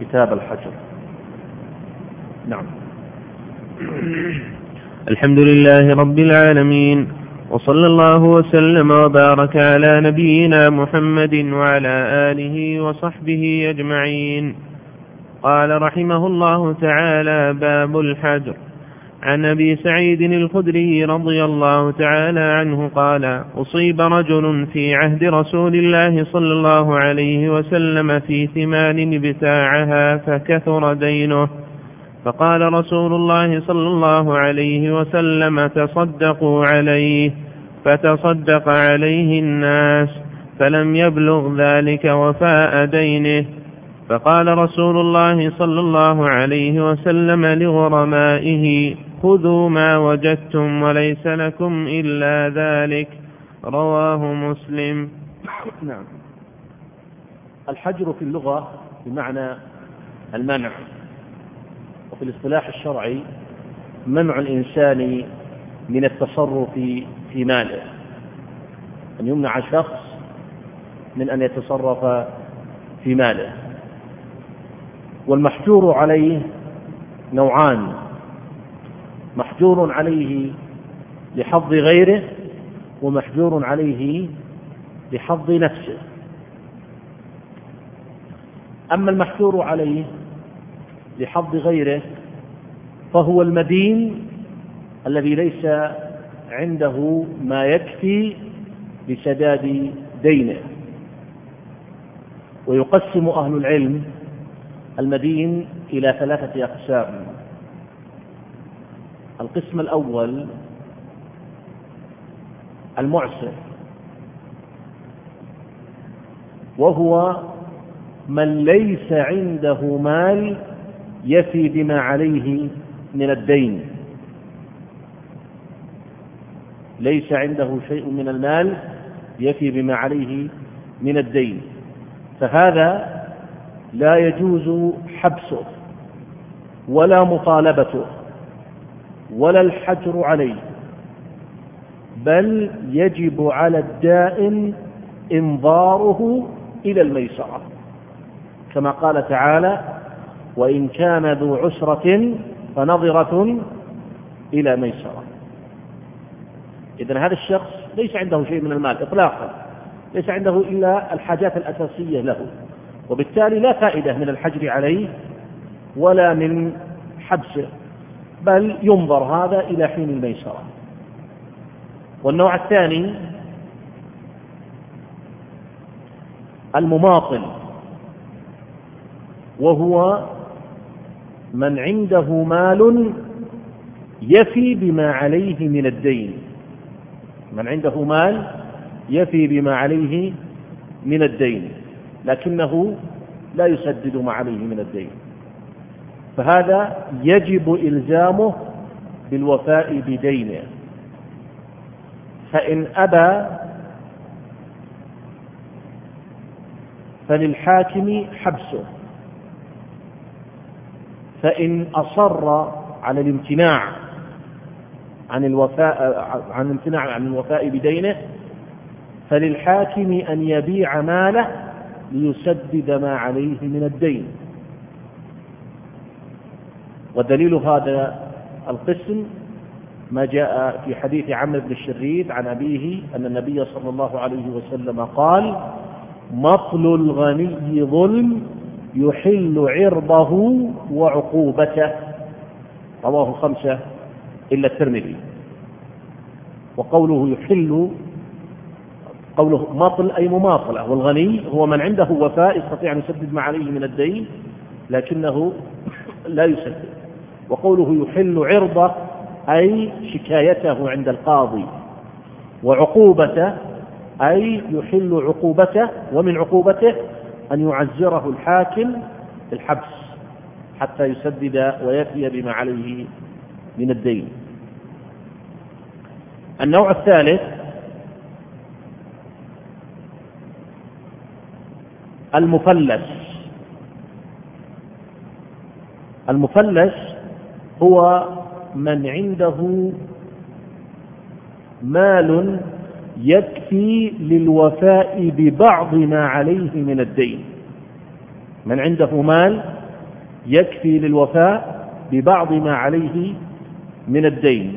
كتاب الحجر. نعم. الحمد لله رب العالمين، وصلى الله وسلم وبارك على نبينا محمد وعلى آله وصحبه أجمعين. قال رحمه الله تعالى: باب الحجر. عن أبي سعيد الخدري رضي الله تعالى عنه قال: أصيب رجل في عهد رسول الله صلى الله عليه وسلم في ثمان ابتاعها فكثر دينه، فقال رسول الله صلى الله عليه وسلم: تصدقوا عليه، فتصدق عليه الناس، فلم يبلغ ذلك وفاء دينه. فقال رسول الله صلى الله عليه وسلم لغرمائه: خذوا ما وجدتم وليس لكم إلا ذلك. رواه مسلم. نعم. الحجر في اللغة بمعنى المنع، وفي الاصطلاح الشرعي منع الإنسان من التصرف في ماله، أن يمنع شخص من أن يتصرف في ماله. والمحجور عليه نوعان: محجور عليه لحظ غيره، ومحجور عليه لحظ نفسه. أما المحجور عليه لحظ غيره فهو المدين الذي ليس عنده ما يكفي لسداد دينه. ويقسم أهل العلم المدين إلى 3 أقسام. القسم الأول المعسر، وهو من ليس عنده مال يفي بما عليه من الدين، ليس عنده شيء من المال يفي بما عليه من الدين، فهذا لا يجوز حبسه ولا مطالبته ولا الحجر عليه، بل يجب على الدائن إنظاره إلى الميسرة، كما قال تعالى: وإن كان ذو عسرة فنظرة إلى ميسرة. إذن هذا الشخص ليس عنده شيء من المال إطلاقا، ليس عنده إلا الحاجات الأساسية له، وبالتالي لا فائدة من الحجر عليه ولا من حبسه، بل ينظر هذا إلى حين الميسرة. والنوع الثاني المماطل، وهو من عنده مال يفي بما عليه من الدين، من عنده مال يفي بما عليه من الدين لكنه لا يسدد ما عليه من الدين، فهذا يجب إلزامه بالوفاء بدينه. فإن أبى فللحاكم حبسه، فإن أصر على الامتناع عن الوفاء بدينه فللحاكم أن يبيع ماله ليسدد ما عليه من الدين. ودليل هذا القسم ما جاء في حديث عمرو بن الشريد عن أبيه أن النبي صلى الله عليه وسلم قال: مطل الغني ظلم يحل عرضه وعقوبته. رواه 5 إلا الترمذي. وقوله يحل، قوله مطل أي مماطلة، والغني هو من عنده وفاء يستطيع أن يسدد ما عليه من الدين لكنه لا يسدد. وقوله يحل عرضه أي شكايته عند القاضي، وعقوبته أي يحل عقوبته، ومن عقوبته أن يعزره الحاكم بالحبس حتى يسدد ويفي بما عليه من الدين. النوع الثالث المفلس. المفلس هو من عنده مال يكفي للوفاء ببعض ما عليه من الدين، من عنده مال يكفي للوفاء ببعض ما عليه من الدين.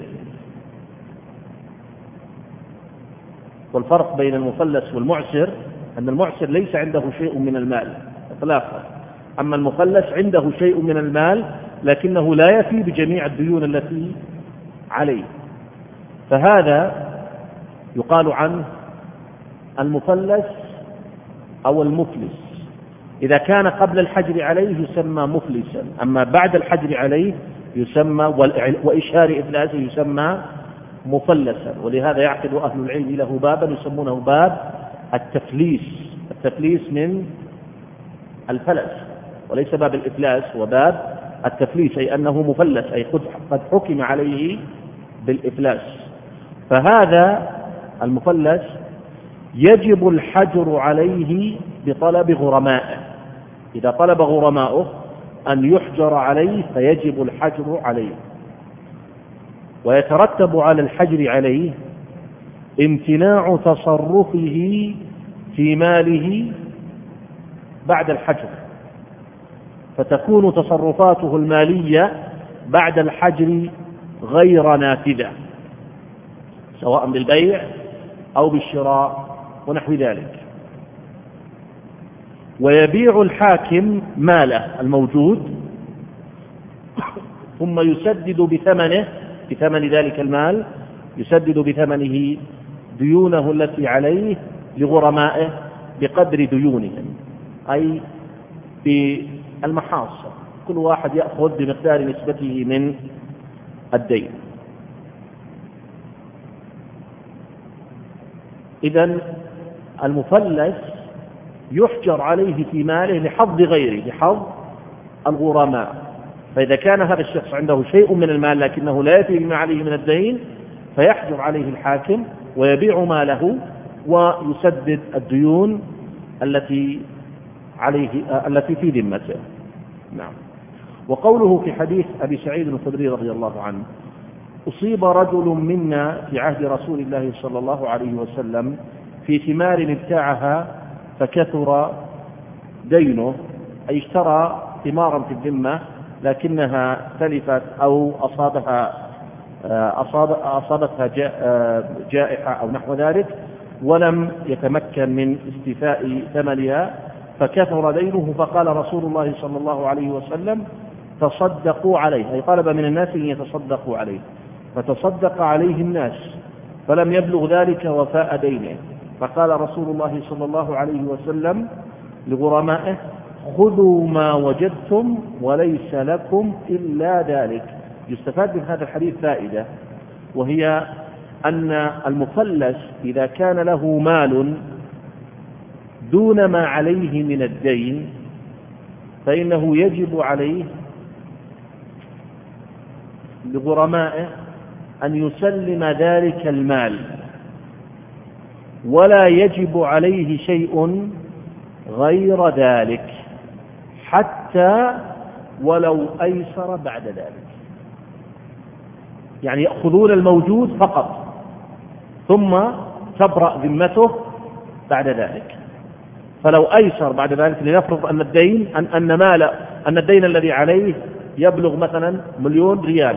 والفرق بين المفلس والمعسر أن المعسر ليس عنده شيء من المال إطلاقا، أما المفلس عنده شيء من المال لكنه لا يفي بجميع الديون التي عليه، فهذا يقال عنه المفلس أو المفلس. إذا كان قبل الحجر عليه يسمى مفلسا، أما بعد الحجر عليه يسمى وإشهار إفلاسه يسمى مفلسا. ولهذا يعقد أهل العلم له بابا يسمونه باب التفليس، التفليس من الفلس وليس باب الإفلاس، وباب التفليس أي أنه مفلس، أي قد حكم عليه بالإفلاس. فهذا المفلس يجب الحجر عليه بطلب غرمائه، إذا طلب غرماؤه أن يحجر عليه فيجب الحجر عليه. ويترتب على الحجر عليه امتناع تصرفه في ماله بعد الحجر، فتكون تصرفاته المالية بعد الحجر غير نافذة، سواء بالبيع أو بالشراء ونحو ذلك. ويبيع الحاكم ماله الموجود ثم يسدد بثمن ذلك المال، يسدد بثمنه ديونه التي عليه لغرمائه بقدر ديونهم، أي بالمحاصة، كل واحد يأخذ بمقدار نسبته من الدين. إذن المفلس يحجر عليه في ماله لحظ غيره، لحظ الغرماء. فإذا كان هذا الشخص عنده شيء من المال لكنه لا يفي بما عليه من الدين فيحجر عليه الحاكم ويبيع ماله ويسدد الديون التي عليه التي في ذمته. نعم. وقوله في حديث أبي سعيد الخدري رضي الله عنه: أصيب رجل منا في عهد رسول الله صلى الله عليه وسلم في ثمار ابتاعها فكثر دينه، أي اشترى ثمارا في الذمة لكنها تلفت أو أصابتها جائحة أو نحو ذلك ولم يتمكن من استيفاء ثمنها فكثر دينه، فقال رسول الله صلى الله عليه وسلم: تصدقوا عليه، أي طلب من الناس أن يتصدقوا عليه، فتصدق عليه الناس فلم يبلغ ذلك وفاء دينه، فقال رسول الله صلى الله عليه وسلم لغرمائه: خذوا ما وجدتم وليس لكم إلا ذلك. يستفاد من هذا الحديث فائدة، وهي أن المفلس إذا كان له مال دون ما عليه من الدين فإنه يجب عليه لغرمائه أن يسلم ذلك المال، ولا يجب عليه شيء غير ذلك حتى ولو أيسر بعد ذلك. يعني يأخذون الموجود فقط ثم تبرأ ذمته بعد ذلك. فلو أيسر بعد ذلك، لنفرض أن الدين الذي عليه يبلغ مثلا 1,000,000 ريال،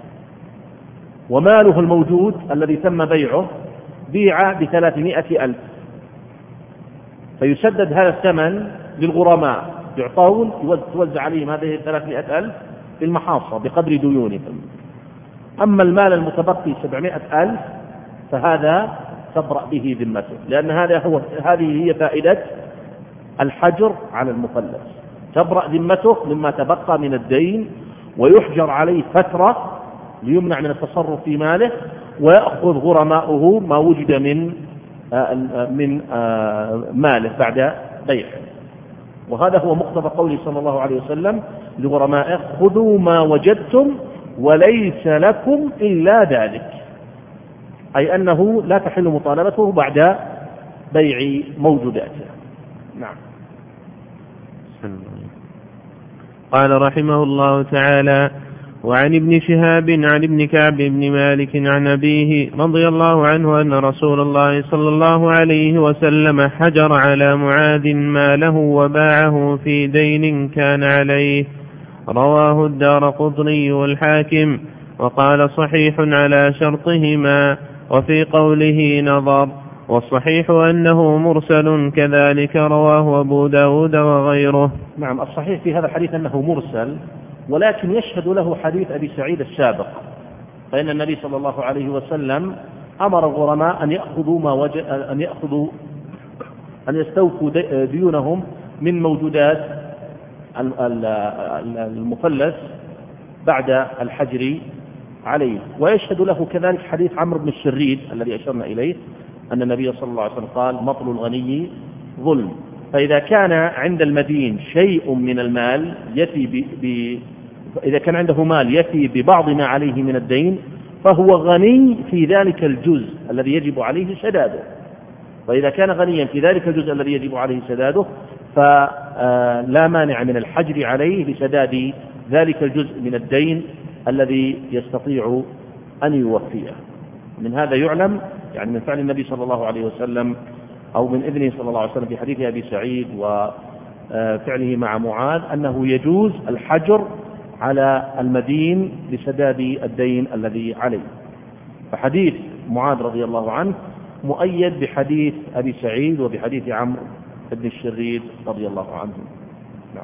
وماله الموجود الذي تم بيعه بيع ب300,000، فيسدد هذا الثمن للغرماء، يعطون توزع عليهم هذه 300,000 بالمحاصة بقدر ديونهم. أما المال المتبقي 700,000 فهذا تبرأ به ذمته، لأن هذه هي فائدة الحجر على المفلس، تبرأ ذمته مما تبقى من الدين ويحجر عليه فترة ليمنع من التصرف في ماله، ويأخذ غرماؤه ما وجد من ماله بعد بيعه. وهذا هو مقتضى قوله صلى الله عليه وسلم لغرمائه: خذوا ما وجدتم وليس لكم إلا ذلك، أي أنه لا تحل مطالبته بعد بيع موجوداته. نعم. قال رحمه الله تعالى: وعن ابن شهاب عن ابن كعب بن مالك عن أبيه رضي الله عنه أن رسول الله صلى الله عليه وسلم حجر على معاذ ماله وباعه في دين كان عليه، رواه الدارقطني والحاكم، وقال صحيح على شرطهما، وفي قوله نظر، والصحيح أنه مرسل كذلك رواه أبو داود وغيره. نعم، الصحيح في هذا الحديث أنه مرسل، ولكن يشهد له حديث أبي سعيد السابق، فإن النبي صلى الله عليه وسلم أمر الغرماء أن يستوفوا ديونهم من موجودات المفلس بعد الحجر عليه. ويشهد له كذلك حديث عمرو بن الشريد الذي أشرنا إليه، أن النبي صلى الله عليه وسلم قال مطل الغني ظلم. فإذا كان عند المدين شيء من المال إذا كان عنده مال يفي ببعض ما عليه من الدين فهو غني في ذلك الجزء الذي يجب عليه سداده. وإذا كان غنيا في ذلك الجزء الذي يجب عليه سداده فلا مانع من الحجر عليه لسداد ذلك الجزء من الدين الذي يستطيع أن يوفيه. من هذا يعلم يعني من فعل النبي صلى الله عليه وسلم أو من إذنه صلى الله عليه وسلم في حديث أبي سعيد وفعله مع معاذ أنه يجوز الحجر على المدين لسداد الدين الذي عليه. فحديث معاذ رضي الله عنه مؤيد بحديث أبي سعيد وبحديث عمرو بن الشريد رضي الله عنه. نعم.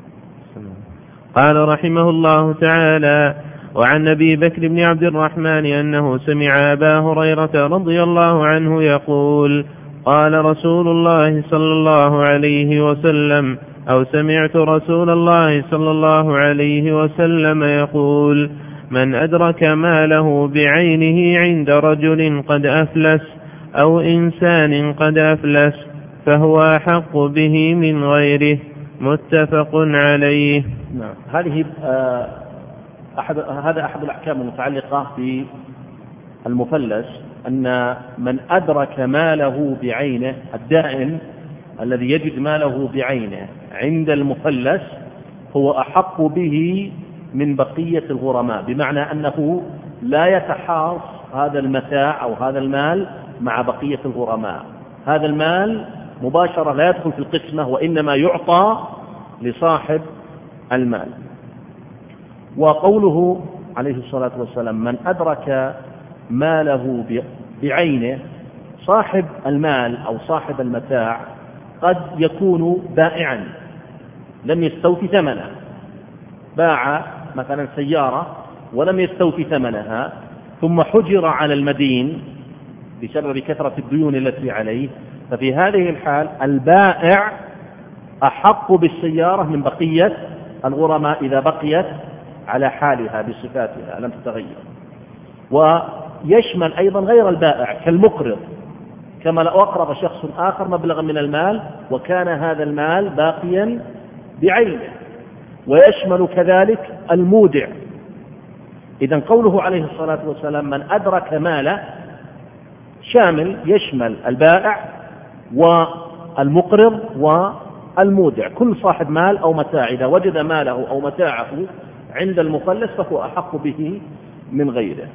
قال رحمه الله تعالى: وعن أبي بكر بن عبد الرحمن أنه سمع أبا هريرة رضي الله عنه يقول: قال رسول الله صلى الله عليه وسلم، أو سمعت رسول الله صلى الله عليه وسلم يقول: من أدرك ماله بعينه عند رجل قد أفلس أو إنسان قد أفلس فهو أحق به من غيره. متفق عليه. نعم. هذا أحد الأحكام المتعلقة بالمفلس، أن من أدرك ماله بعينه، الدائن الذي يجد ماله بعينه عند المفلس هو أحق به من بقية الغرماء، بمعنى أنه لا يتحاص هذا المتاع أو هذا المال مع بقية الغرماء. هذا المال مباشرة لا يدخل في القسمة، وإنما يعطى لصاحب المال. وقوله عليه الصلاة والسلام من أدرك ماله بعينه، صاحب المال أو صاحب المتاع قد يكون بائعا لم يستوفي ثمنها، باع مثلا سيارة ولم يستوفي ثمنها ثم حجر على المدين بسبب كثرة الديون التي عليه، ففي هذه الحال البائع أحق بالسيارة من بقية الغرماء إذا بقيت على حالها بصفاتها لم تتغير. ويشمل أيضا غير البائع كالمقرض، كما لو أقرض شخص آخر مبلغا من المال وكان هذا المال باقيا بعينه. ويشمل كذلك المودع. إذن قوله عليه الصلاة والسلام من أدرك ماله شامل، يشمل البائع والمقرض والمودع. كل صاحب مال أو متاع إذا وجد ماله أو متاعه عند المفلس فهو أحق به من غيره.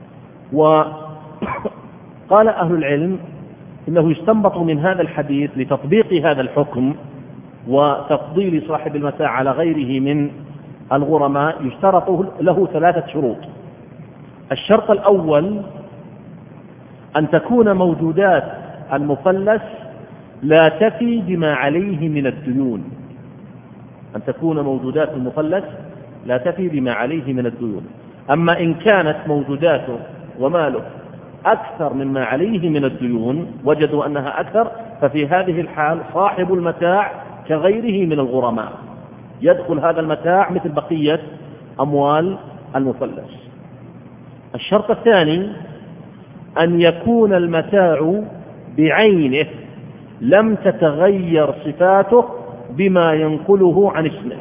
وقال أهل العلم إنه يستنبط من هذا الحديث لتطبيق هذا الحكم وتفضيل صاحب المتاع على غيره من الغرماء يشترط له 3 شروط. الشرط الأول أن تكون موجودات المفلس لا تفي بما عليه من الديون. أن تكون موجودات المفلس لا تفي بما عليه من الديون. أما إن كانت موجوداته وماله أكثر مما عليه من الديون، وجدوا أنها أكثر، ففي هذه الحال صاحب المتاع كغيره من الغرماء، يدخل هذا المتاع مثل بقية أموال المفلس. الشرط الثاني أن يكون المتاع بعينه لم تتغير صفاته بما ينقله عن اسمه،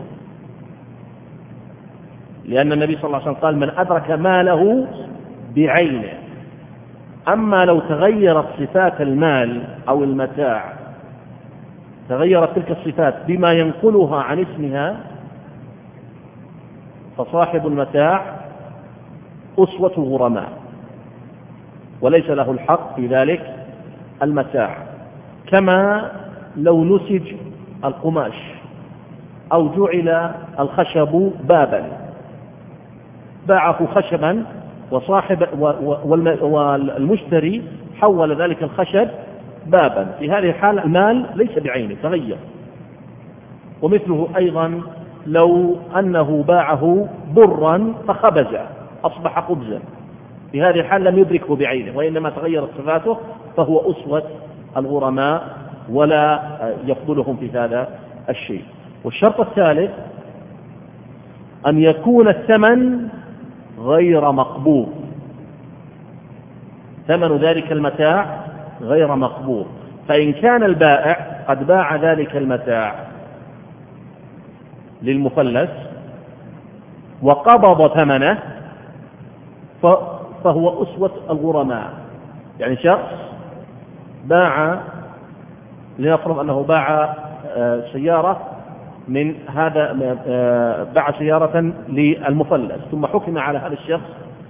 لأن النبي صلى الله عليه وسلم قال من أدرك ماله بعينه. أما لو تغيرت صفات المال أو المتاع، تغيرت تلك الصفات بما ينقلها عن اسمها، فصاحب المتاع أسوة الغرماء وليس له الحق في ذلك المتاع. كما لو نسج القماش أو جعل الخشب بابا، باعه خشبا وصاحب والمشتري حول ذلك الخشب بابا، في هذه الحالة المال ليس بعينه تغير. ومثله أيضا لو أنه باعه برا فخبز أصبح خبزا، في هذه الحالة لم يدركه بعينه وإنما تغيرت صفاته، فهو أسوة الغرماء ولا يفضلهم في هذا الشيء. والشرط الثالث أن يكون الثمن غير مقبوض، ثمن ذلك المتاع غير مقبوض. فإن كان البائع قد باع ذلك المتاع للمفلس وقبض ثمنه فهو أسوة الغرماء. يعني شخص باع، لنفرض أنه باع سيارة من هذا، باع سيارة للمفلس ثم حكم على هذا الشخص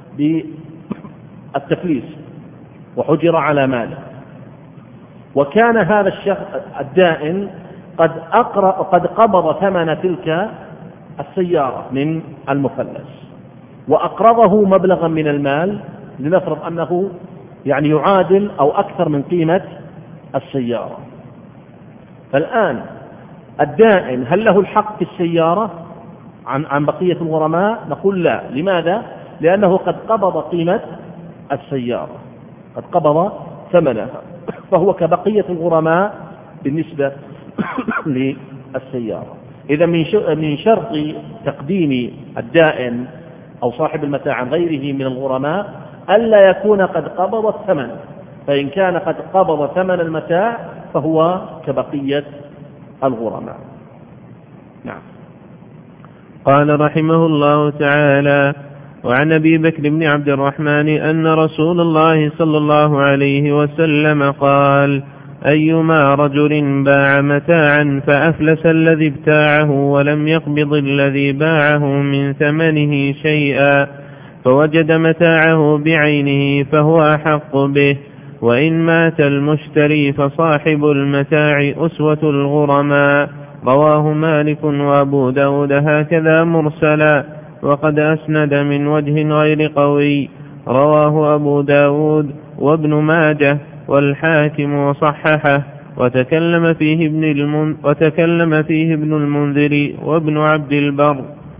بالتفليس وحجر على ماله، وكان هذا الشخص الدائن قد قبض ثمن تلك السيارة من المفلس وأقرضه مبلغا من المال، لنفرض أنه يعني يعادل أو أكثر من قيمة السيارة. فالآن الدائن هل له الحق في السيارة عن بقية الغرماء؟ نقول لا. لماذا؟ لأنه قد قبض قيمة السيارة، قد قبض ثمنها، فهو كبقية الغرماء بالنسبة للسيارة. إذا من شرط تقديم الدائن أو صاحب المتاع عن غيره من الغرماء ألا يكون قد قبض الثمن، فإن كان قد قبض ثمن المتاع فهو كبقية الغرماء. نعم. قال رحمه الله تعالى: وعن أبي بكر بن عبد الرحمن أن رسول الله صلى الله عليه وسلم قال: أيما رجل باع متاعا فأفلس الذي ابتاعه ولم يقبض الذي باعه من ثمنه شيئا فوجد متاعه بعينه فهو أحق به، وإن مات المشتري فصاحب المتاع أسوة الغرماء. رواه مالك وأبو داود هكذا مرسلا، وقد أسند من وجه غير قوي. رواه أبو داود وابن ماجه والحاكم وصححه، وتكلم فيه ابن المنذر وابن عبد البر.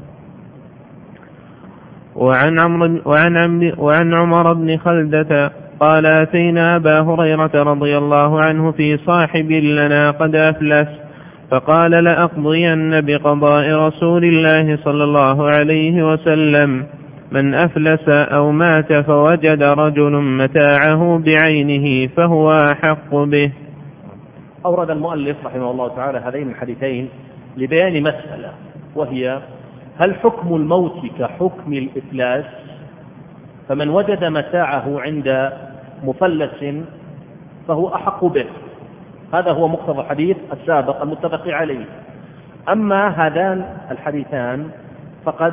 وعن عمر بن خلدة قال: أتينا أبا هريرة رضي الله عنه في صاحب لنا قد أفلس، فقال: لأقضين بقضاء رسول الله صلى الله عليه وسلم: من أفلس أو مات فوجد رجل متاعه بعينه فهو أحق به. أورد المؤلف رحمه الله تعالى هذين الحديثين لبيان مسألة، وهي: هل حكم الموت كحكم الإفلاس؟ فمن وجد متاعه عند مفلس فهو أحق به، هذا هو مقتضى الحديث السابق المتفق عليه. أما هذان الحديثان فقد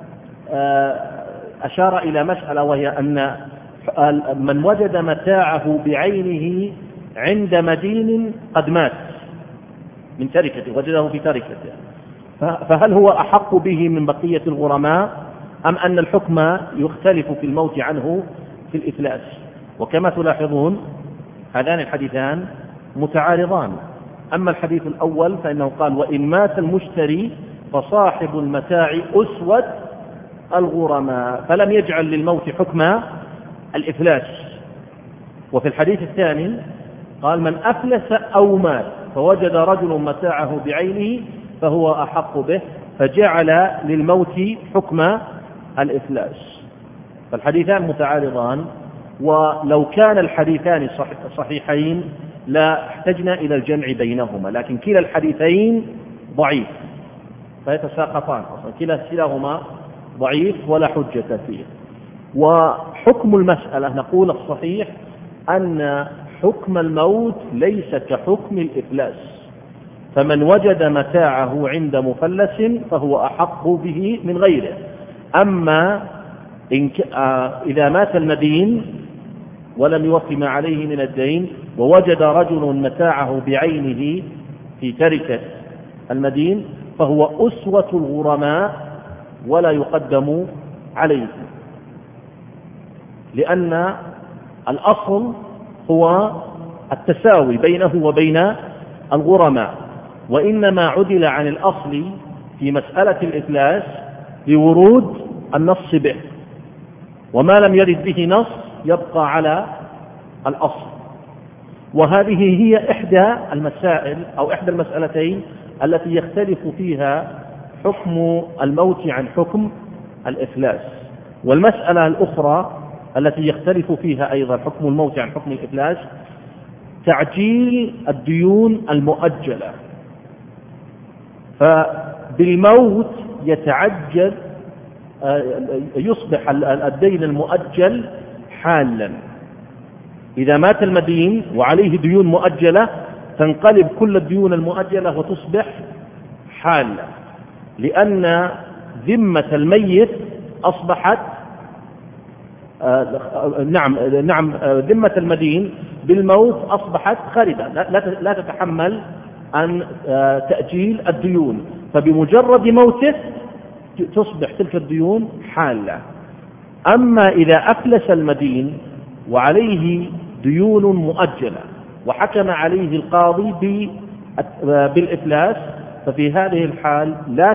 أشار إلى مسألة، وهي أن من وجد متاعه بعينه عند مدين قد مات من تركته، وجده في تركته، فهل هو أحق به من بقية الغرماء أم أن الحكم يختلف في الموت عنه في الإفلاس؟ وكما تلاحظون هذان الحديثان متعارضان. أما الحديث الأول فإنه قال: وإن مات المشتري فصاحب المتاع أسوة الغرماء، فلم يجعل للموت حكم الإفلاس. وفي الحديث الثاني قال: من أفلس أو مات فوجد رجل متاعه بعينه فهو أحق به، فجعل للموت حكم الإفلاس. فالحديثان متعارضان، ولو كان الحديثان صحيحين لا احتجنا إلى الجمع بينهما، لكن كلا الحديثين ضعيف فيتساقطان، كلاهما ضعيف ولا حجة فيه. وحكم المسألة نقول الصحيح أن حكم الموت ليس كحكم الإفلاس، فمن وجد متاعه عند مفلس فهو أحق به من غيره. أما إذا مات المدين ولم يوفي ما عليه من الدين ووجد رجل متاعه بعينه في تركة المدين فهو أسوة الغرماء ولا يقدم عليه، لأن الأصل هو التساوي بينه وبين الغرماء، وإنما عدل عن الأصل في مسألة الإفلاس لورود النص به، وما لم يرد به نص يبقى على الأصل. وهذه هي إحدى المسائل أو إحدى المسألتين التي يختلف فيها حكم الموت عن حكم الإفلاس. والمسألة الأخرى التي يختلف فيها أيضا حكم الموت عن حكم الإفلاس تعجيل الديون المؤجلة. فبالموت يتعجل، يصبح الدين المؤجل حالا. إذا مات المدين وعليه ديون مؤجلة تنقلب كل الديون المؤجلة وتصبح حالة، لأن ذمة الميت أصبحت ذمة المدين بالموت أصبحت خالدة لا تتحمل عن تأجيل الديون، فبمجرد موته تصبح تلك الديون حالة. أما إذا أفلس المدين وعليه ديون مؤجلة وحكم عليه القاضي بالإفلاس، ففي هذه الحال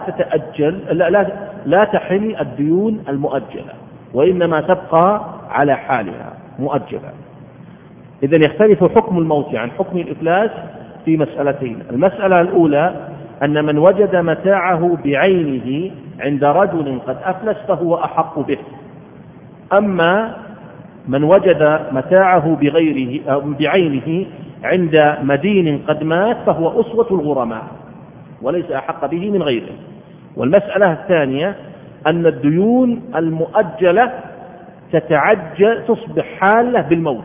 لا تحل الديون المؤجلة، وإنما تبقى على حالها مؤجلة. إذن يختلف حكم الموت عن حكم الإفلاس في مسألتين. المسألة الأولى أن من وجد متاعه بعينه عند رجل قد أفلس فهو أحق به، أما من وجد متاعه بعينه عند مدين قد مات فهو أسوة الغرماء وليس أحق به من غيره. والمسألة الثانية أن الديون المؤجلة تتعجل، تصبح حالة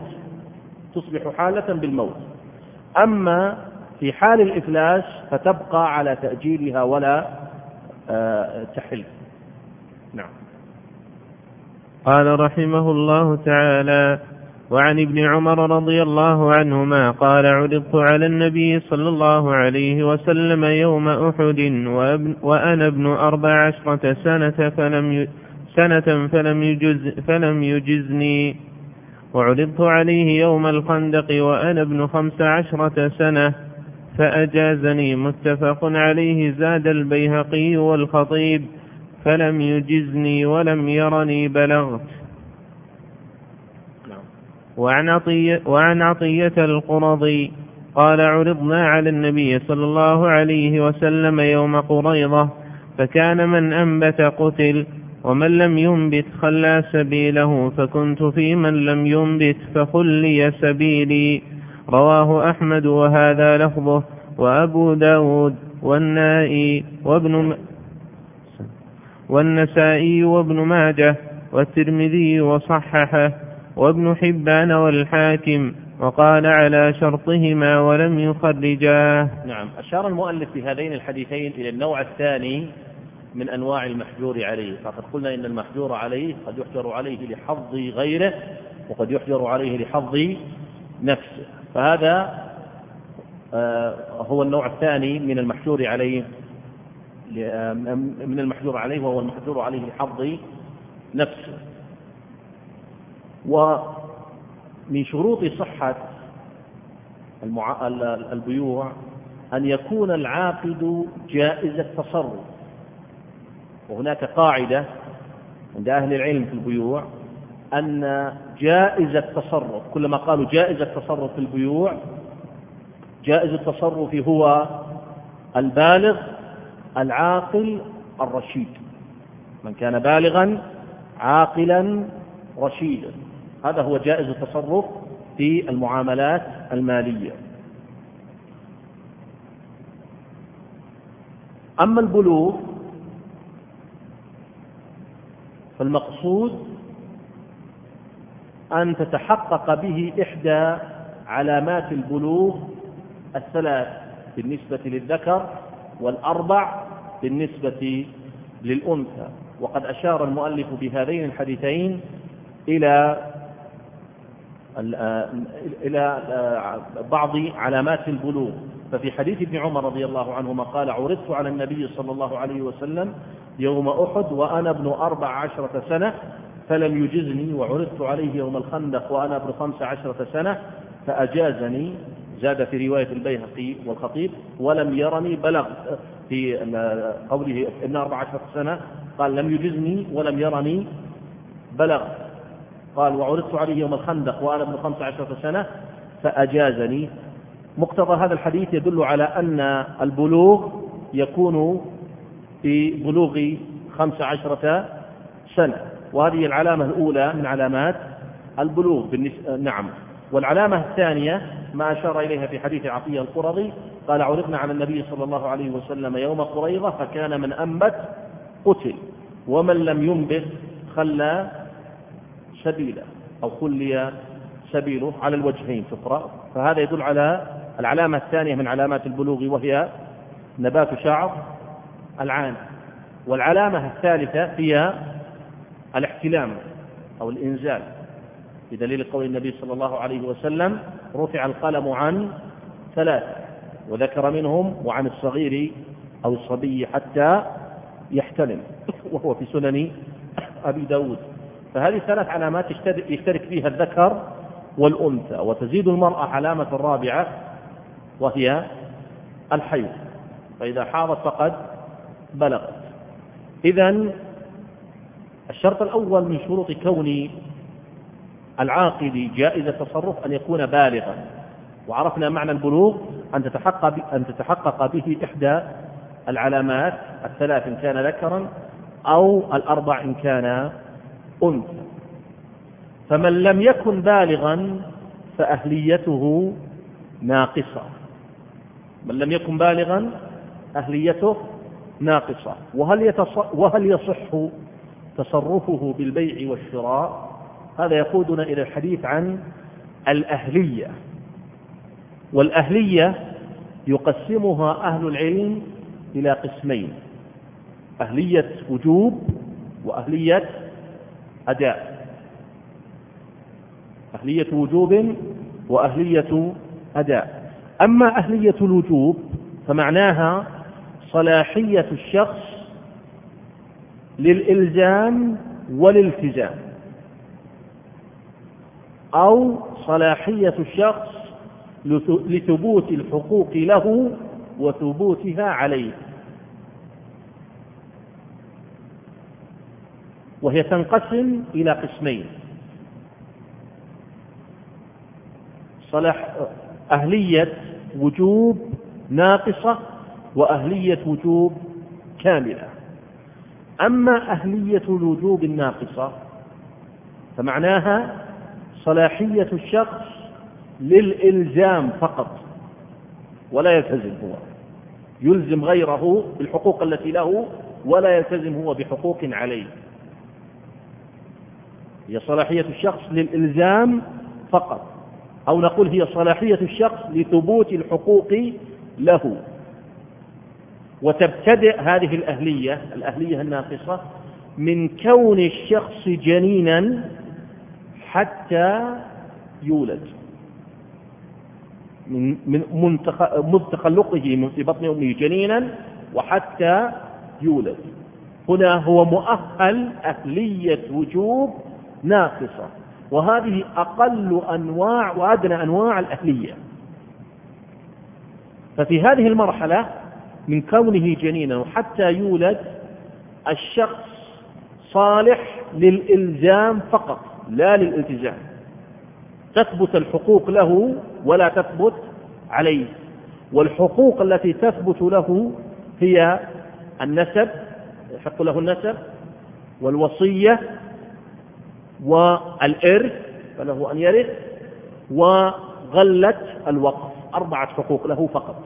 بالموت، أما في حال الإفلاس فتبقى على تأجيلها ولا تحل. نعم. قال رحمه الله تعالى: وعن ابن عمر رضي الله عنهما قال: عرضت على النبي صلى الله عليه وسلم يوم أحد وأنا ابن 14 سنة فلم يجزني، وعرضت عليه يوم الخندق وأنا ابن 15 سنة فأجازني. متفق عليه. زاد البيهقي والخطيب: فلم يجزني ولم يرني بلغت. وعن عطية القرظي قال: عرضنا على النبي صلى الله عليه وسلم يوم قريضة فكان من أنبت قتل ومن لم ينبت خلى سبيله، فكنت في من لم ينبت فخلي سبيلي. رواه أحمد وهذا لفظه، وأبو داود والنسائي وابن ماجه والترمذي وصححه وابن حبان والحاكم، وقال على شرطهما ولم يخرجاه. نعم. أشار المؤلف في هذين الحديثين إلى النوع الثاني من أنواع المحجور عليه. فقد قلنا إن المحجور عليه قد يحجر عليه لحظ غيره وقد يحجر عليه لحظ نفسه، فهذا هو النوع الثاني من المحجور عليه، وهو المحجور عليه لحظ نفسه. ومن شروط صحة البيوع أن يكون العاقد جائز التصرف. وهناك قاعدة عند أهل العلم في البيوع أن جائز التصرف، كلما قالوا جائز التصرف في البيوع، جائز التصرف هو البالغ العاقل الرشيد، من كان بالغا عاقلا رشيدا، هذا هو جائز التصرف في المعاملات المالية. أما البلوغ فالمقصود أن تتحقق به إحدى علامات البلوغ الثلاث بالنسبة للذكر والأربع بالنسبة للأنثى. وقد أشار المؤلف بهذين الحديثين إلى بعض علامات البلوغ، ففي حديث ابن عمر رضي الله عنهما قال: عرضت على النبي صلى الله عليه وسلم يوم أحد وأنا ابن 14 سنة فلم يجزني، وعرضت عليه يوم الخندق وأنا ابن 15 سنة فأجازني. زاد في رواية البيهقي والخطيب: ولم يرني بلغ. في قوله ابن 14 سنة قال: لم يجزني ولم يرني بلغ. قال: وعرضت عليه يوم الخندق وأنا ابن 15 سنة فأجازني. مقتضى هذا الحديث يدل على أن البلوغ يكون في بلوغ 15 سنة، وهذه العلامة الأولى من علامات البلوغ نعم. والعلامة الثانية ما أشار إليها في حديث عطية القرظي قال: عرضنا على النبي صلى الله عليه وسلم يوم قريظة فكان من أنبت قتل ومن لم ينبت خلى سبيله أو خلي سبيله، على الوجهين تقرأ. فهذا يدل على العلامة الثانية من علامات البلوغ، وهي نبات شعر العانة. والعلامة الثالثة هي الاحتلام أو الإنزال، بدليل قول النبي صلى الله عليه وسلم: رفع القلم عن 3، وذكر منهم وعن الصغير أو الصبي حتى يحتلم، وهو في سنن أبي داود. فهذه 3 علامات يشترك فيها الذكر والأنثى، وتزيد المرأة علامة رابعة وهي الحيض، فإذا حاضت فقد بلغت. إذن الشرط الأول من شروط كون العاقل جائز التصرف أن يكون بالغا، وعرفنا معنى البلوغ أن تتحقق به إحدى العلامات 3 إن كان ذكرا أو 4 إن كان أنثى. فمن لم يكن بالغا فأهليته ناقصة، من لم يكن بالغا أهليته ناقصة. وهل يصح تصرفه بالبيع والشراء؟ هذا يقودنا إلى الحديث عن الأهلية. والأهلية يقسمها أهل العلم إلى قسمين: أهلية وجوب وأهلية أداء. أهلية وجوب وأهلية أداء. أما أهلية الوجوب فمعناها صلاحية الشخص للإلزام والالتزام، أو صلاحية الشخص لثبوت الحقوق له وثبوتها عليه. وهي تنقسم إلى قسمين: أهلية وجوب ناقصة وأهلية وجوب كاملة. أما أهلية الوجوب الناقصة فمعناها صلاحية الشخص للإلزام فقط، ولا يلتزم هو، يلزم غيره بالحقوق التي له ولا يلتزم هو بحقوق عليه. هي صلاحية الشخص للإلزام فقط، أو نقول هي صلاحية الشخص لثبوت الحقوق له. وتبتدئ هذه الأهلية الناقصة من كون الشخص جنينا حتى يولد، من تخلقه في بطن أمه جنينا وحتى يولد. هنا هو مؤهل أهلية وجوب ناقصة، وهذه أقل أنواع وأدنى أنواع الأهلية. ففي هذه المرحلة من كونه جنينا وحتى يولد الشخص صالح للإلزام فقط لا للالتزام، تثبت الحقوق له ولا تثبت عليه. والحقوق التي تثبت له هي النسب، يحق له النسب، والوصية، والإرث فله أن يرث، وغلة الوقف. 4 حقوق له فقط.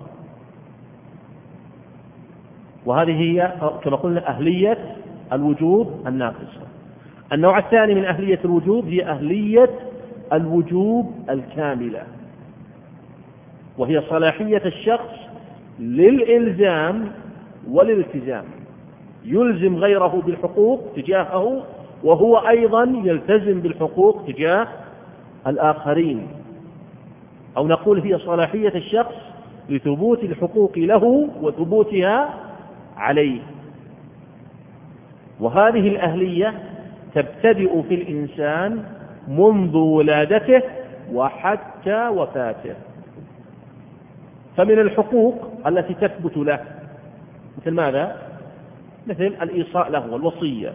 وهذه هي كما قلنا أهلية الوجوب الناقصة. النوع الثاني من أهلية الوجوب هي أهلية الوجوب الكاملة، وهي صلاحية الشخص للإلزام والالتزام، يلزم غيره بالحقوق تجاهه وهو أيضا يلتزم بالحقوق تجاه الآخرين. أو نقول هي صلاحية الشخص لثبوت الحقوق له وثبوتها عليه. وهذه الأهلية تبتدئ في الإنسان منذ ولادته وحتى وفاته. فمن الحقوق التي تثبت له مثل ماذا؟ مثل الإيصاء له والوصية،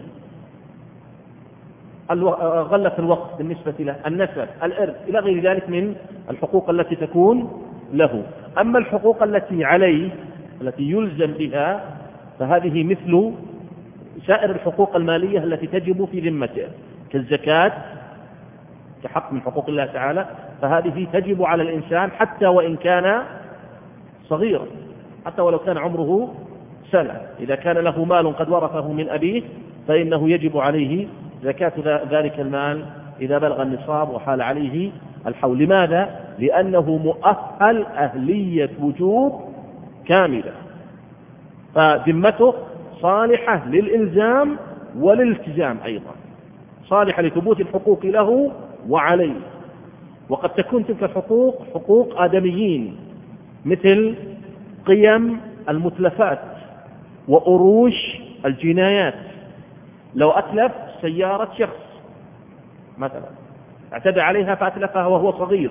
غلة الوقت بالنسبة له، النسب، الإرث، إلى غير ذلك من الحقوق التي تكون له. أما الحقوق التي عليه التي يلزم بها فهذه مثل سائر الحقوق المالية التي تجب في ذمته، كالزكاة كحق من حقوق الله تعالى، فهذه تجب على الإنسان حتى وإن كان صغيرا، حتى ولو كان عمره سنة. إذا كان له مال قد ورثه من أبيه فإنه يجب عليه زكاة ذلك المال إذا بلغ النصاب وحال عليه الحول. لماذا؟ لأنه مؤهل أهلية وجوب كاملة، فذمته صالحة للإلزام والالتزام أيضا، صالحة لثبوت الحقوق له وعليه. وقد تكون تلك الحقوق حقوق آدميين مثل قيم المتلفات وأروش الجنايات. لو أتلف سيارة شخص مثلا اعتدى عليها فأتلفها وهو صغير،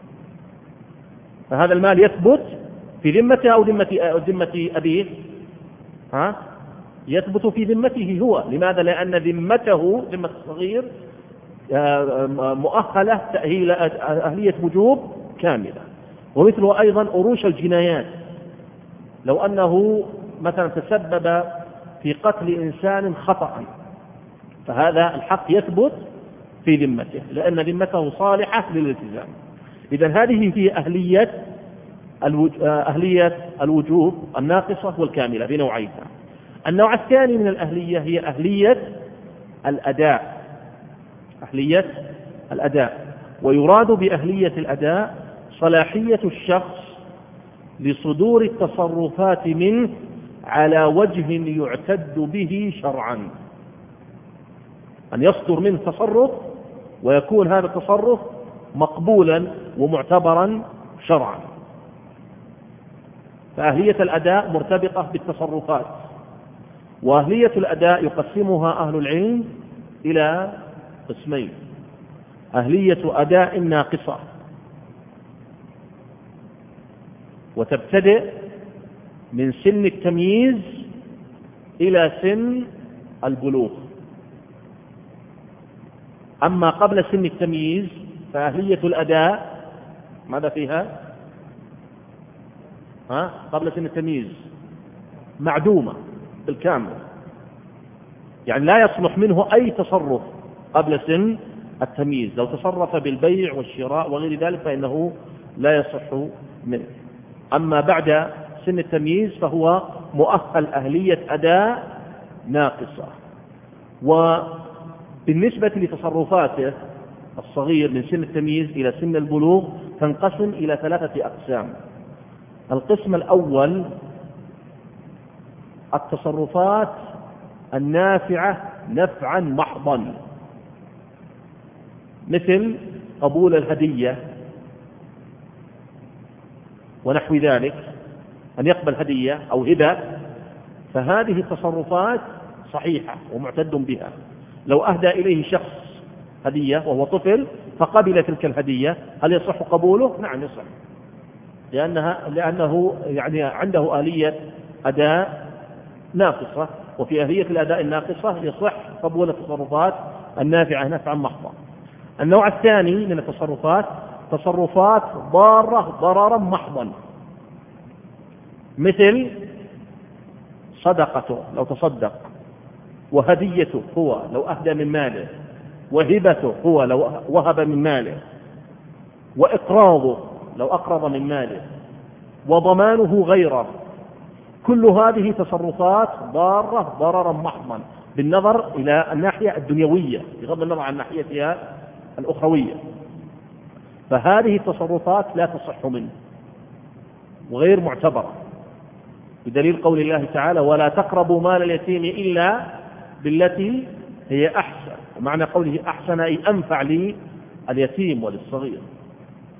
فهذا المال يثبت في ذمته أو ذمة أبيه؟ يثبت في ذمته هو. لماذا؟ لأن ذمته ذمة الصغير مؤهلة أهلية وجوب كاملة. ومثله أيضا أروش الجنايات، لو أنه مثلا تسبب في قتل إنسان خطأ فهذا الحق يثبت في ذمته لأن ذمته صالحة للالتزام. إذن هذه هي أهلية الوجوب الناقصة والكاملة بنوعيها. النوع الثاني من الأهلية هي أهلية الأداء. أهلية الأداء، ويراد بأهلية الأداء صلاحية الشخص لصدور التصرفات منه على وجه يعتد به شرعا، أن يصدر منه تصرف ويكون هذا التصرف مقبولا ومعتبرا شرعا. فأهلية الأداء مرتبطة بالتصرفات. وأهلية الأداء يقسمها أهل العلم إلى قسمين: أهلية أداء ناقصة، وتبتدئ من سن التمييز إلى سن البلوغ. أما قبل سن التمييز فأهلية الأداء ماذا فيها؟ قبل سن التمييز معدومة بالكامل، يعني لا يصلح منه أي تصرف قبل سن التمييز. لو تصرف بالبيع والشراء وغير ذلك فإنه لا يصح منه. أما بعد سن التمييز فهو مؤهل أهلية أداء ناقصة. وبالنسبة لتصرفاته الصغير من سن التمييز إلى سن البلوغ تنقسم إلى 3 أقسام. القسم الأول التصرفات النافعة نفعا محضا، مثل قبول الهدية ونحو ذلك، أن يقبل هدية أو هبة، فهذه التصرفات صحيحة ومعتد بها. لو أهدى إليه شخص هدية وهو طفل فقبل تلك الهدية، هل يصح قبوله؟ نعم يصح، لأنه يعني عنده آلية أداء ناقصة. وفي آلية الأداء الناقصة يصح قبول التصرفات النافعة نفعا محضا. النوع الثاني من التصرفات تصرفات ضارة ضررا محضا، مثل صدقته لو تصدق، وهديته هو لو أهدى من ماله، وهبته هو لو وهب من ماله، وإقراضه لو أقرض من ماله، وضمانه غيره. كل هذه تصرفات ضارة ضررا محضا بالنظر إلى الناحية الدنيوية بغض النظر عن ناحيتها الأخروية. فهذه التصرفات لا تصح منه وغير معتبرة، بدليل قول الله تعالى: ولا تقربوا مال اليتيم إلا بالتي هي أحسن. ومعنى قوله أحسن أي أنفع لليتيم وللصغير.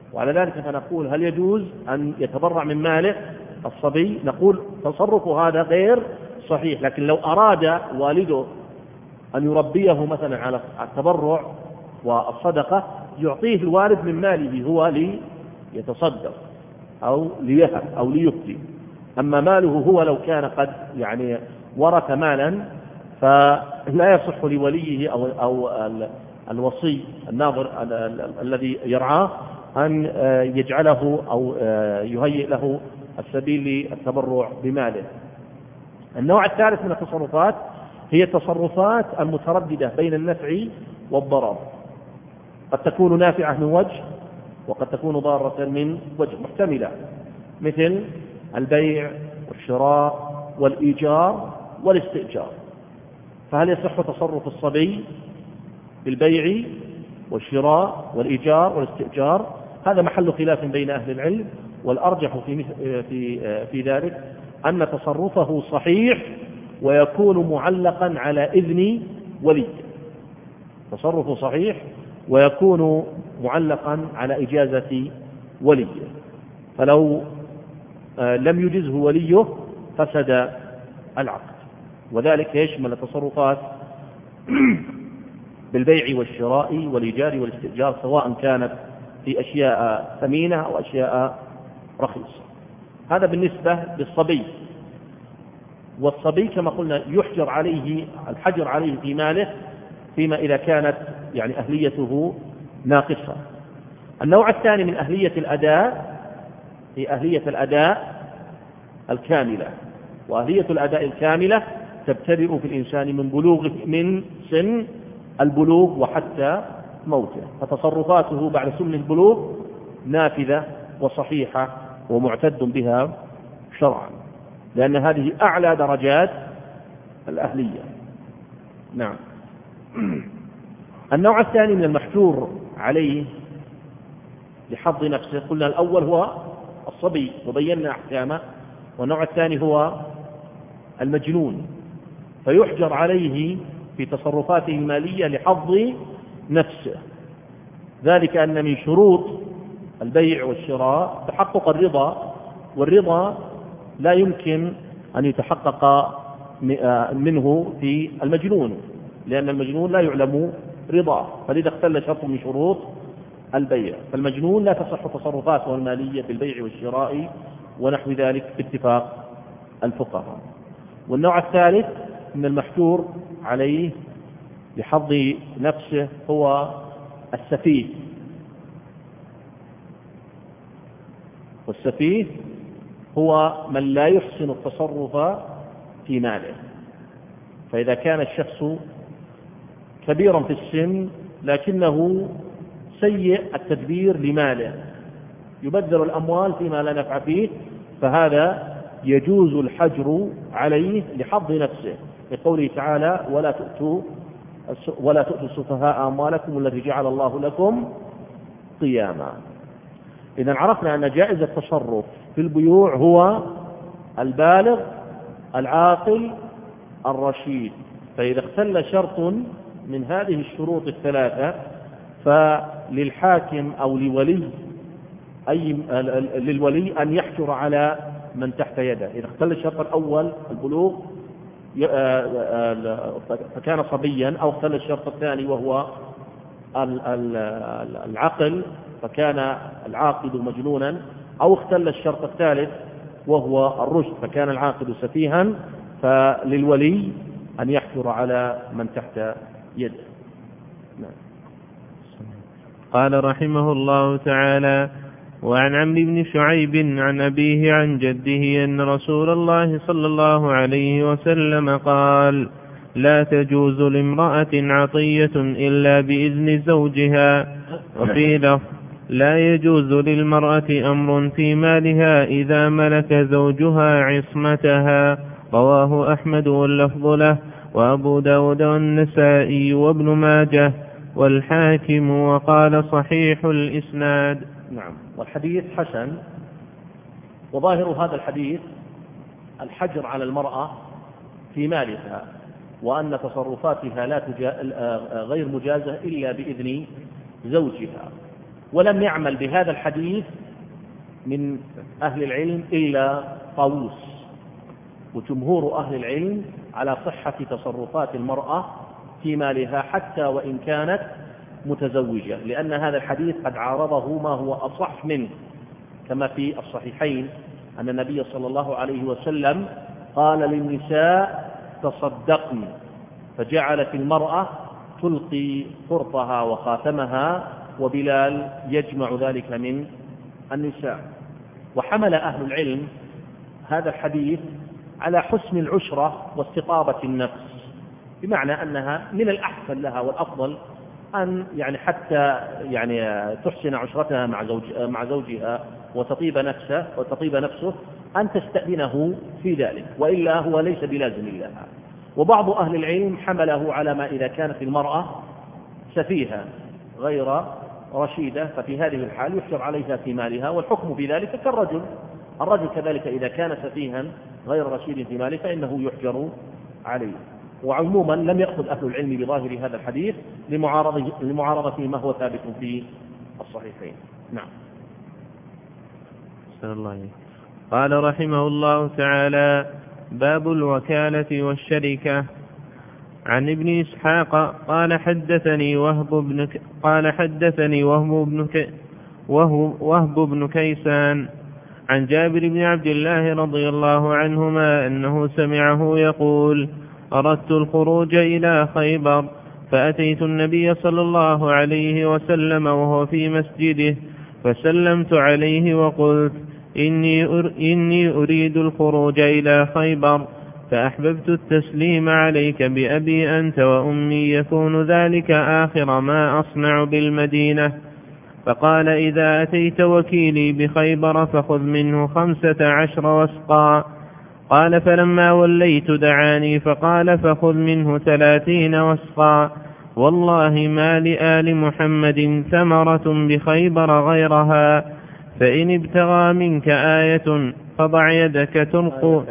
وعلى ذلك فنقول هل يجوز أن يتبرع من ماله الصبي؟ نقول تصرف هذا غير صحيح، لكن لو أراد والده أن يربيه مثلا على التبرع والصدقة يعطيه الوالد من ماله هو ليتصدق أو ليهب أو ليفتي. أما ماله هو لو كان قد ورث مالا فلا يصح لوليه أو الوصي الناظر الذي يرعاه أن يجعله أو يهيئ له السبيل للتبرع بماله. النوع الثالث من التصرفات هي التصرفات المترددة بين النفع والضرر، قد تكون نافعة من وجه وقد تكون ضارة من وجه، محتملة، مثل البيع والشراء والإيجار والاستئجار. فهل يصح تصرف الصبي بالبيع والشراء والإيجار والاستئجار؟ هذا محل خلاف بين أهل العلم، والأرجح في ذلك أن تصرفه صحيح ويكون معلقا على إذن ولي. تصرفه صحيح ويكون معلقا على إجازة ولي، فلو لم يجزه وليه فسد العقد. وذلك يشمل التصرفات بالبيع والشراء والإيجار والاستئجار، سواء كانت في أشياء ثمينة أو أشياء رخيصة. هذا بالنسبة للصبي. والصبي كما قلنا يحجر عليه الحجر عليه في ماله فيما إذا كانت أهليته ناقصة. النوع الثاني من أهلية الأداء هي أهلية الأداء الكاملة، وأهلية الأداء الكاملة تبتدئ في الإنسان من سن البلوغ وحتى موته، فتصرفاته بعد سن البلوغ نافذة وصحيحة ومعتد بها شرعا، لأن هذه أعلى درجات الأهلية. نعم. النوع الثاني من المحجور عليه لحظ نفسه، قلنا الأول هو الصبي وبينا أحكامه، والنوع الثاني هو المجنون، فيحجر عليه في تصرفاته المالية لحظ نفسه. ذلك أن من شروط البيع والشراء تحقق الرضا، والرضا لا يمكن أن يتحقق منه في المجنون، لأن المجنون لا يعلم رضاه، فلذا اختل شرط من شروط البيع. فالمجنون لا تصح تصرفاته المالية بالبيع والشراء ونحو ذلك باتفاق الفقهاء. والنوع الثالث من المحجور عليه لحظ نفسه هو السفيه. والسفيه هو من لا يحسن التصرف في ماله، فإذا كان الشخص كبيرا في السن لكنه سيء التدبير لماله، يبذر الأموال فيما لا نفع فيه، فهذا يجوز الحجر عليه لحظ نفسه، لقوله تعالى ولا تؤتوا السفهاء أموالكم التي جعل الله لكم قياما. إذا عرفنا أن جائز التصرف في البيوع هو البالغ العاقل الرشيد، فإذا اختل شرط من هذه الشروط الثلاثة فللحاكم أو للولي أن يحجر على من تحت يده. إذا اختل الشرط الأول البلوغ فكان صبيا، أو اختل الشرط الثاني وهو العقل فكان العاقل مجنونا، أو اختل الشرط الثالث وهو الرشد فكان العاقل سفيها، فللولي أن يحجر على من تحت يده. قال رحمه الله تعالى: وعن عمرو بن شعيب عن أبيه عن جده أن رسول الله صلى الله عليه وسلم قال: لا تجوز لامرأة عطية إلا بإذن زوجها. وفي لفظ: لا يجوز للمرأة أمر في مالها إذا ملك زوجها عصمتها. رواه أحمد واللفظ له، وأبو داود والنسائي وابن ماجه والحاكم، وقال صحيح الإسناد. نعم. والحديث حسن، وظاهر هذا الحديث الحجر على المرأة في مالها، وأن تصرفاتها غير مجازة إلا بإذن زوجها. ولم يعمل بهذا الحديث من أهل العلم إلا طاووس، وجمهور أهل العلم على صحة تصرفات المرأة في مالها حتى وإن كانت متزوجة، لأن هذا الحديث قد عارضه ما هو أصح منه، كما في الصحيحين أن النبي صلى الله عليه وسلم قال للنساء تصدقن، فجعلت المرأة تلقي قرطها وخاتمها، وبلال يجمع ذلك من النساء. وحمل أهل العلم هذا الحديث على حسن العشرة واستطابة النفس، بمعنى أنها من الأحسن لها والأفضل أن حتى تحسن عشرتها مع زوجها وتطيب نفسه أن تستأذنه في ذلك، وإلا هو ليس بلازم لها. وبعض أهل العلم حمله على ما إذا كانت المرأة سفيهة غير رشيدة، ففي هذه الحال يحجر عليها في مالها، والحكم في ذلك كالرجل. الرجل كذلك إذا كان سفيها غير رشيد في ماله فإنه يحجر عليه. وعموما لم يأخذ أهل العلم بظاهر هذا الحديث لمعارضة ما هو ثابت في الصحيحين. نعم. صلى الله عليه. قال رحمه الله تعالى: باب الوكالة والشركة. عن ابن إسحاق قال حدثني وهب بن كيسان عن جابر بن عبد الله رضي الله عنهما أنه سمعه يقول: أردت الخروج إلى خيبر، فأتيت النبي صلى الله عليه وسلم وهو في مسجده، فسلمت عليه وقلت: إني أريد الخروج إلى خيبر، فأحببت التسليم عليك بأبي أنت وأمي، يكون ذلك آخر ما أصنع بالمدينة. فقال: إذا أتيت وكيلي بخيبر فخذ منه 15 وسقا. قال: فلما وليت دعاني فقال: فخذ منه 30 وسقا. والله ما لآل محمد ثمرة بخيبر غيرها، فإن ابتغى منك آية فضع يدك ترقو.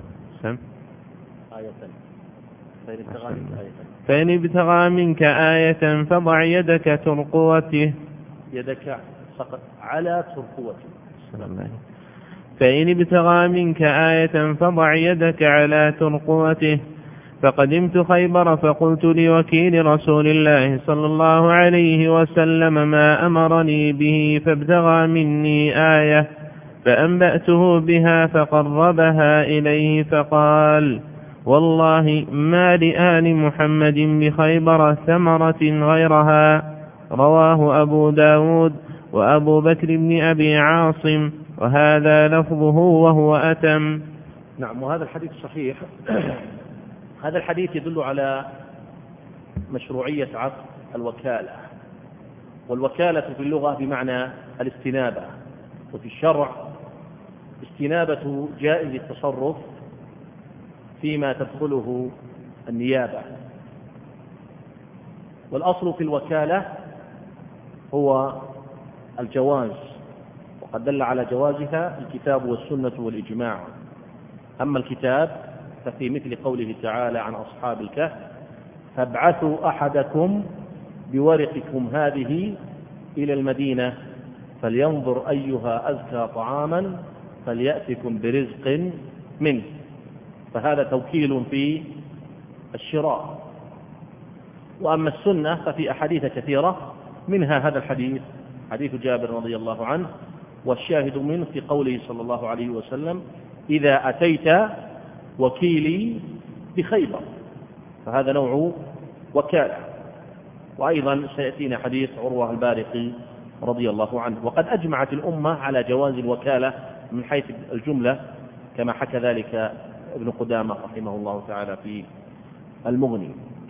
فإن ابتغى منك آية فضع يدك ترقوته. يدك سقط على ترقوته. فإن ابتغى منك آية فضع يدك على ترقوته. فقدمت خيبر فقلت لوكيل رسول الله صلى الله عليه وسلم ما أمرني به، فابتغى مني آية، فأنبأته بها فقربها إليه فقال: والله ما لآل محمد بخيبر ثمرة غيرها. رواه أبو داود وأبو بكر بن أبي عاصم، وهذا لفظه وهو أتم. نعم. وهذا الحديث صحيح. هذا الحديث يدل على مشروعية عقد الوكالة، والوكالة في اللغة بمعنى الاستنابة، وفي الشرع استنابة جائز التصرف فيما تدخله النيابة. والأصل في الوكالة هو الجواز، وقد دل على جوازها الكتاب والسنة والإجماع. أما الكتاب ففي مثل قوله تعالى عن أصحاب الكهف: فابعثوا أحدكم بورقكم هذه إلى المدينة فلينظر أيها أزكى طعاما فليأتكم برزق منه. فهذا توكيل في الشراء. وأما السنة ففي أحاديث كثيرة، منها هذا الحديث، حديث جابر رضي الله عنه، والشاهد منه في قوله صلى الله عليه وسلم: إذا أتيت وكيلي بخيبر. فهذا نوع وكالة. وأيضا سيأتينا حديث عروة البارقي رضي الله عنه. وقد أجمعت الأمة على جواز الوكالة من حيث الجملة، كما حكى ذلك ابن قدامة رحمه الله تعالى في المغني.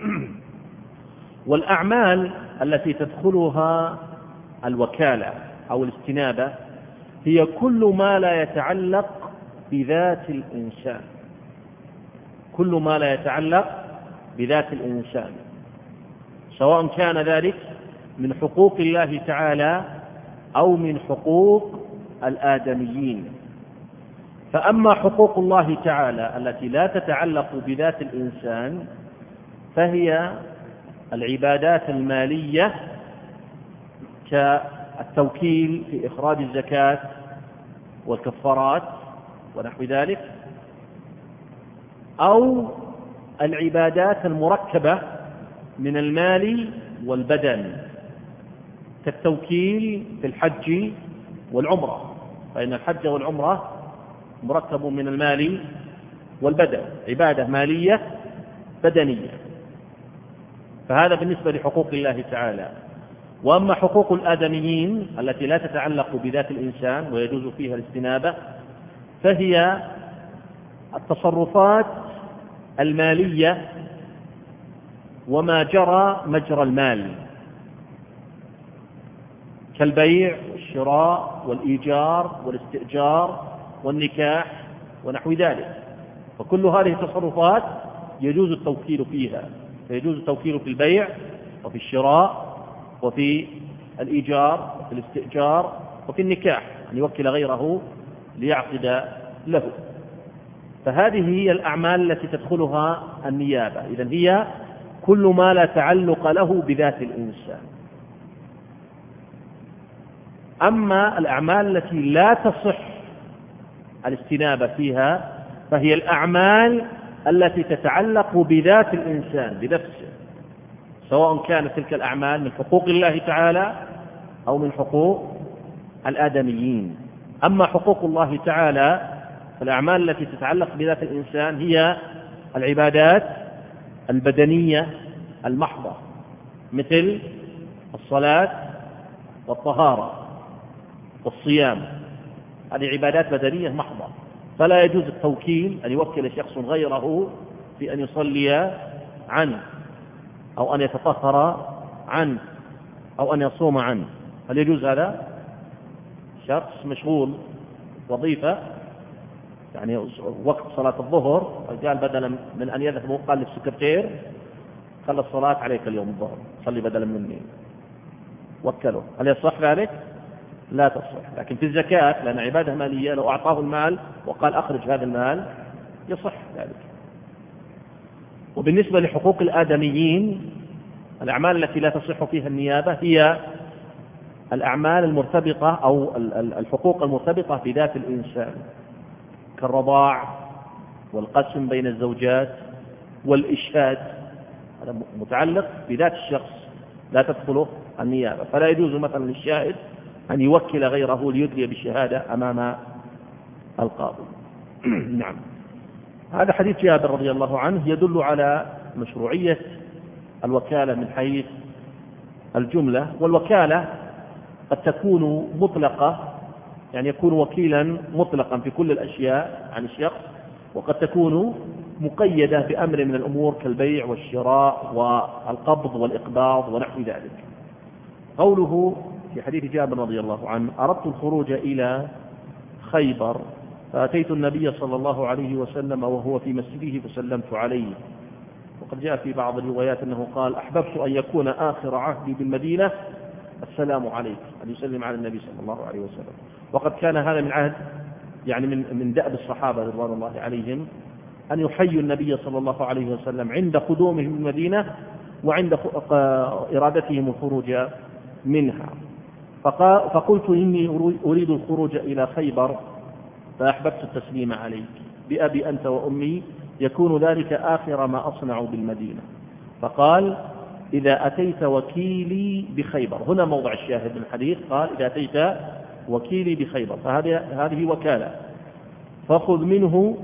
والأعمال التي تدخلها الوكالة أو الاستنابة هي كل ما لا يتعلق بذات الإنسان، كل ما لا يتعلق بذات الإنسان، سواء كان ذلك من حقوق الله تعالى أو من حقوق الآدميين. فأما حقوق الله تعالى التي لا تتعلق بذات الإنسان فهي العبادات المالية التوكيل في إخراج الزكاة والكفارات ونحو ذلك، أو العبادات المركبة من المال والبدن كالتوكيل في الحج والعمرة، فإن الحج والعمرة مركب من المال والبدن، عبادة مالية بدنية. فهذا بالنسبة لحقوق الله تعالى. وأما حقوق الآدميين التي لا تتعلق بذات الإنسان ويجوز فيها الاستنابة، فهي التصرفات المالية وما جرى مجرى المال كالبيع والشراء والإيجار والاستئجار والنكاح ونحو ذلك، فكل هذه التصرفات يجوز التوكيل فيها، فيجوز التوكيل في البيع وفي الشراء وفي الإيجار وفي الاستئجار وفي النكاح، أن يوكل غيره ليعقد له. فهذه هي الأعمال التي تدخلها النيابة. إذن هي كل ما لا تعلق له بذات الإنسان. أما الأعمال التي لا تصح الاستنابة فيها فهي الأعمال التي تتعلق بذات الإنسان بنفسه، سواء كانت تلك الأعمال من حقوق الله تعالى أو من حقوق الآدميين. أما حقوق الله تعالى فالأعمال التي تتعلق بذات الإنسان هي العبادات البدنية المحضة مثل الصلاة والطهارة والصيام، هذه عبادات بدنية محضة، فلا يجوز التوكيل أن يوكل شخص غيره في أن يصلي عنه أو أن يتطهر عنه أو أن يصوم عنه. هل يجوز هذا؟ شخص مشغول وظيفة، يعني وقت صلاة الظهر قال بدلا من أن يذهب وقال للسكرتير خلى الصلاة عليك اليوم الظهر صلي بدلا مني، وكله. هل يصح ذلك؟ لا تصح. لكن في الزكاة لأن عبادة مالية، لو أعطاه المال وقال أخرج هذا المال يصح ذلك. وبالنسبة لحقوق الآدميين الأعمال التي لا تصح فيها النيابة هي الأعمال المرتبطة أو الحقوق المرتبطة بذات الإنسان كالرضاع والقسم بين الزوجات والإشهاد، هذا متعلق بذات الشخص لا تدخله النيابة، فلا يجوز مثلا للشاهد أن يوكل غيره ليدلي بالشهادة أمام القاضي. نعم. هذا حديث جابر رضي الله عنه يدل على مشروعية الوكالة من حيث الجملة، والوكالة قد تكون مطلقة، يعني يكون وكيلا مطلقا في كل الأشياء عن الشخص، وقد تكون مقيدة بأمر من الأمور كالبيع والشراء والقبض والإقباض ونحو ذلك. قوله في حديث جابر رضي الله عنه أردت الخروج إلى خيبر فأتيت النبي صلى الله عليه وسلم وهو في مسجده فسلمت عليه. وقد جاء في بعض الروايات أنه قال أحببت أن يكون آخر عهدي بالمدينة السلام عليك، أن يسلم على النبي صلى الله عليه وسلم. وقد كان هذا من عهد يعني من دأب الصحابة رضوان الله عليهم أن يحيوا النبي صلى الله عليه وسلم عند قدومهم المدينة وعند إرادتهم الخروج منها. فقلت إني أريد الخروج إلى خيبر فأحببت التسليم عليك بأبي أنت وأمي يكون ذلك آخر ما أصنع بالمدينة. فقال إذا أتيت وكيلي بخيبر، هنا موضع الشاهد من الحديث، قال إذا أتيت وكيلي بخيبر، فهذه وكالة، فخذ منه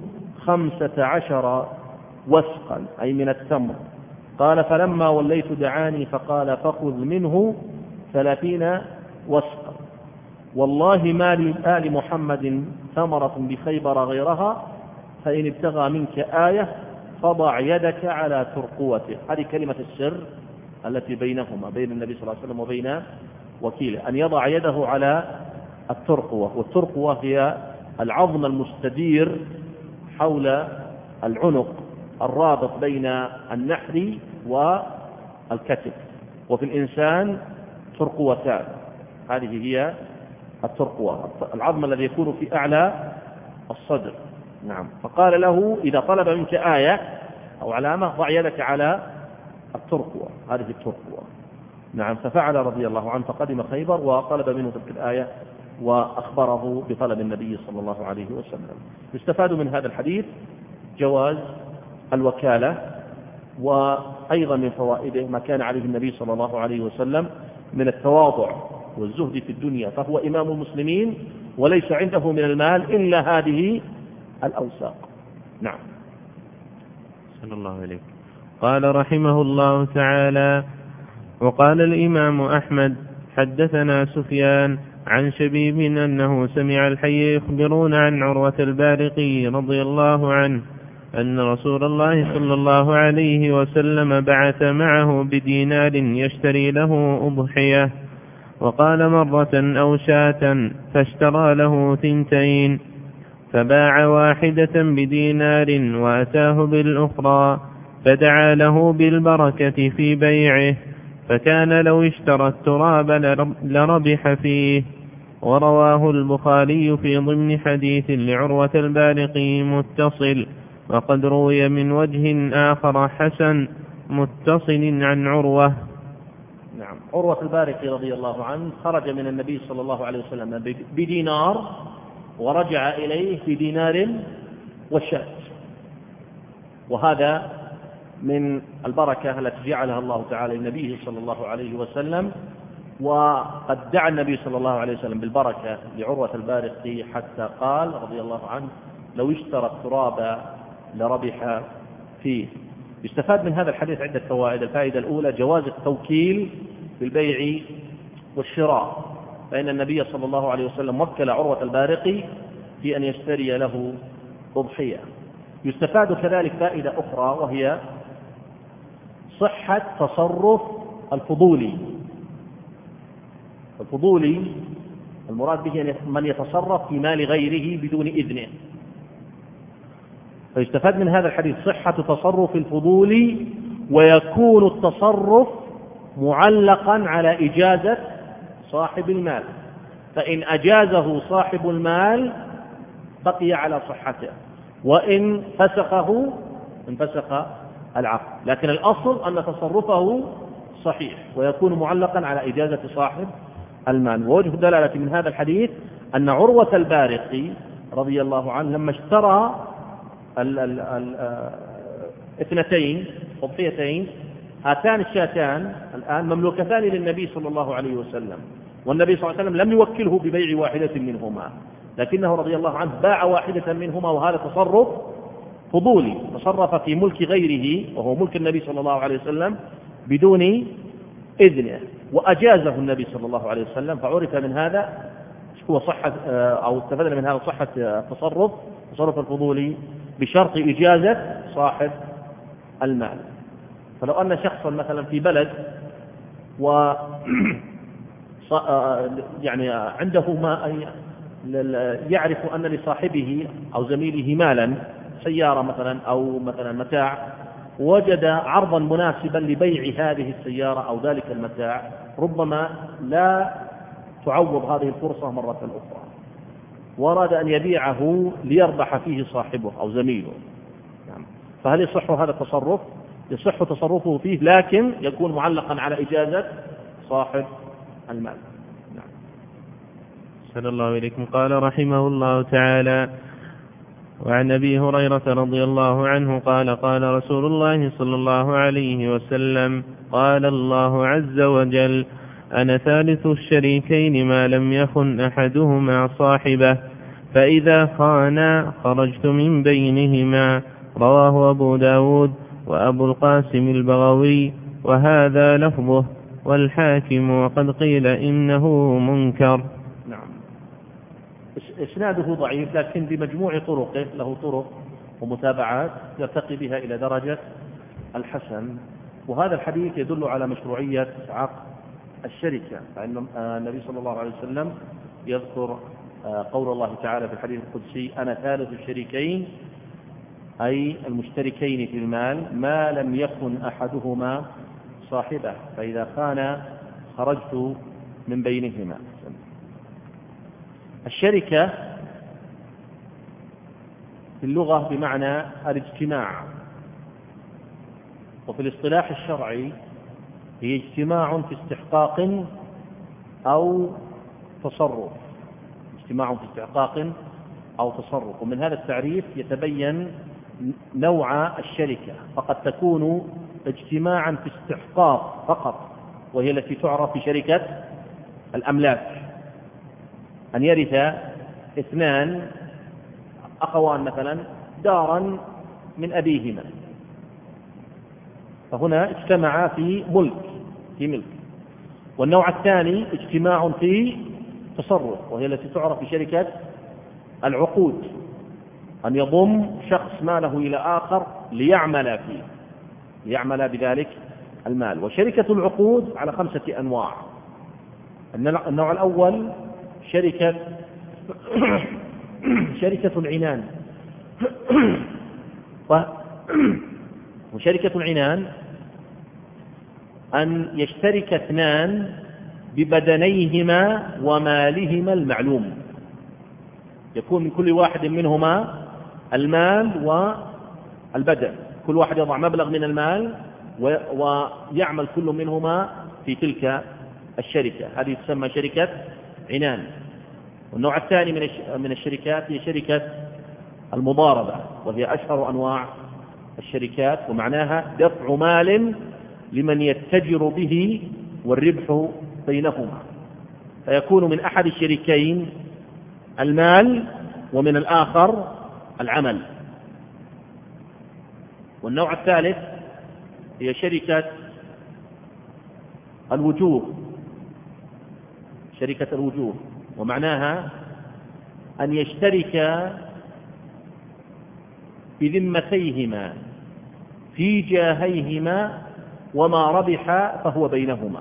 15 وسقا أي من التمر. قال فلما وليت دعاني فقال فخذ منه 30 وسقا، والله ما لآل محمد ثمرة بخيبر غيرها، فإن ابتغى منك آية فضع يدك على ترقوته. هذه كلمة السر التي بينهما بين النبي صلى الله عليه وسلم وبين وكيله، أن يضع يده على الترقوة، والترقوة هي العظم المستدير حول العنق الرابط بين النحر والكتف، وفي الإنسان ترقوتان، هذه هي الترقوة، العظم الذي يكون في أعلى الصدر. نعم. فقال له إذا طلب منك آية أو علامة ضع يدك على الترقوة، هذه الترقوة. نعم. ففعل رضي الله عنه فقدم خيبر وطلب منه تلك الآية وأخبره بطلب النبي صلى الله عليه وسلم. يستفاد من هذا الحديث جواز الوكالة، وأيضا من فوائده ما كان عليه النبي صلى الله عليه وسلم من التواضع والزهد في الدنيا، فهو إمام المسلمين وليس عنده من المال إلا هذه الأوساق. نعم. صلى الله عليه. قال رحمه الله تعالى: وقال الإمام أحمد حدثنا سفيان عن شبيب أنه سمع الحي يخبرون عن عروة البارقي رضي الله عنه أن رسول الله صلى الله عليه وسلم بعث معه بدينار يشتري له أضحية، وقال مرة أو شاة، فاشترى له 2، فباع واحدة بدينار وأتاه بالأخرى، فدعا له بالبركة في بيعه، فكان لو اشترى التراب لربح فيه. ورواه البخاري في ضمن حديث لعروة البارقي متصل، وقد روي من وجه آخر حسن متصل عن عروة. نعم. عروة البارقي رضي الله عنه خرج من النبي صلى الله عليه وسلم بدينار ورجع إليه بدينار وشاة، وهذا من البركة التي جعلها الله تعالى لنبيه صلى الله عليه وسلم. وقد دعا النبي صلى الله عليه وسلم بالبركة لعروة البارقي حتى قال رضي الله عنه: لو اشترى التراب لربح فيه. يستفاد من هذا الحديث عدة فوائد. الفائدة الأولى جواز التوكيل بالبيع والشراء، فإن النبي صلى الله عليه وسلم وكل عروة البارقي في أن يشتري له أضحية. يستفاد كذلك فائدة أخرى، وهي صحة تصرف الفضولي. الفضولي المراد به من يتصرف في مال غيره بدون إذنه، فيستفاد من هذا الحديث صحة تصرف الفضولي، ويكون التصرف معلقا على إجازة صاحب المال، فإن أجازه صاحب المال بقي على صحته، وإن فسخه انفسخ العقد، لكن الأصل أن تصرفه صحيح ويكون معلقا على إجازة صاحب المال. ووجه الدلالة من هذا الحديث أن عروة البارقي رضي الله عنه لما اشترى 2 أضحيتين، هاتان الشاتان الآن مملوكتان للنبي صلى الله عليه وسلم، والنبي صلى الله عليه وسلم لم يوكله ببيع واحدة منهما، لكنه رضي الله عنه باع واحدة منهما، وهذا تصرف فضولي، تصرف في ملك غيره وهو ملك النبي صلى الله عليه وسلم بدون إذنه، وأجازه النبي صلى الله عليه وسلم، فعرف من هذا هو صحة أو استفدنا من هذا صحة تصرف الفضولي بشرط إجازة صاحب المال. فلو أن شخصا مثلا في بلد و يعني عنده ما يعرف أن لصاحبه أو زميله مالا، سيارة مثلا أو مثلا متاع، وجد عرضا مناسبا لبيع هذه السيارة أو ذلك المتاع، ربما لا تعوض هذه الفرصة مرة أخرى، وأراد أن يبيعه ليربح فيه صاحبه أو زميله، فهل يصح هذا التصرف؟ يصح تصرفه فيه، لكن يكون معلقا على إجازة صاحب المال. نعم. صلى الله عليكم. قال رحمه الله تعالى: وعن أبي هريرة رضي الله عنه قال: قال رسول الله صلى الله عليه وسلم: قال الله عز وجل: أنا ثالث الشريكين ما لم يخن أحدهما صاحبه، فإذا خانا خرجت من بينهما. رواه أبو داود وأبو القاسم البغوي، وهذا لفظه، والحاكم وقد قيل إنه منكر. نعم. إسناده ضعيف، لكن بمجموع طرقه له طرق ومتابعات يرتقي بها إلى درجة الحسن. وهذا الحديث يدل على مشروعية عقد الشركة، فإن النبي صلى الله عليه وسلم يذكر قول الله تعالى في الحديث القدسي: أنا ثالث الشريكين، أي المشتركين في المال، ما لم يكن أحدهما صاحبه، فإذا خان خرجت من بينهما. الشركة في اللغة بمعنى الاجتماع، وفي الاصطلاح الشرعي هي اجتماع في استحقاق أو تصرف. اجتماع في استحقاق أو تصرف. ومن هذا التعريف يتبين نوع الشركة، فقد تكون اجتماعا في استحقاق فقط، وهي التي تعرف بشركة الأملاك، أن يرث اثنان أخوان مثلا دارا من أبيهما، فهنا اجتمعا في ملك. والنوع الثاني اجتماع في تصرف، وهي التي تعرف بشركة العقود، أن يضم شخص ماله إلى آخر ليعمل بذلك المال. وشركة العقود على 5 أنواع. النوع الأول شركة العنان. وشركة العنان أن يشترك اثنان ببدنيهما ومالهما المعلوم، يكون من كل واحد منهما المال والبدن، كل واحد يضع مبلغ من المال ويعمل كل منهما في تلك الشركة، هذه تسمى شركة عنان. والنوع الثاني من الشركات هي شركة المضاربة، وهي أشهر أنواع الشركات، ومعناها دفع مال لمن يتجر به والربح بينهما، فيكون من أحد الشريكين المال ومن الآخر العمل. والنوع الثالث هي شركة الوجوه. ومعناها أن يشترك بذمتيهما في جاهيهما، وما ربح فهو بينهما،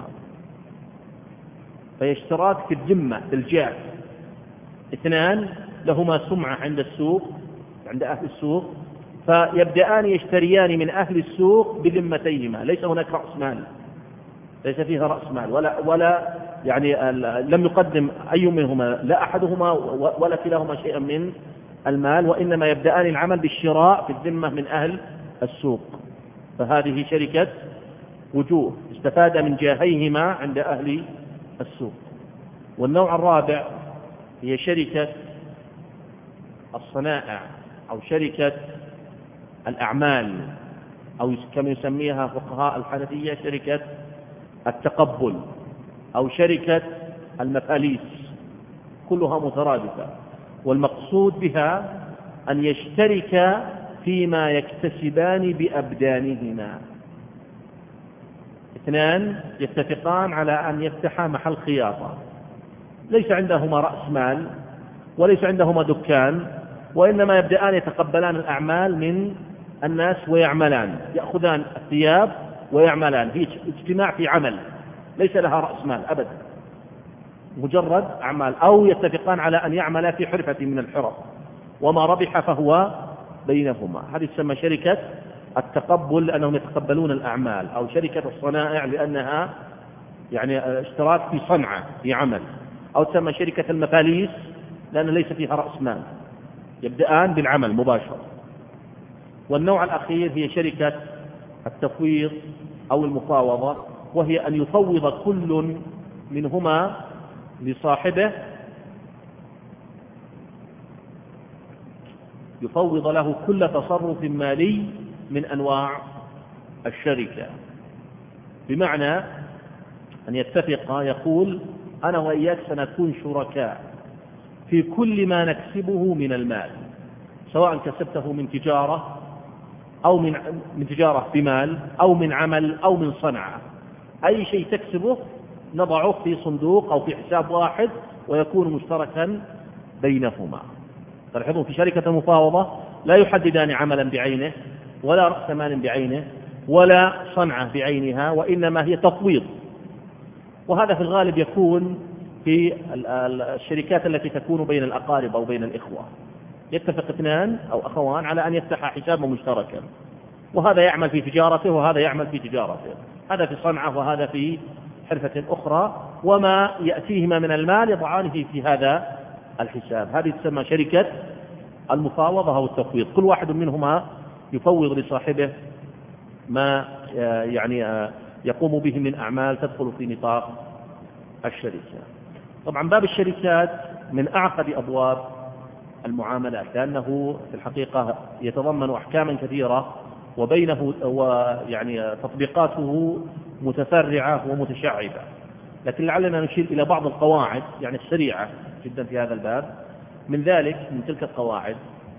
فيشتراك في الذمة في الجاه، اثنان لهما سمعة عند أهل السوق، فيبدأان يشتريان من أهل السوق بذمتيهما، ليس هناك رأس مال، ليس فيها رأس مال ولا يعني لم يقدم أي منهما لا أحدهما ولا كلاهما شيئا من المال، وإنما يبدأان العمل بالشراء في الذمة من أهل السوق، فهذه شركة وجوه، استفاد من جاهيهما عند أهل السوق. والنوع الرابع هي شركة الصنائع أو شركة الأعمال، أو كما يسميها فقهاء الحنفية شركة التقبل أو شركة المفاليس، كلها مترادفة، والمقصود بها أن يشترك فيما يكتسبان بأبدانهما. اثنان يتفقان على أن يفتحا محل خياطة، ليس عندهما رأس مال وليس عندهما دكان، وإنما يبدأان يتقبلان الأعمال من الناس ويعملان، يأخذان الثياب ويعملان، في اجتماع في عمل ليس لها رأس مال أبدا، مجرد أعمال، أو يتفقان على أن يعملا في حرفة من الحرف، وما ربح فهو بينهما. هذه تسمى شركة التقبل لأنهم يتقبلون الأعمال، أو شركة الصنائع لأنها يعني اشتراك في صنعة في عمل، أو تسمى شركة المفاليس لأن ليس فيها رأس مال، يبدأان بالعمل مباشرة. والنوع الأخير هي شركة التفويض أو المفاوضة، وهي أن يفوض كل منهما لصاحبه، يفوض له كل تصرف مالي من أنواع الشركة، بمعنى أن يتفق يقول أنا وإياك سنكون شركاء في كل ما نكسبه من المال، سواء كسبته من تجارة أو من تجارة بمال أو من عمل أو من صنعة، أي شيء تكسبه نضعه في صندوق أو في حساب واحد ويكون مشتركا بينهما. تلاحظون في شركة المفاوضة لا يحددان عملا بعينه ولا رأس مال بعينه ولا صنعة بعينها، وإنما هي تفويض. وهذا في الغالب يكون في الشركات التي تكون بين الأقارب أو بين الإخوة، يتفق اثنان أو أخوان على أن يفتح حسابا مشتركا، وهذا يعمل في تجارته وهذا يعمل في تجارته، هذا في صنعة وهذا في حرفة أخرى، وما يأتيهما من المال يضعانه في هذا الحساب. هذه تسمى شركة المفاوضة أو التفويض، كل واحد منهما يفوض لصاحبه ما يعني يقوم به من أعمال تدخل في نطاق الشركة. طبعا باب الشركات من أعقد أبواب المعاملات، لأنه في الحقيقة يتضمن أحكاما كثيرة وبينه ويعني تطبيقاته متفرعة ومتشعبة، لكن لعلنا نشير إلى بعض القواعد يعني السريعة جدا في هذا الباب. من ذلك من تلك القواعد: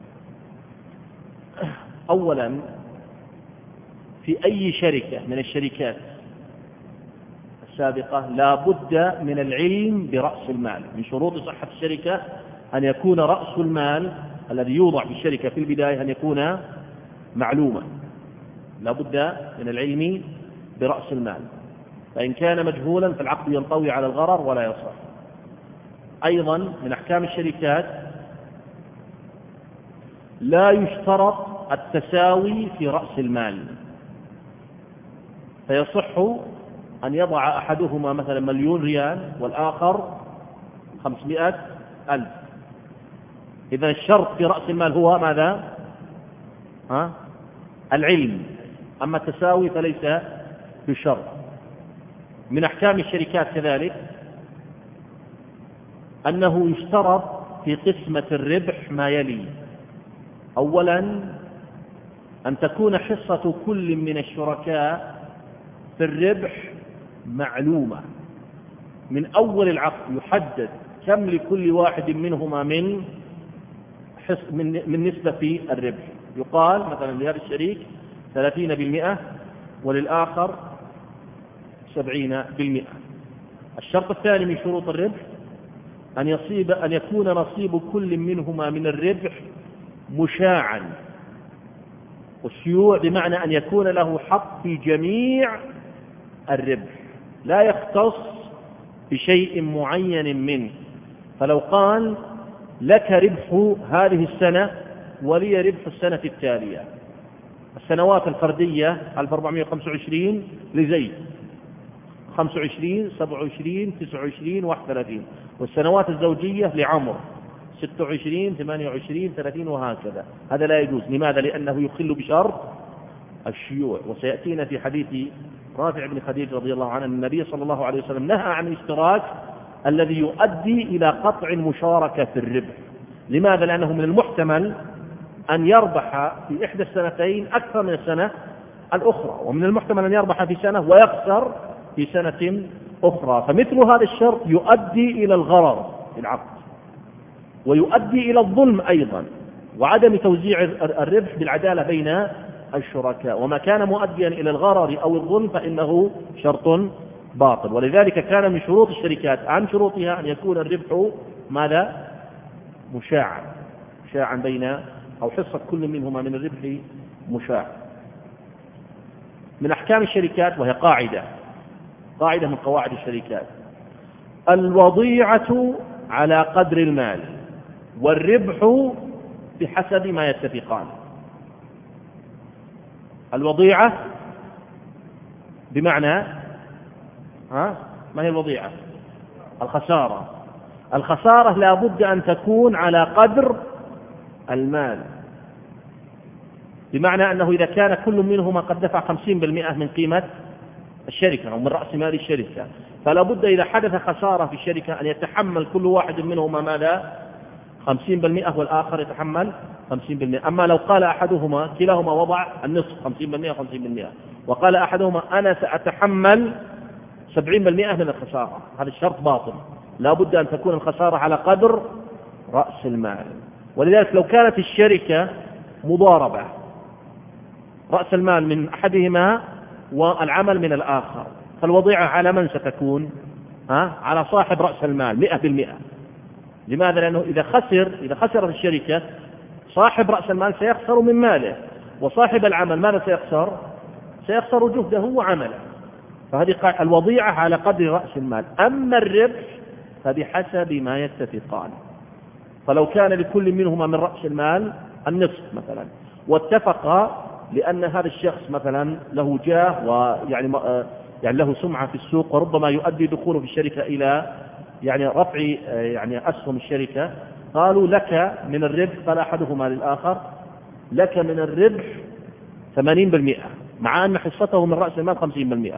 أولا، في أي شركة من الشركات السابقة لا بد من العلم برأس المال. من شروط صحة الشركة أن يكون رأس المال الذي يوضع في الشركة في البداية أن يكون معلوما، لا بد من العلم برأس المال، فإن كان مجهولا فالعقد ينطوي على الغرر ولا يصح. أيضا من أحكام الشركات لا يشترط التساوي في رأس المال، فيصح أن يضع أحدهما مثلا 1,000,000 ريال والآخر 500,000. إذا الشرط في رأس المال هو ماذا؟ العلم، أما التساوي فليس بشرط. من أحكام الشركات كذلك أنه يشترط في قسمة الربح ما يلي: أولا، أن تكون حصة كل من الشركاء في الربح معلومة، من أول العقد يحدد كم لكل واحد منهما من نسبة في الربح. يقال مثلا لهذا الشريك 30% وللآخر 70%. الشرط الثاني من شروط الربح أن يكون نصيب كل منهما من الربح مشاعا، والشيوع بمعنى أن يكون له حق في جميع الربح، لا يختص بشيء معين منه. فلو قال لك ربح هذه السنة ولي ربح السنة التالية، السنوات الفردية 1425 لزيد، 25 27 29 31، والسنوات الزوجية لعمر 26 28 30 وهكذا. هذا لا يجوز. لماذا؟ لأنه يخل بشرط الشيوع. وسيأتينا في حديث رافع بن خديج رضي الله عنه أن النبي صلى الله عليه وسلم نهى عن الاشتراك الذي يؤدي إلى قطع المشاركة في الربح. لماذا؟ لأنه من المحتمل أن يربح في إحدى السنتين أكثر من السنة الأخرى، ومن المحتمل أن يربح في سنة ويخسر في سنة أخرى. فمثل هذا الشرط يؤدي إلى الغرر في العقد، ويؤدي إلى الظلم أيضا، وعدم توزيع الربح بالعدالة بين الشركاء. وما كان مؤديا إلى الغرر أو الظلم فإنه شرط باطل. ولذلك كان من شروط الشركات عن شروطها أن يكون الربح ماذا؟ مشاعا بين، أو حصة كل منهما من الربح مشاع. من أحكام الشركات، وهي قاعدة من قواعد الشركات: الوضيعة على قدر المال والربح بحسب ما يتفقان. الوضيعة بمعنى ما هي الوضيعة؟ الخسارة لا بد أن تكون على قدر المال، بمعنى أنه إذا كان كل منهما قد دفع 50% من قيمة الشركة أو من رأس مال الشركة، فلا بد إذا حدث خسارة في الشركة أن يتحمل كل واحد منهما ماذا؟ 50% والآخر يتحمل 50%. أما لو قال أحدهما، كلاهما وضع النصف 50% 50%، وقال أحدهما أنا سأتحمل 70% من الخسارة، هذا الشرط باطل. لا بد أن تكون الخسارة على قدر رأس المال. ولذلك لو كانت الشركة مضاربة، رأس المال من أحدهما والعمل من الآخر، فالوضيعة على من ستكون؟ على صاحب رأس المال 100%. لماذا؟ لأنه إذا خسرت الشركة صاحب رأس المال سيخسر من ماله، وصاحب العمل ماذا سيخسر؟ سيخسر جهده وعمله. فهذه الوضيعة على قدر رأس المال. أما الربح فبحسب ما يتفقان. فلو كان لكل منهما من رأس المال النصف مثلا، واتفقا لأن هذا الشخص مثلا له جاه ويعني له سمعة في السوق، وربما يؤدي دخوله في الشركة إلى رفع أسهم الشركة، قالوا لك من الربح، قال أحدهما للآخر لك من الربح 80%، مع أن حصته من رأس المال 50%.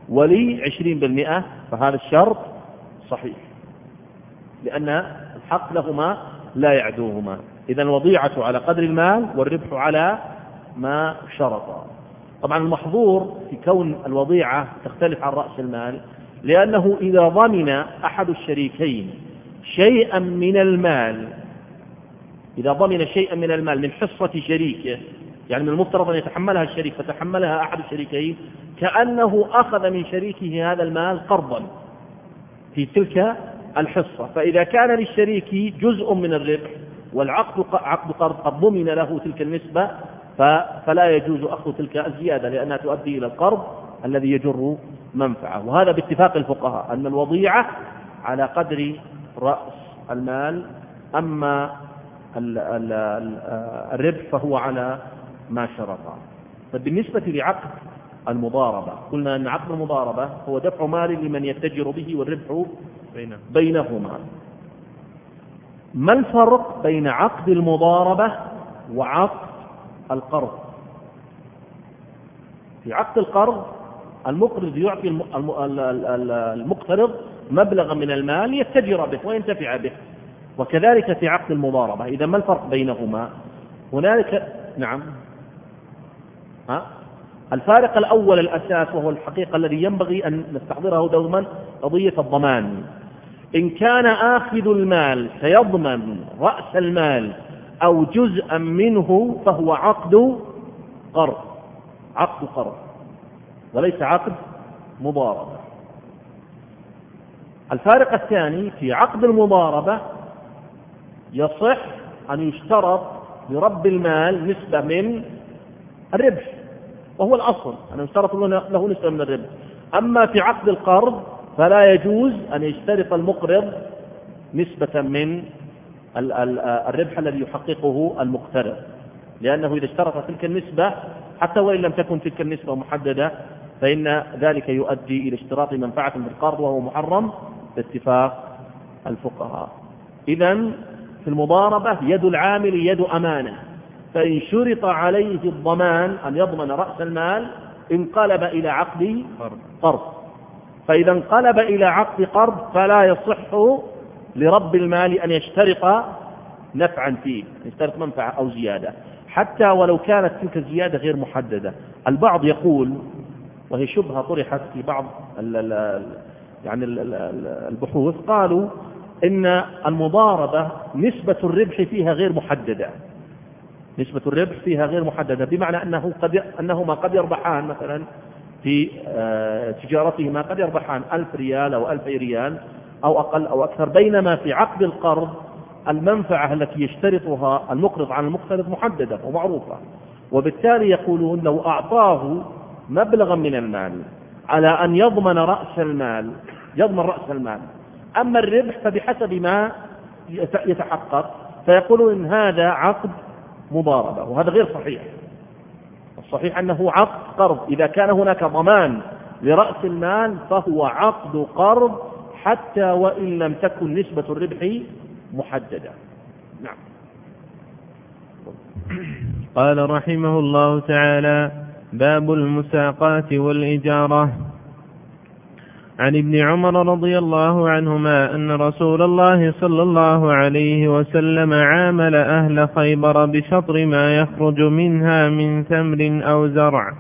ولي 20%، فهذا الشرط صحيح، لأن الحق لهما لا يعدوهما. إذن الوضيعة على قدر المال والربح على ما شرط. طبعا المحظور في كون الوضيعة تختلف عن رأس المال، لأنه إذا ضمن أحد الشريكين شيئا من المال، إذا ضمن شيئا من المال من حصة شريكه، يعني من المفترض أن يتحملها الشريك فتحملها أحد الشريكين، كأنه أخذ من شريكه هذا المال قرضا في تلك الحصة. فإذا كان للشريك جزء من الربح والعقد عقد قرض قد ضمن له تلك النسبة، فلا يجوز أخذ تلك الزيادة، لأنها تؤدي إلى القرض الذي يجر منفعة. وهذا باتفاق الفقهاء أن الوضيعة على قدر رأس المال، أما الربح فهو على ما شرط. فبالنسبة لعقد المضاربة قلنا أن عقد المضاربة هو دفع مال لمن يتجر به والربح بينهما. ما الفرق بين عقد المضاربة وعقد القرض؟ في عقد القرض المقرض يعطي المقترض مبلغا من المال يتجر به وينتفع به، وكذلك في عقد المضاربة. إذا ما الفرق بينهما؟ هنالك الفارق الأول الأساس، وهو الحقيقة الذي ينبغي أن نستحضره دوما، قضية الضمان. إن كان آخذ المال سيضمن رأس المال أو جزءا منه فهو عقد قرض، عقد قرض وليس عقد مضاربة. الفارق الثاني في عقد المضاربة يصح أن يشترط لرب المال نسبة من الربح، وهو الأصل أن يشترط له نسبة من الربح. أما في عقد القرض فلا يجوز أن يشترط المقرض نسبة من الربح الذي يحققه المقترض، لأنه إذا اشترط تلك النسبة حتى وإن لم تكن تلك النسبة محددة فإن ذلك يؤدي إلى اشتراط منفعة بالقرض، وهو محرم باتفاق الفقهاء. إذن في المضاربة يد العامل يد أمانة، فإن شرط عليه الضمان أن يضمن رأس المال انقلب إلى عقد قرض، فإذا انقلب إلى عقد قرض فلا يصح لرب المال أن يشترط نفعا فيه، يشترط منفعة أو زيادة، حتى ولو كانت تلك الزيادة غير محددة. البعض يقول، وهي شبهة طرحت في بعض البحوث، قالوا إن المضاربة نسبة الربح فيها غير محددة، نسبة الربح فيها غير محددة، بمعنى أنهما قد يربحان مثلا في تجارتهما، قد يربحان 1000 ريال أو 2000 ريال أو أقل أو أكثر، بينما في عقد القرض المنفعة التي يشترطها المقرض عن المقترض محددة ومعروفة، وبالتالي يقولون لو أعطاه مبلغا من المال على أن يضمن رأس المال يضمن رأس المال، أما الربح فبحسب ما يتحقق، فيقولون إن هذا عقد مضاربة، وهذا غير صحيح. الصحيح أنه عقد قرض، إذا كان هناك ضمان لرأس المال فهو عقد قرض حتى وإن لم تكن نسبة الربح محددة. نعم. قال رحمه الله تعالى: باب المساقات والإجارة. عن ابن عمر رضي الله عنهما أن رسول الله صلى الله عليه وسلم عامل أهل خيبر بشطر ما يخرج منها من تمر أو زرع.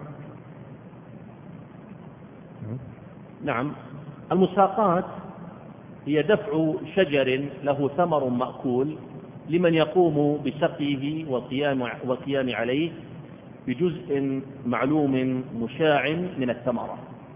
نعم. المساقات هي دفع شجر له ثمر مأكول لمن يقوم بسقيه والقيام عليه بجزء معلوم مشاع من الثمرة.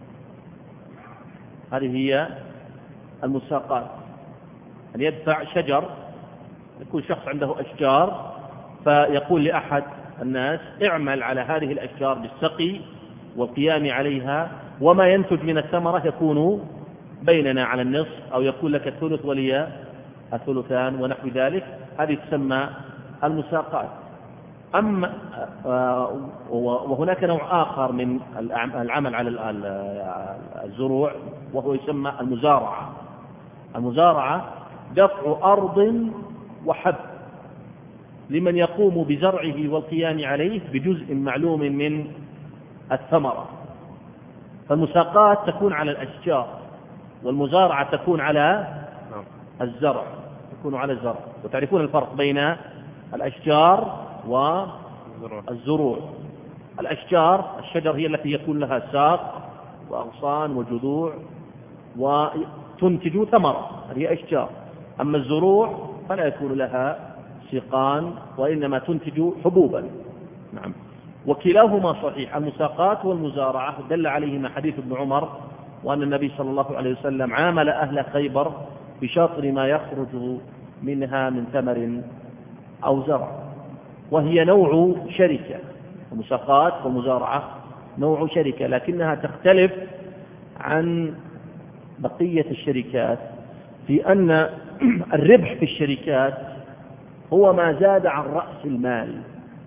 هذه هي المساقات، أن يدفع شجر، يكون شخص عنده أشجار فيقول لأحد الناس اعمل على هذه الأشجار بالسقي والقيام عليها، وما ينتج من الثمرة يكون بيننا على النصف، أو يكون لك الثلث ولي الثلثان ونحو ذلك. هذه تسمى المساقات. أما وهناك نوع آخر من العمل على الزروع وهو يسمى المزارعة. المزارعة دفع أرض وحب لمن يقوم بزرعه والقيام عليه بجزء معلوم من الثمرة. فالمساقات تكون على الأشجار، والمزارعة تكون على الزرع، تكون على الزرع. وتعرفون الفرق بين الأشجار والزروع. الأشجار، الشجر هي التي يكون لها ساق وأغصان وجذوع وتنتج ثمرة، هذه أشجار. أما الزروع فلا يكون لها سيقان وإنما تنتج حبوبا. نعم. وكلاهما صحيح، المساقات والمزارعة دل عليهما حديث ابن عمر، وأن النبي صلى الله عليه وسلم عامل أهل خيبر بشطر ما يخرج منها من ثمر أو زرع، وهي نوع شركة. المساقات والمزارعة نوع شركة، لكنها تختلف عن بقية الشركات في أن الربح في الشركات هو ما زاد عن رأس المال،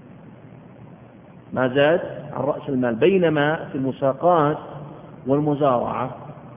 ما زاد عن رأس المال، بينما في المساقات والمزارعة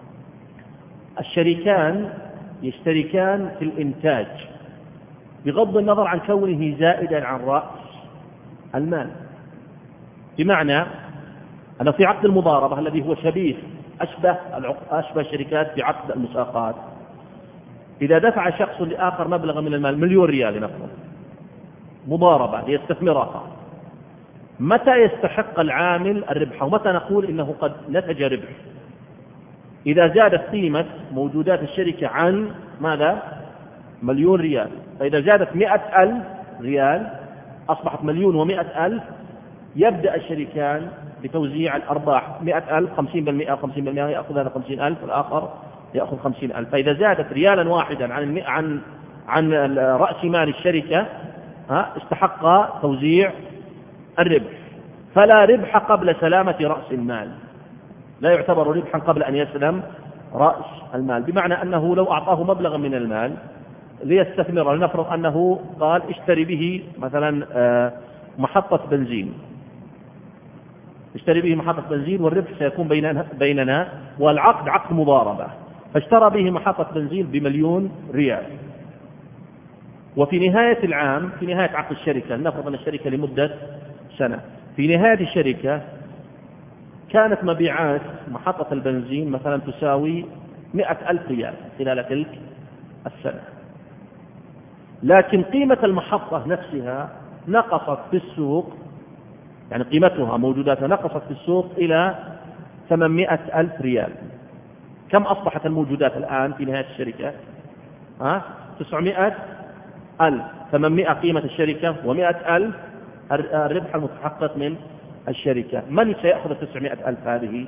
الشريكان يشتركان في الإنتاج بغض النظر عن كونه زائدا عن رأس المال. بمعنى أن في عقد المضاربة الذي هو شبيه أشبه الشركات بعقد المساقات، إذا دفع شخص لآخر مبلغ من المال 1,000,000 ريال نفرض مضاربة ليستثمرها، متى يستحق العامل الربح ومتى نقول إنه قد نتج ربح؟ إذا زادت قيمة موجودات الشركة عن ماذا؟ 1,000,000 ريال. فإذا زادت 100,000 ريال أصبحت 1,000,000 و100,000، يبدأ الشريكان بتوزيع الأرباح. 100,000 50% 50% يأخذ هذا 50,000 والآخر يأخذ 50,000. فإذا زادت ريالا واحدا عن رأس مال الشركة استحق توزيع الربح. فلا ربح قبل سلامة رأس المال، لا يعتبر ربحا قبل أن يسلم رأس المال. بمعنى أنه لو أعطاه مبلغا من المال ليستثمر، لنفرض أنه قال اشتري به مثلا محطة بنزين، اشتري به محطة بنزين والربح سيكون بيننا، والعقد عقد مضاربة، فاشترى به محطة بنزين ب1,000,000 ريال. وفي نهاية العام، في نهاية عقد الشركة، نفرض أن الشركة لمدة سنة، في نهاية الشركة كانت مبيعات محطة البنزين مثلا تساوي 100,000 ريال خلال تلك السنة، لكن قيمة المحطة نفسها نقصت في السوق، يعني قيمتها موجوداتها نقصت في السوق إلى 800,000 ريال. كم أصبحت الموجودات الآن في نهاية الشركة؟ 900,000. 800 قيمة الشركة و100,000 الربح المتحقق من الشركة. من سيأخذ 900,000 هذه؟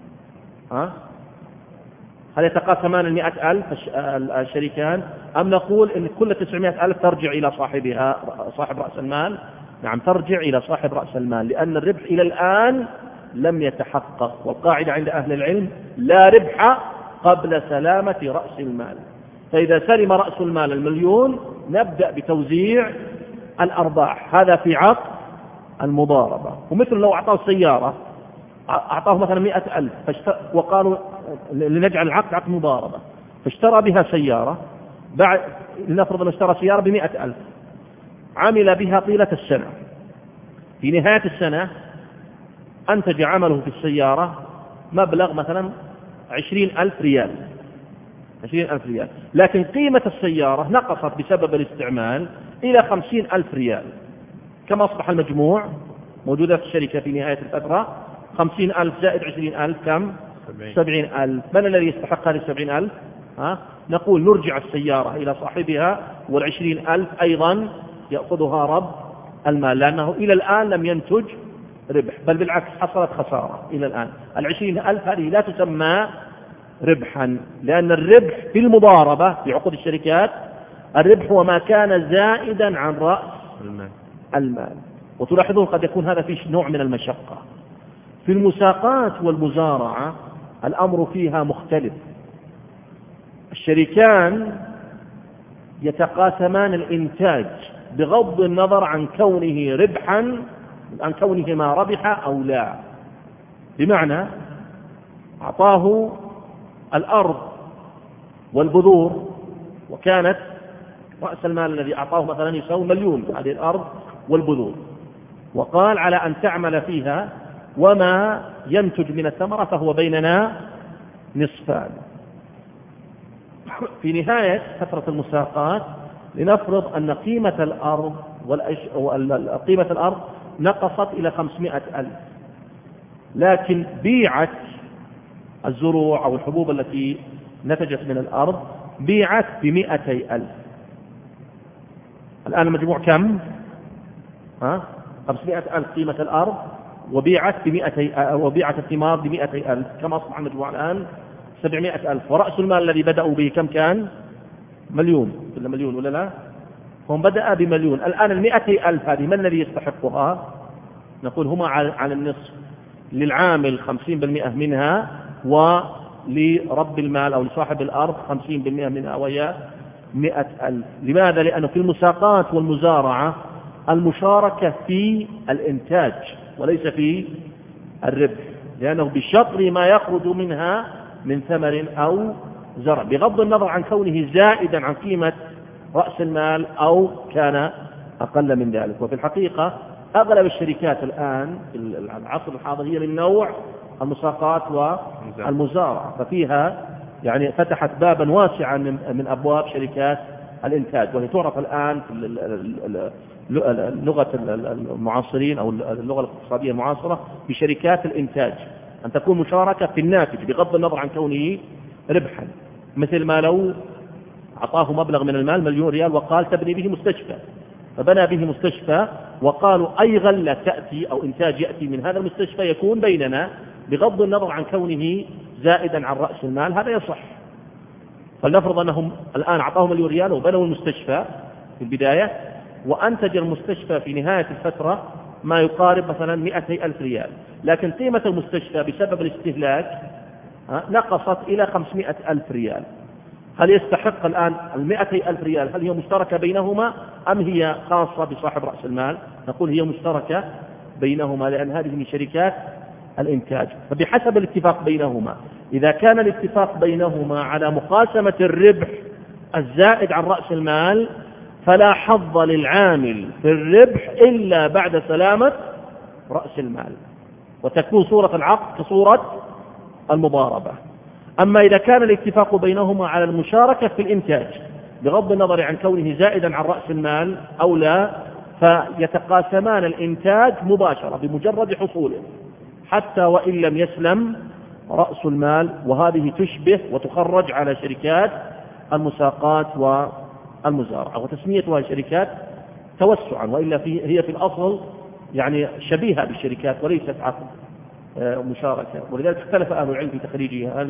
هل يتقاسمان 100,000 الشريكان، أم نقول إن كل 900,000 ترجع إلى صاحبها، صاحب رأس المال؟ نعم، ترجع إلى صاحب رأس المال، لأن الربح إلى الآن لم يتحقق. والقاعدة عند أهل العلم لا ربح قبل سلامة رأس المال. فإذا سلم رأس المال 1,000,000 نبدأ بتوزيع الأرباح. هذا في عقد المضاربة. ومثل لو أعطاه سيارة، أعطاه مثلا 100,000 وقالوا لنجعل العقد عقد مضاربة، فاشترى بها سيارة، بعد لنفرض أنه اشترى سيارة ب100,000، عمل بها طيلة السنة، في نهاية السنة أنتج عمله في السيارة مبلغ مثلا 20,000 ريال، 20,000 ريال، لكن قيمة السيارة نقصت بسبب الاستعمال إلى 50,000 ريال. كم أصبح المجموع موجودات الشركة في نهاية الفترة؟ 50,000 زائد 20,000 كم؟ 70,000. من الذي يستحق هذه 70,000؟ نقول نرجع السيارة إلى صاحبها، وال20,000 أيضا يأخذها رب المال، لأنه إلى الآن لم ينتج ربح، بل بالعكس حصلت خسارة إلى الآن. 20,000 هذه لا تسمى ربحا، لأن الربح في المضاربة في عقود الشركات الربح هو ما كان زائدا عن رأس المال. وتلاحظون قد يكون هذا فيه نوع من المشقة. في المساقات والمزارعة الأمر فيها مختلف. الشريكان يتقاسمان الإنتاج بغض النظر عن كونه ربحا، عن كونهما ربح أو لا. بمعنى أعطاه الأرض والبذور، وكانت رأس المال الذي أعطاه مثلا يساوي 1,000,000 هذه الأرض والبذور، وقال على أن تعمل فيها وما ينتج من الثمرة فهو بيننا نصفان. في نهاية فترة المساقات لنفرض أن قيمة الأرض نقصت إلى 500,000، لكن بيعت الزروع أو الحبوب التي نتجت من الأرض بيعت ب200,000. الآن المجموع كم؟ 500,000 قيمة الأرض وبيعت الثمار ب200,000. كم أصبح المجموع الآن؟ 700,000. ورأس المال الذي بدأوا به كم كان؟ مليون ولا لا؟ هم بدأ ب1,000,000. الآن 200,000 هذه من الذي يستحقها؟ نقول هما على النصف، للعامل 50% منها، ولرب المال أو لصاحب الأرض 50% منها، وهي 100,000. لماذا؟ لأنه في المساقات والمزارعة المشاركة في الإنتاج وليس في الربح، لأنه بشطر ما يخرج منها من ثمر أو زرع، بغض النظر عن كونه زائدا عن قيمة رأس المال أو كان أقل من ذلك. وفي الحقيقة أغلب الشركات الآن في العصر الحاضر هي من نوع المساقات والمزارعة، ففيها يعني فتحت بابا واسعا من أبواب شركات الإنتاج، وهي تعرف الآن في لغة المعاصرين أو اللغة الاقتصادية المعاصرة بشركات الإنتاج، أن تكون مشاركة في الناتج بغض النظر عن كونه ربحا. مثل ما لو أعطاه مبلغ من المال 1,000,000 ريال وقال تبني به مستشفى، فبنى به مستشفى، وقالوا أي غلة تأتي أو إنتاج يأتي من هذا المستشفى يكون بيننا بغض النظر عن كونه زائدا عن رأس المال، هذا يصح. فلنفرض أنهم الآن أعطاهم 1,000,000 ريال وبنوا المستشفى في البداية، وأنتج المستشفى في نهاية الفترة ما يقارب مثلا 200,000 ريال، لكن قيمة المستشفى بسبب الاستهلاك نقصت إلى 500,000 ريال. هل يستحق الآن 200,000 ريال؟ هل هي مشتركة بينهما أم هي خاصة بصاحب رأس المال؟ نقول هي مشتركة بينهما، لأن هذه من شركات الإنتاج. فبحسب الاتفاق بينهما، إذا كان الاتفاق بينهما على مقاسمة الربح الزائد عن رأس المال فلا حظ للعامل في الربح إلا بعد سلامة رأس المال، وتكون صورة العقد كصورة المضاربة. أما إذا كان الاتفاق بينهما على المشاركة في الإنتاج بغض النظر عن كونه زائدا عن رأس المال أو لا، فيتقاسمان الإنتاج مباشرة بمجرد حصوله حتى وإن لم يسلم رأس المال. وهذه تشبه وتخرج على شركات المساقات والمزارعة، وتسميتها شركات توسعا، وإلا هي في الأصل يعني شبيهة بالشركات وليست عقد مشاركة. ولذلك اختلف أهل العلم في تخريجها،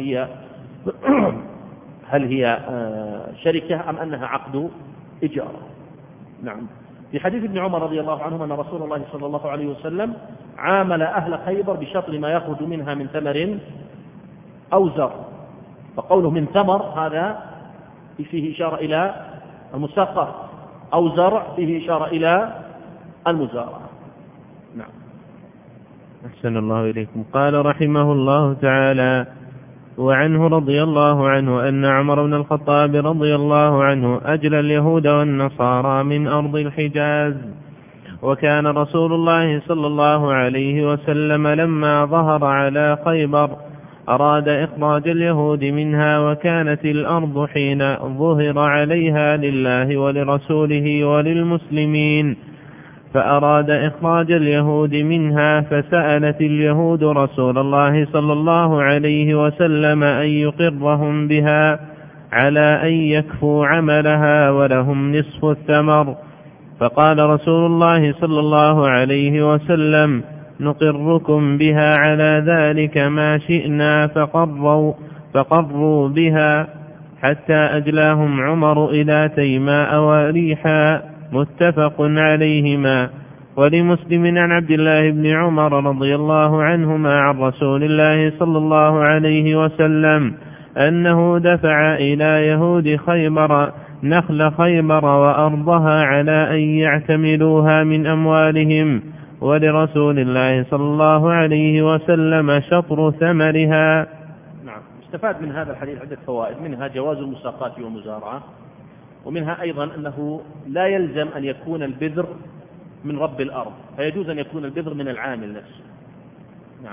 هل هي شركة أم أنها عقد إجارة. نعم. في حديث ابن عمر رضي الله عنهما أن رسول الله صلى الله عليه وسلم عامل أهل خيبر بشطر ما يخرج منها من ثمر أو زرع، فقوله من ثمر هذا فيه إشارة إلى المساقات، أو زرع فيه إشارة إلى المزارعة. نعم. أحسن الله إليكم. قال رحمه الله تعالى: وعنه رضي الله عنه أن عمر بن الخطاب رضي الله عنه أجلى اليهود والنصارى من أرض الحجاز، وكان رسول الله صلى الله عليه وسلم لما ظهر على خيبر أراد إخراج اليهود منها، وكانت الأرض حين ظهر عليها لله ولرسوله وللمسلمين، فأراد إخراج اليهود منها، فسألت اليهود رسول الله صلى الله عليه وسلم أن يقرهم بها على أن يكفوا عملها ولهم نصف الثمر، فقال رسول الله صلى الله عليه وسلم: نقركم بها على ذلك ما شئنا، فقروا بها حتى أجلاهم عمر إلى تيماء وريحا، متفق عليهما. ولمسلم عن عبد الله بن عمر رضي الله عنهما عن رسول الله صلى الله عليه وسلم أنه دفع إلى يهود خيبر نخل خيبر وأرضها على أن يعتملوها من أموالهم، ولرسول الله صلى الله عليه وسلم شطر ثمرها. نعم. استفاد من هذا الحديث عدة فوائد، منها جواز المساقات والمزارعة، ومنها أيضا أنه لا يلزم أن يكون البذر من رب الأرض، فيجوز أن يكون البذر من العامل نفسه. نعم.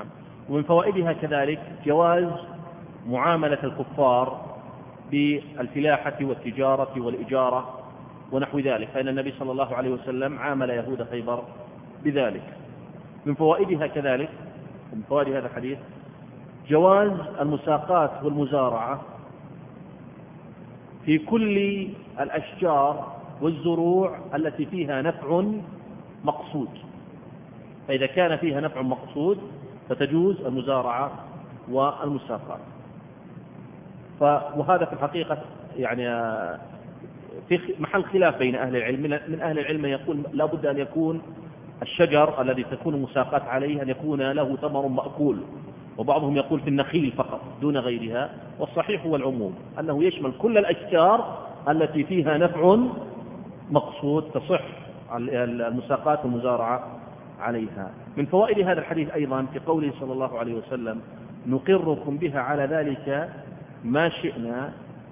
ومن فوائدها كذلك جواز معاملة الكفار بالفلاحة والتجارة والإجارة ونحو ذلك، فإن النبي صلى الله عليه وسلم عامل يهود خيبر بذلك. من فوائدها كذلك، ومن فوائد هذا الحديث، جواز المساقات والمزارعة في كل الأشجار والزروع التي فيها نفع مقصود، فإذا كان فيها نفع مقصود فتجوز المزارعة والمساقات. وهذا في الحقيقة يعني في محل خلاف بين أهل العلم. من أهل العلم يقول لا بد أن يكون الشجر الذي تكون المساقات عليه أن يكون له ثمر مأكول، وبعضهم يقول في النخيل فقط دون غيرها، والصحيح هو العموم أنه يشمل كل الأشجار التي فيها نفع مقصود تصح المساقات والمزارعة عليها. من فوائد هذا الحديث أيضا في قوله صلى الله عليه وسلم نقركم بها على ذلك ما شئنا،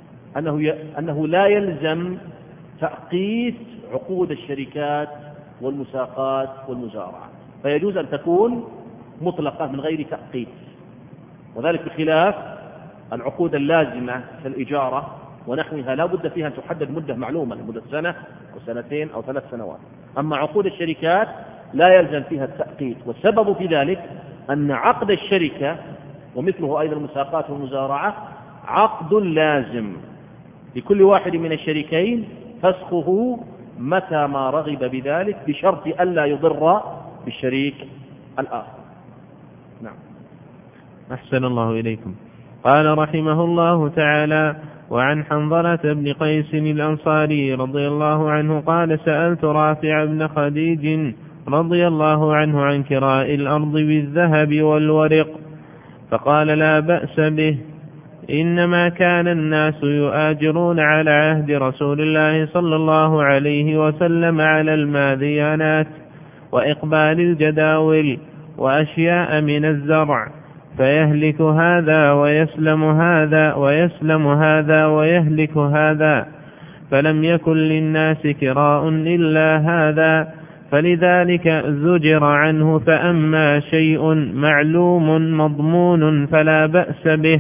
أنه لا يلزم تأقيت عقود الشركات والمساقات والمزارعة، فيجوز أن تكون مطلقة من غير تأقيت، وذلك بخلاف العقود اللازمة كالإجارة ونحوها لا بد فيها أن تحدد مدة معلومة لمدة سنة أو سنتين أو 3 سنوات. أما عقود الشركات لا يلزم فيها التأقيت، والسبب في ذلك أن عقد الشركة ومثله أيضا المساقات والمزارعة عقد لازم لكل واحد من الشريكين فسخه متى ما رغب بذلك بشرط ألا يضر بالشريك الآخر. نعم. أحسن الله إليكم. قال رحمه الله تعالى: وعن حنظلة بن قيس الأنصاري رضي الله عنه قال: سألت رافع بن خديج رضي الله عنه عن كراء الأرض بالذهب والورق، فقال: لا بأس به، إنما كان الناس يؤاجرون على عهد رسول الله صلى الله عليه وسلم على الماذيانات وإقبال الجداول وأشياء من الزرع، فيهلك هذا ويسلم هذا ويسلم هذا ويهلك هذا، فلم يكن للناس كراء إلا هذا، فلذلك زجر عنه. فأما شيء معلوم مضمون فلا بأس به.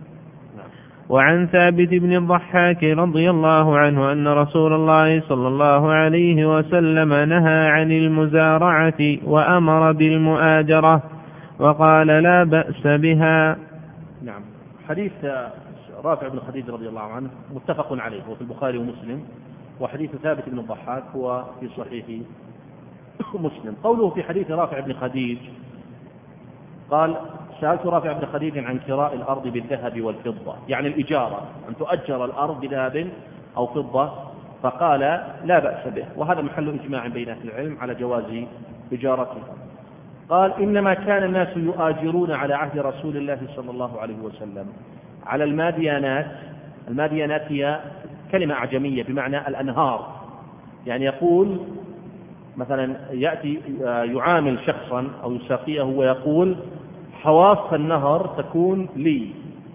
وعن ثابت بن الضحاك رضي الله عنه أن رسول الله صلى الله عليه وسلم نهى عن المزارعة وأمر بالمؤاجرة وقال: لا بأس بها. نعم. حديث رافع بن خديج رضي الله عنه متفق عليه، هو في البخاري ومسلم، وحديث ثابت بن الضحاك هو في صحيح مسلم. قوله في حديث رافع بن خديج قال: سألت رافع بن خديج عن كراء الأرض بالذهب والفضة، يعني الإجارة، أن تؤجر الأرض بذهب أو فضة، فقال: لا بأس به، وهذا محل إجماع بين أهل العلم على جواز إجارتها. قال: إنما كان الناس يؤاجرون على عهد رسول الله صلى الله عليه وسلم على الماديانات. الماديانات هي كلمة أعجمية بمعنى الأنهار، يعني يقول مثلا يأتي يعامل شخصا أو يساقيه ويقول: حواف النهر تكون لي،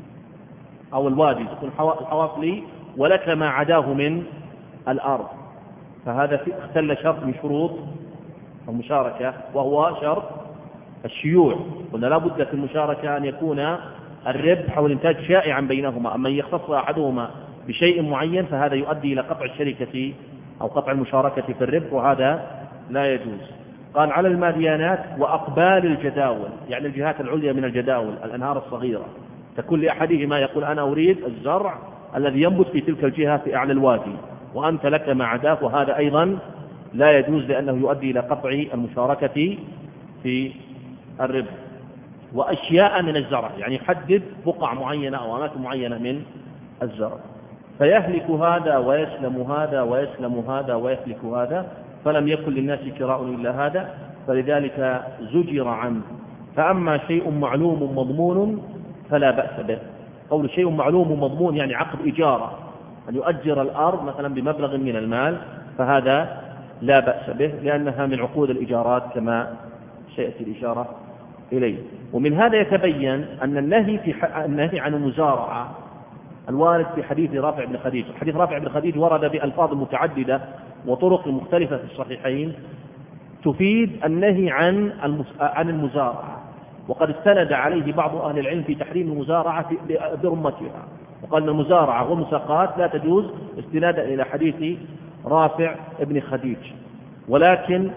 أو الوادي تكون حواف لي ولك ما عداه من الأرض، فهذا اختل شرط من شروط المشاركة، وهو شرط الشيوع. قلنا لا بد في المشاركة أن يكون الربح أو الإنتاج شائعا بينهما، أما يختص أحدهما بشيء معين فهذا يؤدي إلى قطع الشركة أو قطع المشاركة في الربح، وهذا لا يجوز. قال: على الماديانات وأقبال الجداول، يعني الجهات العليا من الجداول، الأنهار الصغيرة، تكون لأحدهما يقول: أنا أريد الزرع الذي ينبت في تلك الجهة في أعلى الوادي، وأنت لك ما عداه، وهذا أيضا لا يجوز لأنه يؤدي إلى قطع المشاركة في الربح. وأشياء من الزرع، يعني يحدد بقع معينة أو أماكن معينة من الزرع، فيهلك هذا ويسلم هذا ويسلم هذا ويهلك هذا، فلم يكن للناس كراء إلا هذا، فلذلك زجر عنه. فأما شيء معلوم مضمون فلا بأس به. قول شيء معلوم مضمون يعني عقد إجارة، أن يؤجر الأرض مثلا بمبلغ من المال، فهذا لا بأس به لأنها من عقود الإجارات كما سيأتي الإشارة إليه. ومن هذا يتبين أن النهي عن المزارعة الوارد في حديث رافع بن خديج. حديث رافع بن خديج ورد بألفاظ متعددة وطرق مختلفة في الصحيحين تفيد النهي عن المزارعة، وقد استند عليه بعض أهل العلم في تحريم المزارعة برمتها، وقال أن المزارعة والمساقات لا تجوز استنادا إلى حديث رافع ابن خديج. ولكن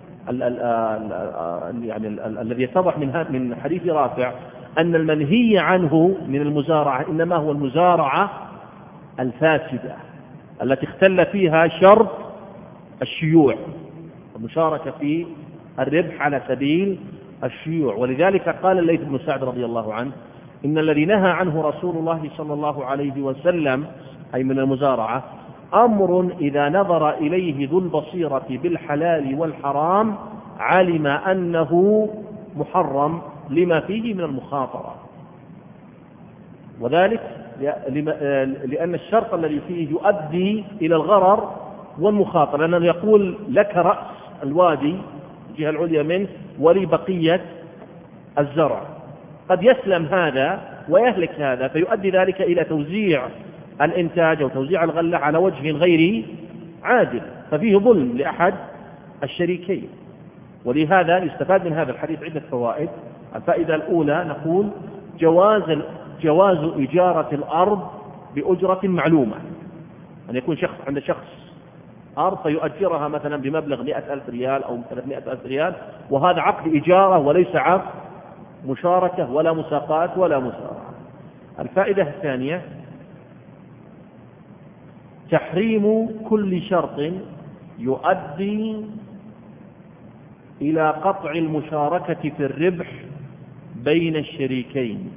يعني الذي يتضح من حديث رافع أن المنهي عنه من المزارعة إنما هو المزارعة الفاسدة التي اختل فيها شرط الشيوع، المشاركة في الربح على سبيل الشيوع. ولذلك قال الليث بن سعد رضي الله عنه إن الذي نهى عنه رسول الله صلى الله عليه وسلم أي من المزارعة أمر إذا نظر إليه ذو البصيرة بالحلال والحرام علم أنه محرم لما فيه من المخاطرة، وذلك لأن الشرط الذي فيه يؤدي إلى الغرر والمخاطرة، لأنه يقول لك رأس الوادي الجهة العليا منه ولي بقية الزرع، قد يسلم هذا ويهلك هذا، فيؤدي ذلك إلى توزيع الإنتاج أو توزيع الغلة على وجه غير عادل، ففيه ظلم لأحد الشريكين. ولهذا يستفاد من هذا الحديث عدة فوائد. الفائدة الأولى نقول جواز إجارة الأرض بأجرة معلومة، أن يكون شخص عند شخص أرض فيؤجرها مثلا بمبلغ 100,000 ريال أو 300,000 ريال، وهذا عقد إجارة وليس عقد مشاركة ولا مساقات ولا مسارعة. الفائدة الثانية تحريم كل شرط يؤدي إلى قطع المشاركة في الربح بين الشريكين،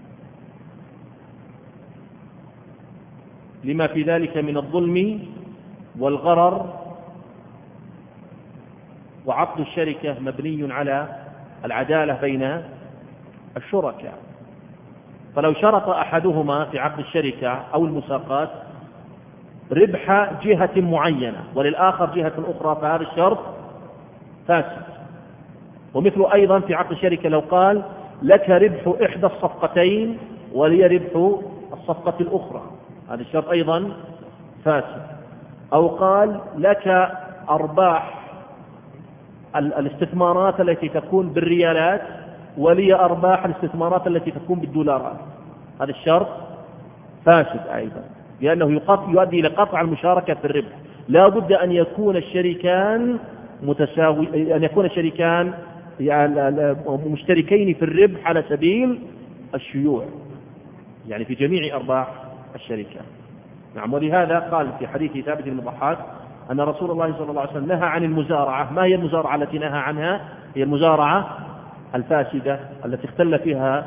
لما في ذلك من الظلم والغرر، وعقد الشركة مبني على العدالة بين الشركاء، فلو شرط أحدهما في عقد الشركة أو المساقات ربح جهة معينة وللآخر جهة أخرى فهذا الشرط فاسد. ومثل أيضا في عقد الشركة لو قال لك ربح إحدى الصفقتين ولي ربح الصفقة الأخرى، هذا الشرط أيضا فاسد. أو قال لك أرباح الاستثمارات التي تكون بالريالات ولي أرباح الاستثمارات التي تكون بالدولارات، هذا الشرط فاسد أيضا، لأنه يؤدي إلى قطع المشاركة في الربح. لا بد أن يكون الشريكان أن يكون الشريكان يعني مشتركين في الربح على سبيل الشيوع، يعني في جميع أرباح الشركة. نعم. ولهذا قال في حديث ثابت بن ضحاك أن رسول الله صلى الله عليه وسلم نهى عن المزارعة. ما هي المزارعة التي نهى عنها؟ هي المزارعة الفاسدة التي اختل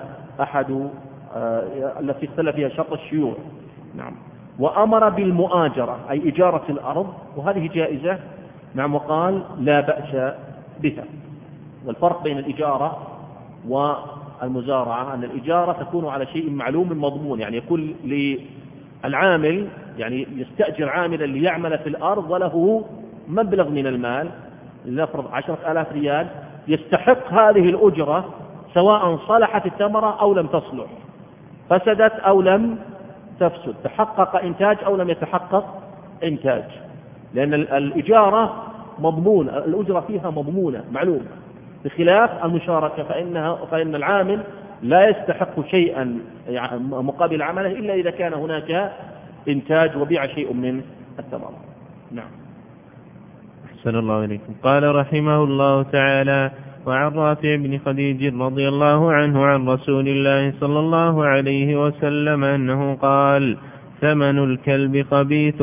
فيها شرط الشيوع. نعم. وأمر بالمؤاجرة أي إجارة الأرض، وهذه جائزة. نعم. وقال لا بأس بها. والفرق بين الإجارة والمزارعة أن الإجارة تكون على شيء معلوم مضمون، يعني يكون للعامل يعني يستأجر عاملا ليعمل في الأرض وله مبلغ من المال، لنفرض 10,000 ريال، يستحق هذه الأجرة سواء صلحت الثمرة أو لم تصلح، فسدت أو لم تفسد، تحقق إنتاج أو لم يتحقق إنتاج، لأن الإجارة مضمون، الأجرة فيها مضمونة معلومة، بخلاف المشاركة فإن العامل لا يستحق شيئا مقابل عمله إلا إذا كان هناك إنتاج وبيع شيء من الثمرة. نعم. أحسن الله إليكم. قال رحمه الله تعالى: وعن رافع بن خديج رضي الله عنه عن رسول الله صلى الله عليه وسلم أنه قال: ثمن الكلب خبيث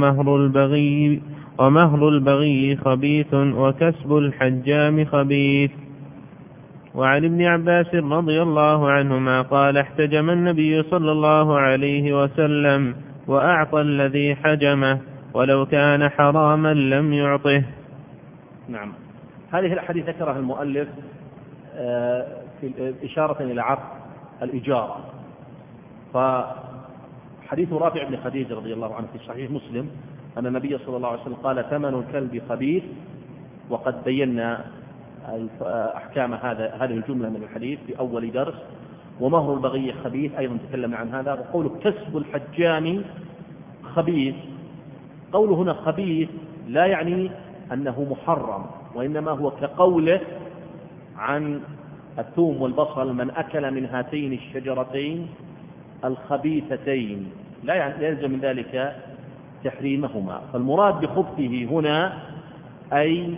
ومهر البغي خبيث وكسب الحجام خبيث. وعن ابن عباس رضي الله عنهما قال: احتجم النبي صلى الله عليه وسلم وأعطى الذي حجمه ولو كان حراما لم يعطه. نعم. هذه الحديث ذكرها المؤلف في إشارة إلى عقد الإجارة. فحديث رافع بن خديج رضي الله عنه في صحيح مسلم أن النبي صلى الله عليه وسلم قال: ثمن الكلب خبيث، وقد بينا أحكام هذه الجملة من الحديث في أول درس. ومهر البغي خبيث أيضا تكلمنا عن هذا. وقوله كسب الحجام خبيث، قوله هنا خبيث لا يعني أنه محرم، وإنما هو كقوله عن الثوم والبصل من أكل من هاتين الشجرتين الخبيثتين لا يلزم من ذلك تحريمهما. فالمراد بخبثه هنا أي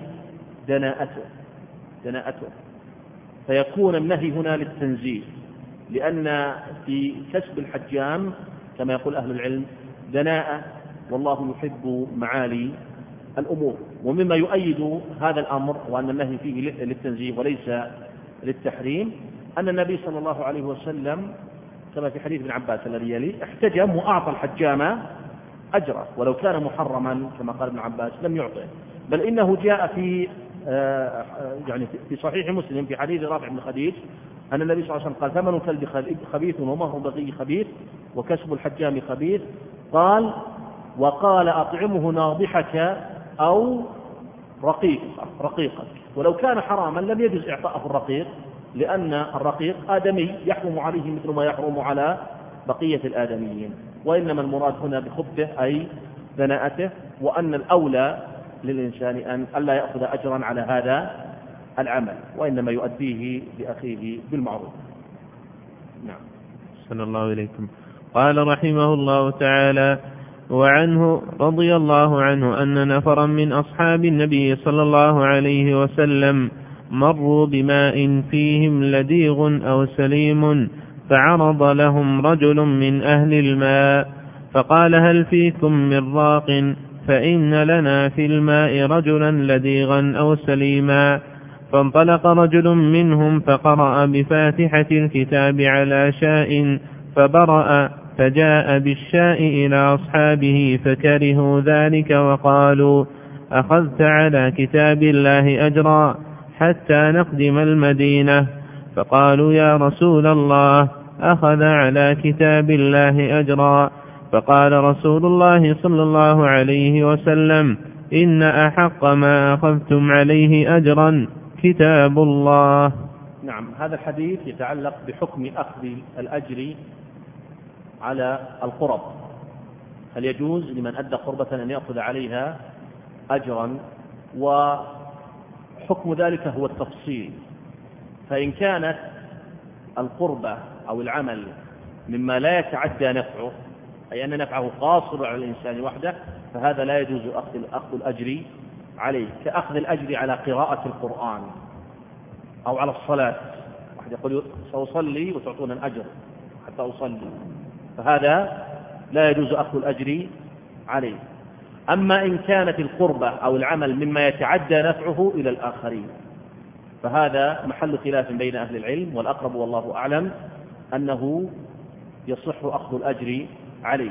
دناءته، فيكون النهي هنا للتنزيه، لأن في كسب الحجام كما يقول أهل العلم دناءة، والله يحب معالي الأمور. ومما يؤيد هذا الأمر وأن النهي فيه للتنزيه وليس للتحريم أن النبي صلى الله عليه وسلم كما في حديث ابن عباس الذي يلي احتجم وأعطى الحجام أجره، ولو كان محرما كما قال ابن عباس لم يعطه. بل إنه جاء في يعني في صحيح مسلم في حديث رافع بن خديج أن النبي صلى الله عليه وسلم قال ثمن الكلب خبيث ومهر بغي خبيث وكسب الحجام خبيث، قال وقال أطعمه ناضحك أو رقيقك، ولو كان حراما لم يجوز إعطاءه الرقيق، لأن الرقيق آدمي يحرم عليه مثل ما يحرم على بقية الآدميين. وإنما المراد هنا بخبثه أي دناءته، وأن الأولى للإنسان أن ألا يأخذ أجرا على هذا العمل، وإنما يؤديه لأخيه بالمعروف. نعم. صلى الله إليكم. قال رحمه الله تعالى: وعنه رضي الله عنه أن نفرا من أصحاب النبي صلى الله عليه وسلم مروا بماء فيهم لديغ أو سليم، فعرض لهم رجل من أهل الماء فقال: هل فيكم من راق؟ فإن لنا في الماء رجلا لديغا أو سليما. فانطلق رجل منهم فقرأ بفاتحة الكتاب على شاء فبرأ، فجاء بالشاء إلى أصحابه فكرهوا ذلك وقالوا: أخذت على كتاب الله أجرا حتى نقدم المدينة. فقالوا: يا رسول الله، أخذ على كتاب الله أجرا. فقال رسول الله صلى الله عليه وسلم: إن أحق ما أخذتم عليه أجرا كتاب الله. نعم. هذا الحديث يتعلق بحكم أخذ الأجر على القرب، هل يجوز لمن أدى قربة أن يأخذ عليها أجرا؟ وحكم ذلك هو التفصيل، فإن كانت القربة أو العمل مما لا يتعدى نفعه، أي أن نفعه قاصر على الإنسان وحده، فهذا لا يجوز أخذ الأجر عليه، كأخذ الأجر على قراءة القرآن أو على الصلاة. واحد يقول سأصلي وتعطون الأجر حتى أصلي، فهذا لا يجوز أخذ الأجر عليه. أما إن كانت القربة أو العمل مما يتعدى نفعه إلى الآخرين، فهذا محل خلاف بين أهل العلم، والأقرب والله أعلم أنه يصح أخذ الأجر عليه.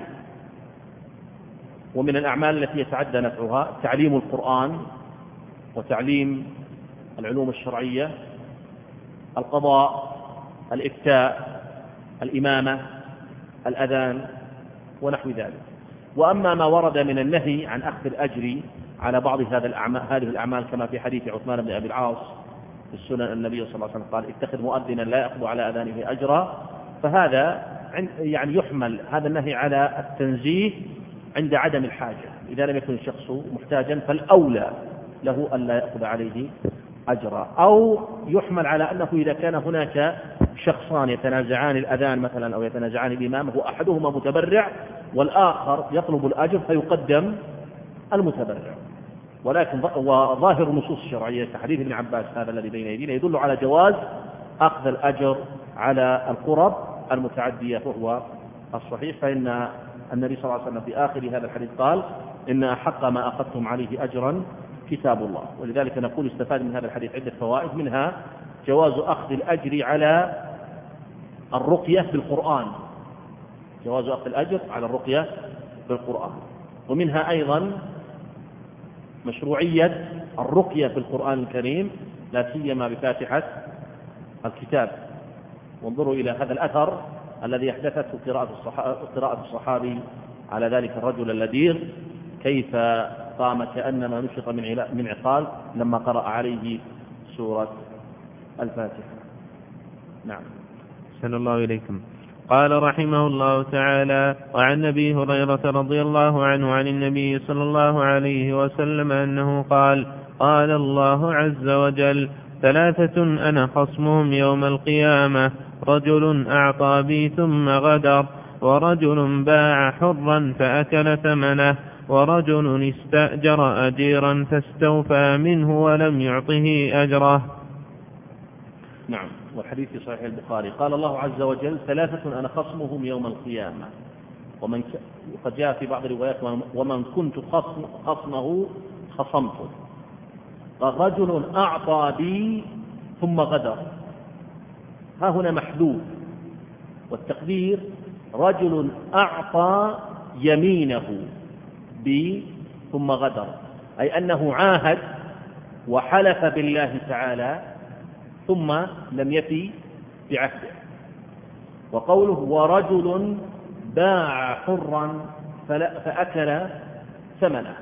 ومن الأعمال التي يتعدى نفعها تعليم القرآن وتعليم العلوم الشرعية، القضاء، الإفتاء، الإمامة، الأذان ونحو ذلك. وأما ما ورد من النهي عن أخذ الأجر على بعض هذه الأعمال كما في حديث عثمان بن أبي العاص في السنن، النبي صلى الله عليه وسلم قال: اتخذ مؤذنا لا يأخذ على أذانه أجرا، فهذا يعني يحمل هذا النهي على التنزيه عند عدم الحاجة. إذا لم يكن الشخص محتاجا فالأولى له أن لا يأخذ عليه أجرا، أو يحمل على أنه إذا كان هناك شخصان يتنازعان الأذان مثلا أو يتنازعان الإمامة وأحدهما متبرع والآخر يطلب الأجر فيقدم المتبرع. ولكن وظاهر النصوص الشرعية كحديث ابن عباس هذا الذي بين يدينا يدل على جواز أخذ الأجر على القرب المتعدية، وهو الصحيح. فإن النبي صلى الله عليه وسلم في آخر هذا الحديث قال: إن أحق ما أخذتم عليه أجرا كتاب الله. ولذلك نقول استفاد من هذا الحديث عدة فوائد، منها جواز أخذ الأجر على الرقية بالقرآن، جواز أخذ الأجر على الرقية بالقرآن. ومنها أيضا مشروعية الرقية بالقرآن الكريم، لا سيما بفاتحة الكتاب. وانظروا إلى هذا الأثر الذي أحدثته قراءة الصحابي على ذلك الرجل اللديغ، كيف قام كأنما نشط من عقال لما قرأ عليه سورة الفاتحة. نعم. صلى الله إليكم. قال رحمه الله تعالى: وعن أبي هريرة رضي الله عنه عن النبي صلى الله عليه وسلم أنه قال: قال الله عز وجل: ثلاثة أنا خصمهم يوم القيامة: رجل أعطى بي ثم غدر، ورجل باع حرا فأكل ثمنه، ورجل استأجر أجيرا فاستوفى منه ولم يعطه أجره. نعم. والحديث في صحيح البخاري قال الله عز وجل: ثلاثة أنا خصمهم يوم القيامة. وقد جاء في بعض الروايات: ومن كنت خصمه خصمته. رجل أعطى بي ثم غدر، ها هنا محذوف، والتقدير: رجل أعطى يمينه بي ثم غدر، أي أنه عاهد وحلف بالله تعالى ثم لم يفي بعهده. وقوله: ورجل باع حرا فأكل ثمنه.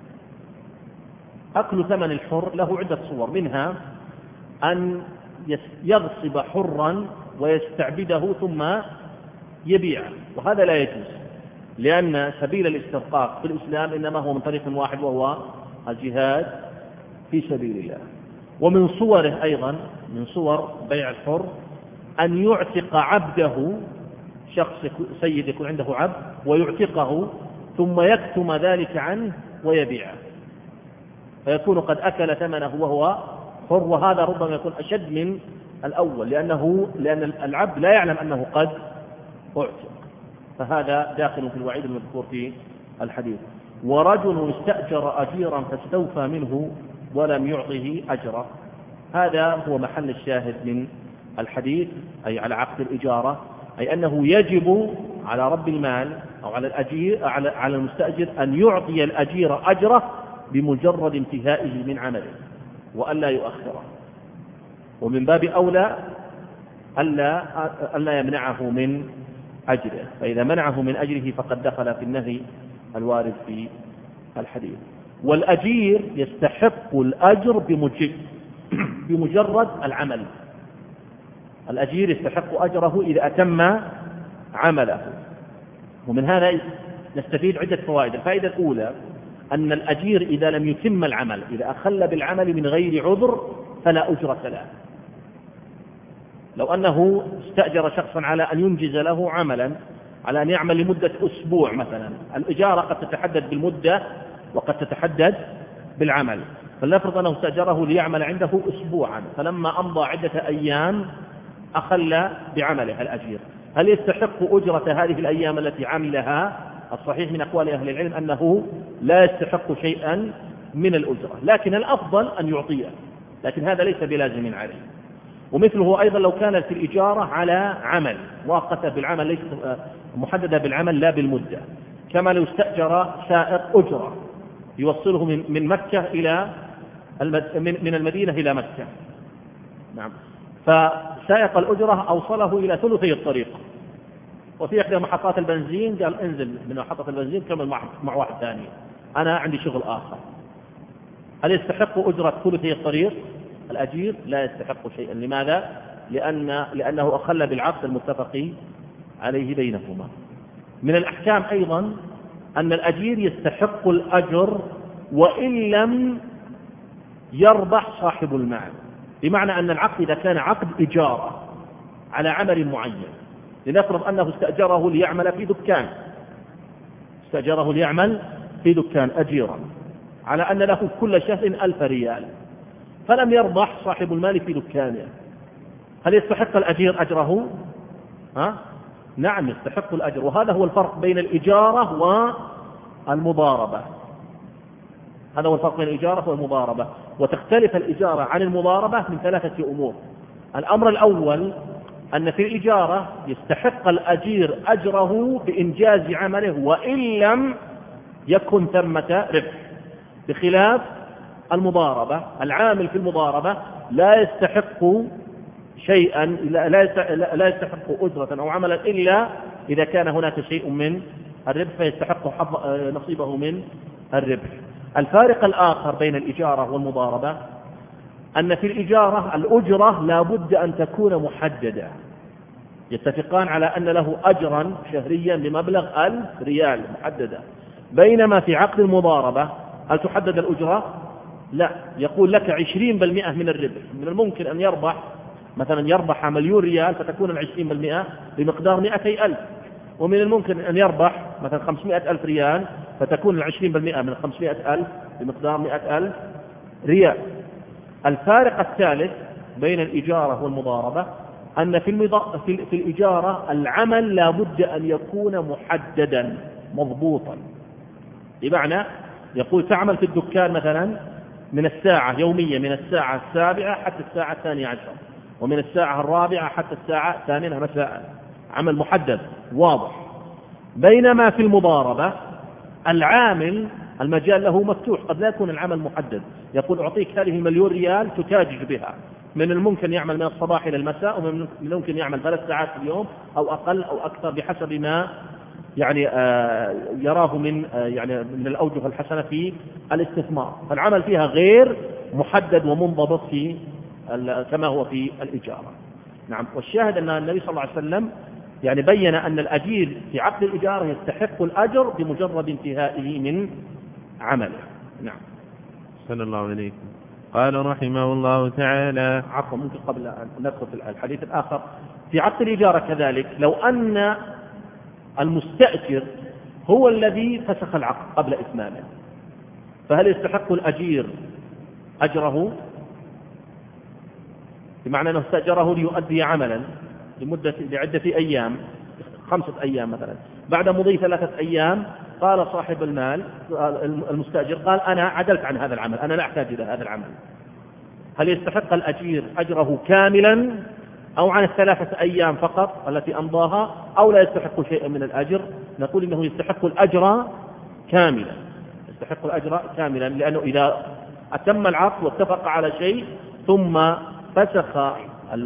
أكل ثمن الحر له عدة صور، منها أن يغصب حرا ويستعبده ثم يبيعه، وهذا لا يجوز، لأن سبيل الاسترقاق في الإسلام إنما هو من طريق واحد، وهو الجهاد في سبيل الله. ومن صوره أيضا، من صور بيع الحر، أن يعتق عبده، شخص سيد يكون عنده عبد ويعتقه ثم يكتم ذلك عنه ويبيعه، فيكون قد أكل ثمنه وهو حر، وهذا ربما يكون أشد من الأول، لأن العبد لا يعلم أنه قد أعتق، فهذا داخل في الوعيد المذكور في الحديث. ورجل استأجر أجيرا فاستوفى منه ولم يعطه أجره، هذا هو محل الشاهد من الحديث، أي على عقد الإجارة، أي أنه يجب على رب المال أو على الأجير على المستأجر أن يعطي الأجير أجره بمجرد انتهائه من عمله، وألا يؤخره، ومن باب أولى ألا يمنعه من أجره، فإذا منعه من أجره فقد دخل في النهي الوارد في الحديث. والأجير يستحق الأجر بمجرد العمل، الأجير يستحق أجره إذا أتم عمله. ومن هذا نستفيد عدة فوائد. الفائدة الأولى أن الأجير إذا لم يتم العمل، إذا أخل بالعمل من غير عذر فلا أجرة له. لو أنه استأجر شخصا على أن ينجز له عملا، على أن يعمل لمدة أسبوع مثلا، الإجارة قد تتحدد بالمدة وقد تتحدد بالعمل، فلنفرض أنه استأجره ليعمل عنده أسبوعا، فلما أمضى عدة أيام أخل بعمله الأجير، هل يستحق أجرة هذه الأيام التي عملها؟ الصحيح من أقوال أهل العلم أنه لا يستحق شيئا من الأجرة، لكن الأفضل أن يعطيه، لكن هذا ليس بلازم عليه. ومثله أيضا لو كانت الإجارة على عمل مؤقتة بالعمل، ليست محددة بالعمل لا بالمدة، كما لو استأجر سائق أجرة يوصله من مكة إلى من المدينة إلى مكة، نعم، فسائق الأجرة أوصله إلى ثلثي الطريق، وفي إحدى محطات البنزين قال انزل من محطة البنزين كمل مع واحد ثاني، أنا عندي شغل آخر. هل يستحق أجرة ثلثي الطريق؟ الأجير لا يستحق شيئا. لماذا؟ لأنه أخل بالعقد المتفق عليه بينهما. من الأحكام أيضا أن الأجير يستحق الأجر وإن لم يربح صاحب المال، بمعنى أن العقد إذا كان عقد إجارة على عمل معين، لنفرض أنه استأجره ليعمل في دكان أجيرا على أن له كل شهر 1000 ريال، فلم يربح صاحب المال في دكانه، هل يستحق الأجير أجره؟ نعم، يستحق الأجر. وهذا هو الفرق بين الإجارة والمضاربة، هذا هو الفرق بين الإجارة والمضاربة. وتختلف الإجارة عن المضاربة من 3 أمور. الأمر الأول أن في الإجارة يستحق الأجير أجره بإنجاز عمله وإن لم يكن ثمة ربح، بخلاف المضاربة، العامل في المضاربة لا يستحق شيئا، لا يستحق أجرة أو عملا إلا إذا كان هناك شيء من الربح، فيستحق نصيبه من الربح. الفارق الآخر بين الإجارة والمضاربة أن في الإجارة الأجرة لا بد أن تكون محددة، يتفقان على أن له أجرا شهريا بمبلغ 1000 ريال محددة، بينما في عقد المضاربة هل تحدد الأجرة؟ لا، يقول لك 20% من الربح. من الممكن أن يربح مثلا يربح 1,000,000 ريال فتكون 20% بمقدار 200,000، ومن الممكن أن يربح مثلا 500,000 ريال فتكون 20% من 500,000 بمقدار 100,000 ريال. الفارق الثالث بين الإجارة والمضاربة أن في الإجارة العمل لا بد أن يكون محددا مضبوطا، بمعنى يقول تعمل في الدكان مثلا من الساعة يومية من الساعة 7 حتى الساعة 12، ومن الساعة 4 حتى الساعة 8 مساء، عمل محدد واضح. بينما في المضاربة العامل المجال له مفتوح، قد لا يكون العمل محدد، يقول أعطيك هذه 1,000,000 ريال تتاجر بها، من الممكن يعمل من الصباح إلى المساء، ومن الممكن يعمل 3 ساعات في اليوم أو أقل أو أكثر بحسب ما يعني يراه من من الأوجه الحسنة في الاستثمار. فالعمل فيها غير محدد ومنضبط في كما هو في الإجارة. نعم. والشاهد أن النبي صلى الله عليه وسلم بين أن الأجير في عقد الإجارة يستحق الأجر بمجرد انتهائه من عمله. نعم. صلى الله عليكم. قال رحمه الله تعالى. عفوا، ممكن قبل أن ندخل في الحديث الآخر في عقد الإجارة كذلك، لو أن المستأجر هو الذي فسخ العقد قبل إتمامه، فهل يستحق الأجير أجره؟ بمعنى أنه استأجره ليؤدي عملا لعدة أيام، 5 أيام مثلا، بعد مضي 3 أيام قال صاحب المال المستأجر قال أنا عدلت عن هذا العمل، أنا لا أحتاج إلى هذا العمل، هل يستحق الأجير أجره كاملا أو عن 3 أيام فقط التي أمضاها، أو لا يستحق شيئا من الأجر؟ نقول إنه يستحق الأجر كاملا، يستحق الأجر كاملا، لأنه إذا أتم العقد واتفق على شيء ثم فسخ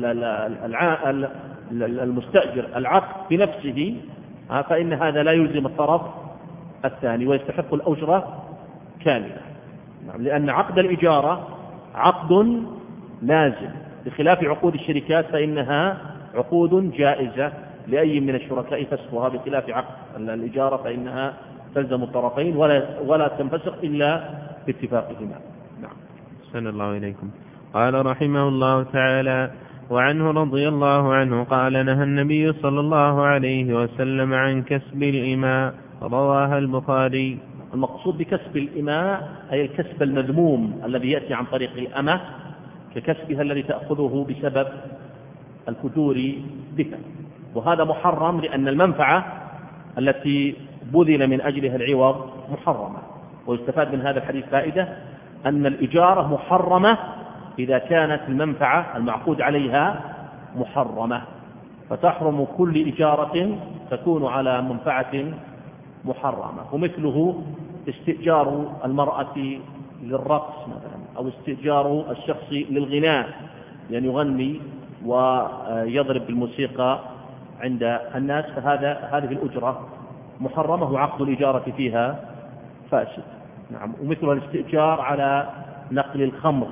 المستأجر العقد بنفسه فإن هذا لا يلزم الطرف الثاني ويستحق الأجرة كاملة. لأن عقد الإجارة عقد لازم، بخلاف عقود الشركات فإنها عقود جائزة لأي من الشركاء فسخها، بخلاف عقد الإجارة فإنها تلزم الطرفين ولا تنفسخ إلا باتفاقهما. نعم. صلى الله إليكم. قال رحمه الله تعالى: وعنه رضي الله عنه قال: نهى النبي صلى الله عليه وسلم عن كسب الإماء، رواها البخاري. المقصود بكسب الإماء أي الكسب المذموم الذي يأتي عن طريق الأمة، ككسبها الذي تأخذه بسبب الفجور بها، وهذا محرم لأن المنفعة التي بذل من أجلها العوض محرمة. ويستفاد من هذا الحديث فائدة أن الإجارة محرمة إذا كانت المنفعة المعقود عليها محرمة، فتحرم كل إجارة تكون على منفعة محرمة. ومثله استئجار المرأة للرقص مثلا، أو استئجار الشخص للغناء، لأن يغني ويضرب بالموسيقى عند الناس، هذه الأجرة محرمة وعقد الإجارة فيها فاسد. نعم. ومثل الاستئجار على نقل الخمر،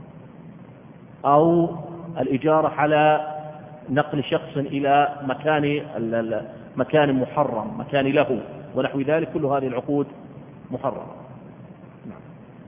أو الإجارة على نقل شخص إلى مكان محرم، مكان له ونحو ذلك، كل هذه العقود محرمة. نعم.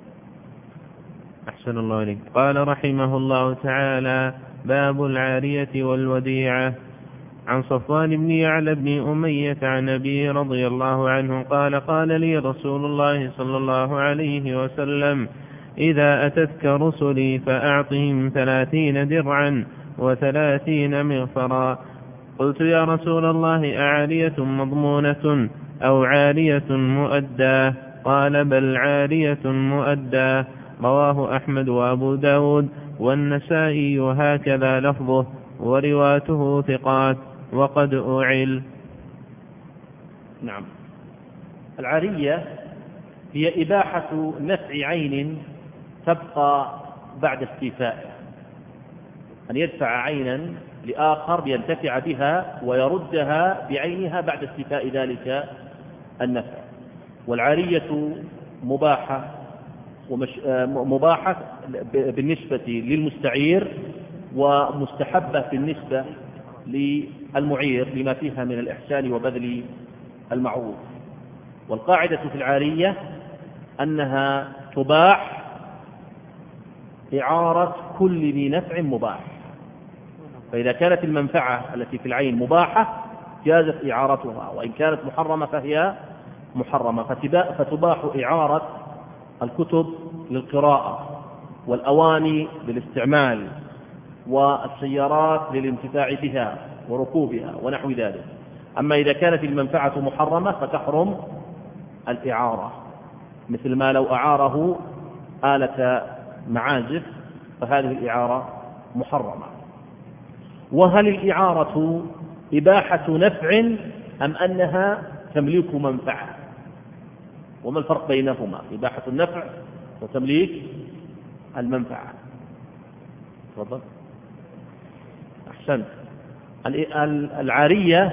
أحسن الله إليك. قال رحمه الله تعالى: باب العارية والوديعة. عن صفوان بن يعلى بن أمية عن أبي رضي الله عنه قال: قال لي رسول الله صلى الله عليه وسلم: إذا أتتك رسلي فأعطهم 30 درعا و30 مغفرا. قلت: يا رسول الله، أعارية مضمونة أو عارية مؤداة؟ قال: بل عارية مؤداة. رواه أحمد وأبو داود والنسائي، وهكذا لفظه، ورواته ثقات وقد أعل. نعم. العارية هي إباحة نفع عين تبقى بعد استيفائه، أن يدفع عينا لآخر لينتفع بها ويردها بعينها بعد استيفاء ذلك النفع. والعارية مباحة بالنسبة للمستعير، ومستحبة بالنسبة للمعير لما فيها من الإحسان وبذل المعروف. والقاعدة في العارية أنها تباح إعارة كل ذي نفع مباح. فإذا كانت المنفعة التي في العين مباحة جازت إعارتها، وإن كانت محرمة فهي محرمة. فتباح إعارة الكتب للقراءة، والأواني للاستعمال، والسيارات للانتفاع بها وركوبها ونحو ذلك. أما إذا كانت المنفعة محرمة فتحرم الإعارة، مثل ما لو أعاره آلة معازف فهذه الإعارة محرمة. وهل الإعارة إباحة نفع أم أنها تمليك منفعة؟ وما الفرق بينهما، إباحة النفع وتمليك المنفعة؟ تفضل. أحسنت. العارية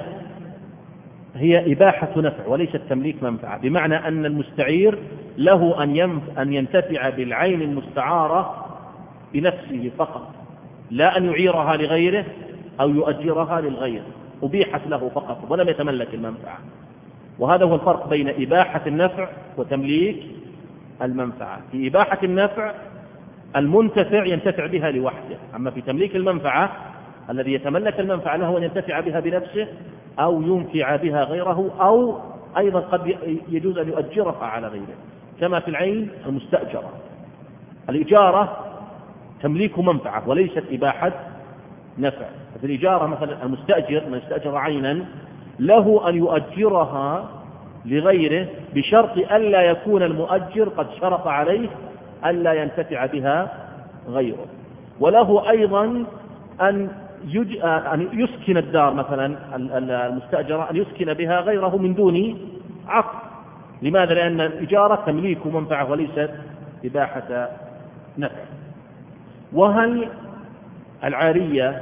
هي إباحة نفع وليست تمليك منفعة، بمعنى أن المستعير له أن ينتفع بالعين المستعارة بنفسه فقط، لا أن يعيرها لغيره أو يؤجرها للغير، أبيحت له فقط ولم يتملك المنفعة. وهذا هو الفرق بين إباحة النفع وتمليك المنفعة. في إباحة النفع المنتفع ينتفع بها لوحده، أما في تمليك المنفعة الذي يتملك المنفعة له أن ينتفع بها بنفسه أو ينفع بها غيره، أو أيضا قد يجوز أن يؤجرها على غيره، كما في العين المستأجرة. الإجارة تمليك منفعة وليست إباحة نفع. في الإجارة مثلا المستأجر من استأجر عينا له أن يؤجرها لغيره بشرط ألا يكون المؤجر قد شرط عليه ألا ينتفع بها غيره. وله أيضا أن يسكن الدار مثلا المستأجرة، أن يسكن بها غيره من دون عقد. لماذا؟ لأن الإجارة تمليك منفعة وليست إباحة نفع. وهل العارية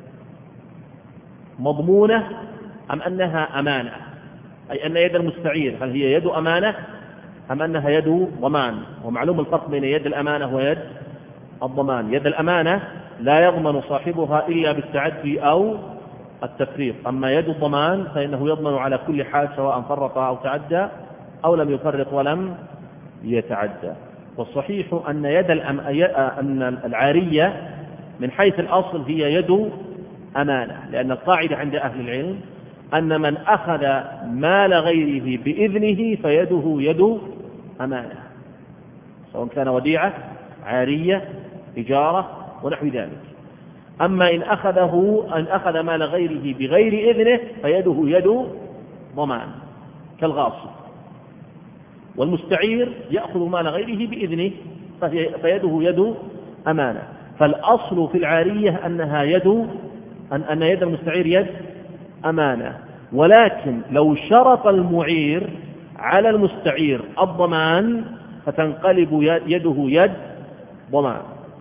مضمونة أم أنها أمانة؟ أي أن يد المستعير هل هي يد أمانة أم أنها يد ضمان؟ ومعلوم الفرق بين يد الأمانة ويد الضمان. يد الأمانة لا يضمن صاحبها إلا بالتعدي أو التفريط، أما يد الضمان فإنه يضمن على كل حال سواء فرط أو تعدى أو لم يفرط ولم يتعدى. والصحيح أن أن العارية من حيث الأصل هي يد أمانة، لأن القاعدة عند أهل العلم أن من أخذ مال غيره بإذنه فيده يد أمانة، سواء كان وديعة، عارية، إجارة ونحو ذلك. أما إن أخذ مال غيره بغير إذنه فيده يد ضمان كالغاصب. والمستعير يأخذ مال غيره بإذنه فيده يد أمانة. فالأصل في العارية أن يد المستعير يد أمانة، ولكن لو شرط المعير على المستعير الضمان فتنقلب يده يد ضمان.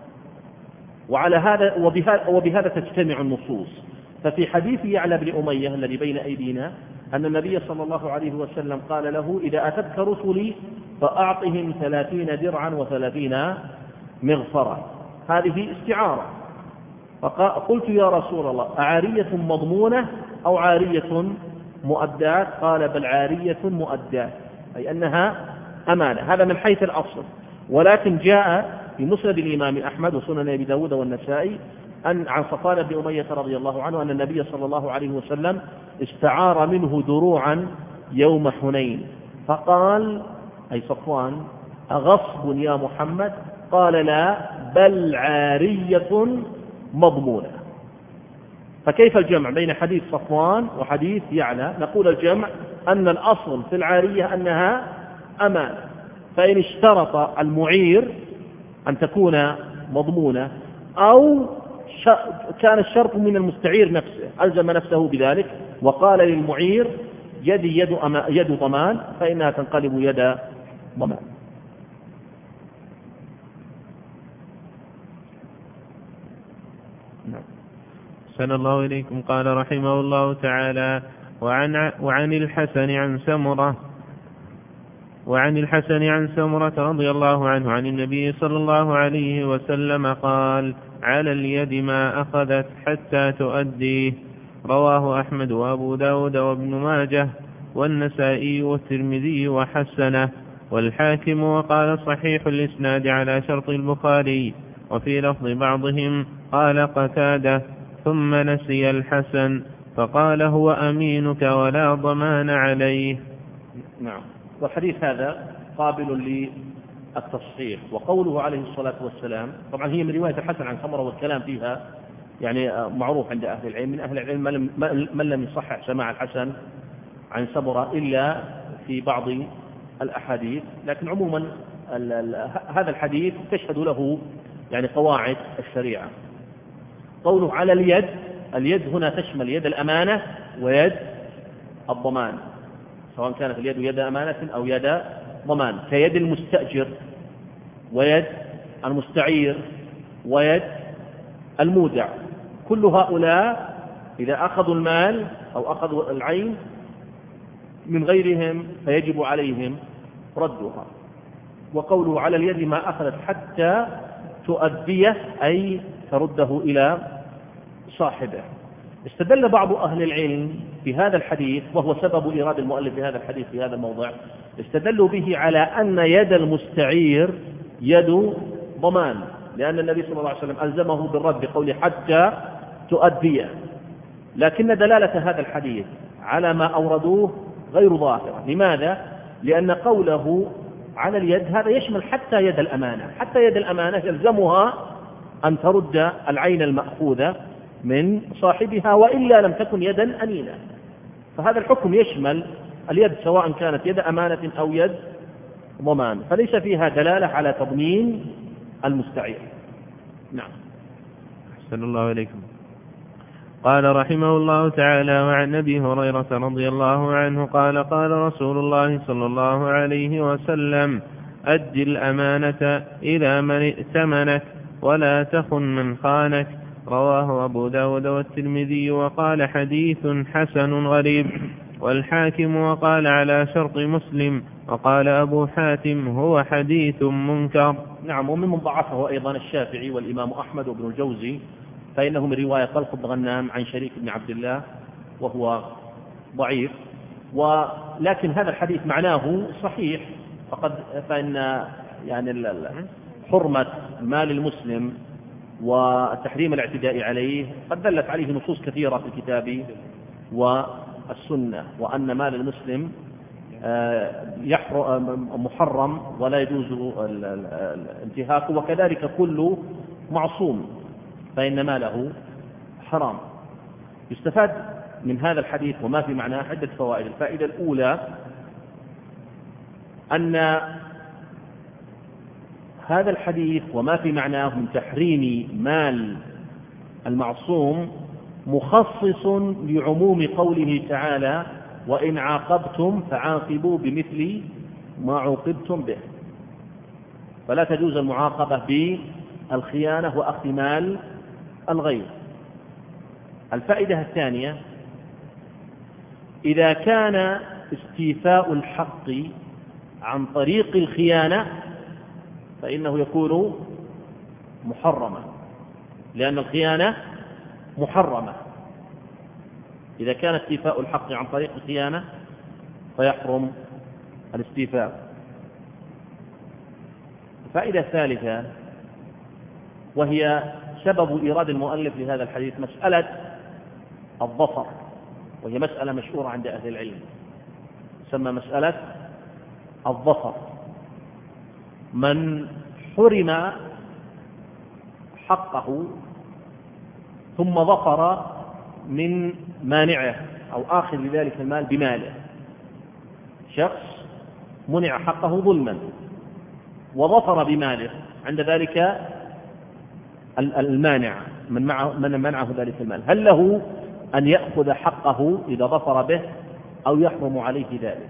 وبهذا تجتمع النصوص. ففي حديث يعلى بن أمية الذي بين أيدينا أن النبي صلى الله عليه وسلم قال له: إذا أتتك رسلي فأعطهم 30 درعا و30 مغفرة. هذه استعارة. فقلت: يا رسول الله، أعارية مضمونة أو عارية مؤدات؟ قال: بل عارية مؤدات، أي أنها أمانة. هذا من حيث الأصل. ولكن جاء في مسند الإمام أحمد وسنن أبي داود والنسائي عن صفوان بن أمية رضي الله عنه أن النبي صلى الله عليه وسلم استعار منه دروعا يوم حنين، فقال أي صفوان: أغصب يا محمد؟ قال: لا، بل عارية مضمونة. فكيف الجمع بين حديث صفوان وحديث يعلى؟ نقول الجمع أن الأصل في العارية أنها أمانة، فإن اشترط المعير أن تكون مضمونة أو كان الشرط من المستعير نفسه ألزم نفسه بذلك وقال للمعير: يدي يد ضمان، فإنها تنقلب يد ضمان. أحسن الله إليكم. قال رحمه الله تعالى: وعن الحسن عن سمرة رضي الله عنه عن النبي صلى الله عليه وسلم قال: على اليد ما أخذت حتى تؤديه. رواه أحمد وأبو داود وابن ماجه والنسائي والترمذي وحسنه والحاكم، وقال: صحيح الإسناد على شرط البخاري. وفي لفظ بعضهم قال قتادة ثم نسي الحسن فقال هو أمينك ولا ضمان عليه. نعم. والحديث هذا قابل للتصحيح. وقوله عليه الصلاة والسلام، طبعا هي من رواية الحسن عن سمرة والكلام فيها يعني معروف عند أهل العلم، من أهل العلم من لم يصحح سماع الحسن عن سمرة إلا في بعض الأحاديث، لكن عموما هذا الحديث تشهد له يعني قواعد الشريعة. قوله على اليد، اليد هنا تشمل يد الأمانة ويد الضمان، سواء كانت اليد يد أمانة أو يد ضمان، كيد المستأجر ويد المستعير ويد المودع. كل هؤلاء إذا أخذوا المال أو أخذوا العين من غيرهم فيجب عليهم ردها. وقوله على اليد ما أخذت حتى تؤديه أي ترده إلى صاحبه. استدل بعض أهل العلم بهذا الحديث، وهو سبب إيراد المؤلف بهذا الحديث في هذا الموضع، استدلوا به على أن يد المستعير يد ضمان، لأن النبي صلى الله عليه وسلم ألزمه بالرد بقوله حتى تؤديه. لكن دلالة هذا الحديث على ما أوردوه غير ظاهرة. لماذا؟ لأن قوله على اليد هذا يشمل حتى يد الأمانة، حتى يد الأمانة يلزمها أن ترد العين المأخوذة من صاحبها وإلا لم تكن يدا أمينة. فهذا الحكم يشمل اليد سواء كانت يد أمانة أو يد ضمان، فليس فيها دلالة على تضمين المستعير. نعم. أحسن الله إليكم. قال رحمه الله تعالى: وعن أبي هريرة رضي الله عنه قال: قال رسول الله صلى الله عليه وسلم: أد الأمانة إلى من ائتمنك ولا تخن من خانك. رواه أبو داود والترمذي وقال حديث حسن غريب، والحاكم وقال على شرط مسلم، وقال أبو حاتم هو حديث منكر. نعم. وممن ضعفه أيضا الشافعي والإمام أحمد وابن الجوزي، فإنه من رواية طلق بن غنام عن شريك بن عبد الله وهو ضعيف. ولكن هذا الحديث معناه صحيح، فإن يعني حرمة مال المسلم وتحريم الاعتداء عليه قد دلت عليه نصوص كثيرة في الكتاب والسنة، وأن مال المسلم محرم ولا يجوز الانتهاك، وكذلك كل معصوم فإن ماله حرام. يستفاد من هذا الحديث وما في معناه عدة فوائد. الفائدة الأولى أن هذا الحديث وما في معناه من تحريم مال المعصوم مخصص لعموم قوله تعالى: وإن عاقبتم فعاقبوا بمثل ما عوقبتم به، فلا تجوز المعاقبة بالخيانة وأخذ مال الغير. الفائدة الثانية: إذا كان استيفاء الحق عن طريق الخيانة فإنه يكون محرما، لأن الخيانة محرمة. إذا كان استيفاء الحق عن طريق الخيانة فيحرم الاستيفاء. الفائدة الثالثة وهي سبب إيراد المؤلف لهذا الحديث مسألة الظفر، وهي مسألة مشهورة عند أهل العلم، تسمى مسألة الظفر. من حرم حقه ثم ظفر من مانعه أو آخذ لذلك المال بماله، شخص منع حقه ظلما وظفر بماله، عند ذلك المانع من منعه ذلك المال، هل له أن يأخذ حقه إذا ظفر به أو يحرم عليه ذلك؟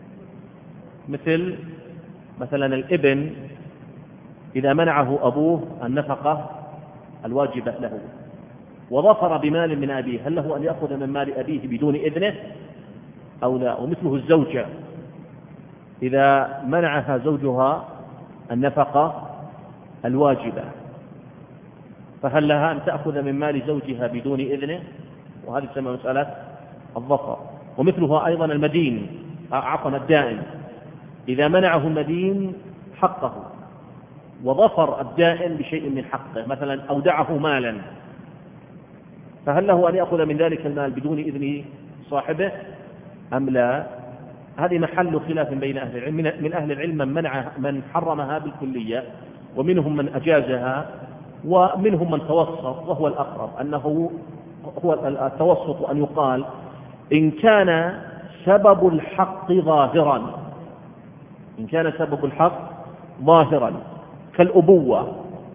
مثلا الابن إذا منعه أبوه النفقة الواجبة له وظفر بمال من أبيه، هل له أن يأخذ من مال أبيه بدون إذنه أو لا؟ ومثله الزوجة إذا منعها زوجها النفقة الواجبة، فهل لها أن تأخذ من مال زوجها بدون إذنه؟ وهذه تسمى مسألة الظفر. ومثلها أيضا الدائن إذا منعه المدين حقه وظفر الدائن بشيء من حقه، مثلا أودعه مالا، فهل له أن يأخذ من ذلك المال بدون إذن صاحبه أم لا؟ هذه محل خلاف بين أهل العلم. من أهل العلم من حرمها بالكلية، ومنهم من أجازها، ومنهم من توسط، وهو الأقرب أنه هو التوسط، أن يقال إن كان سبب الحق ظاهرا، إن كان سبب الحق ظاهرا كالأبوة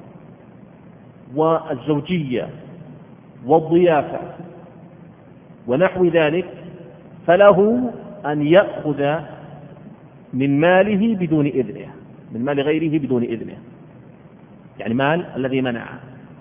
والزوجية والضيافة ونحو ذلك، فله أن يأخذ من ماله بدون إذنه، من مال غيره بدون إذنه، يعني مال الذي منعه،